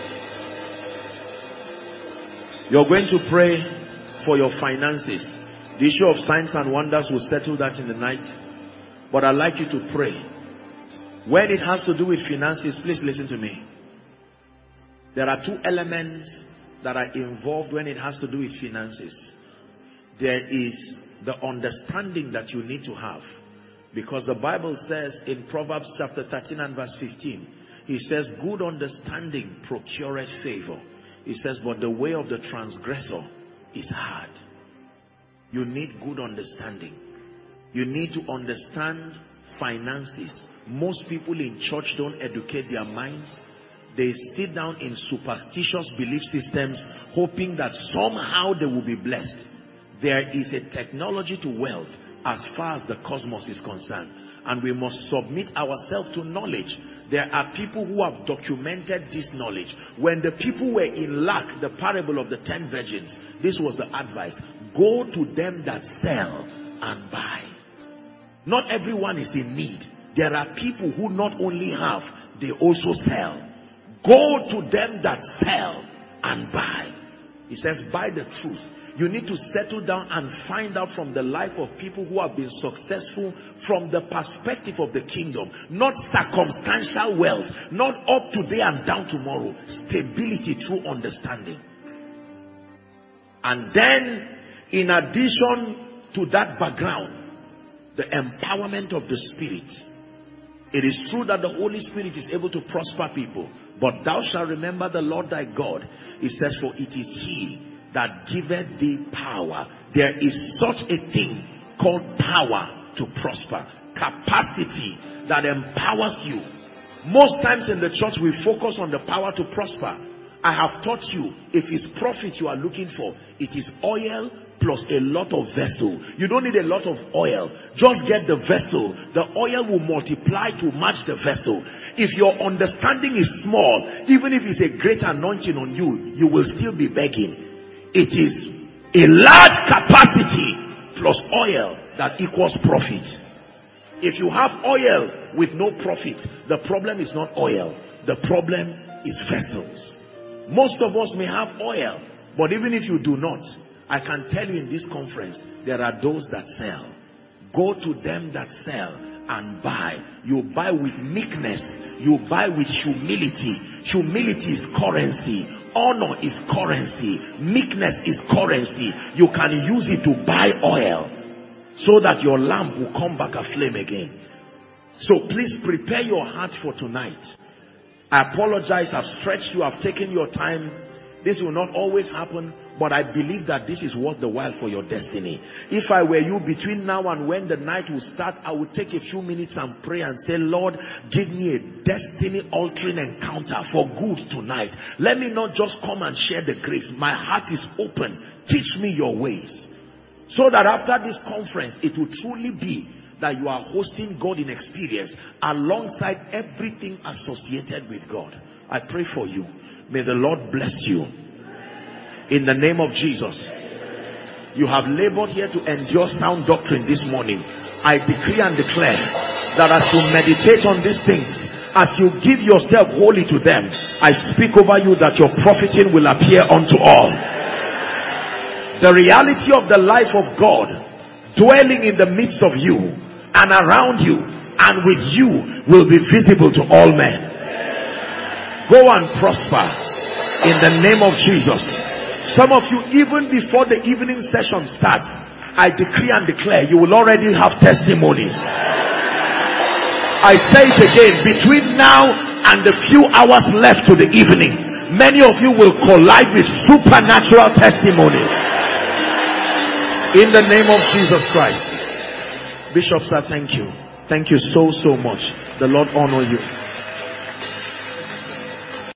You're going to pray for your finances. The issue of signs and wonders will settle that in the night. But I'd like you to pray. When it has to do with finances, please listen to me. There are two elements that are involved when it has to do with finances. There is the understanding that you need to have. Because the Bible says in Proverbs chapter 13 and verse 15, it says, good understanding procureth favor. It says, but the way of the transgressor is hard. You need good understanding. You need to understand finances. Most people in church don't educate their minds. They sit down in superstitious belief systems, hoping that somehow they will be blessed. There is a technology to wealth as far as the cosmos is concerned. And we must submit ourselves to knowledge. There are people who have documented this knowledge. When the people were in lack, the parable of the 10 virgins, this was the advice. Go to them that sell and buy. Not everyone is in need. There are people who not only have, they also sell. Go to them that sell and buy. He says, buy the truth. You need to settle down and find out from the life of people who have been successful from the perspective of the kingdom. Not circumstantial wealth. Not up today and down tomorrow. Stability through understanding. And then, in addition to that background, the empowerment of the Spirit. It is true that the Holy Spirit is able to prosper people. But thou shalt remember the Lord thy God. It says, for it is he that giveth thee power. There is such a thing called power to prosper. Capacity that empowers you. Most times in the church we focus on the power to prosper. I have taught you, if it's profit you are looking for, it is oil plus a lot of vessel. You don't need a lot of oil. Just get the vessel. The oil will multiply to match the vessel. If your understanding is small, even if it's a great anointing on you, you will still be begging. It is a large capacity plus oil that equals profit. If you have oil with no profit, the problem is not oil. The problem is vessels. Most of us may have oil, but even if you do not, I can tell you in this conference, there are those that sell. Go to them that sell and buy. You buy with meekness. You buy with humility. Humility is currency. Honor is currency. Meekness is currency. You can use it to buy oil so that your lamp will come back aflame again. So please prepare your heart for tonight. I apologize, I've stretched you, I've taken your time. This will not always happen, but I believe that this is worth the while for your destiny. If I were you, between now and when the night will start, I would take a few minutes and pray and say, Lord, give me a destiny altering encounter for good tonight. Let me not just come and share the grace. My heart is open. Teach me your ways. So that after this conference, it will truly be that you are hosting God in experience alongside everything associated with God. I pray for you. May the Lord bless you. In the name of Jesus. You have labored here to endure sound doctrine this morning. I decree and declare that as you meditate on these things, as you give yourself wholly to them, I speak over you that your profiting will appear unto all. The reality of the life of God dwelling in the midst of you and around you and with you will be visible to all men. Go and prosper in the name of Jesus. Some of you, even before the evening session starts, I decree and declare you will already have testimonies. I say it again, between now and the few hours left to the evening, many of you will collide with supernatural testimonies in the name of Jesus Christ. Bishop sir, thank you. Thank you so much. The Lord honor you.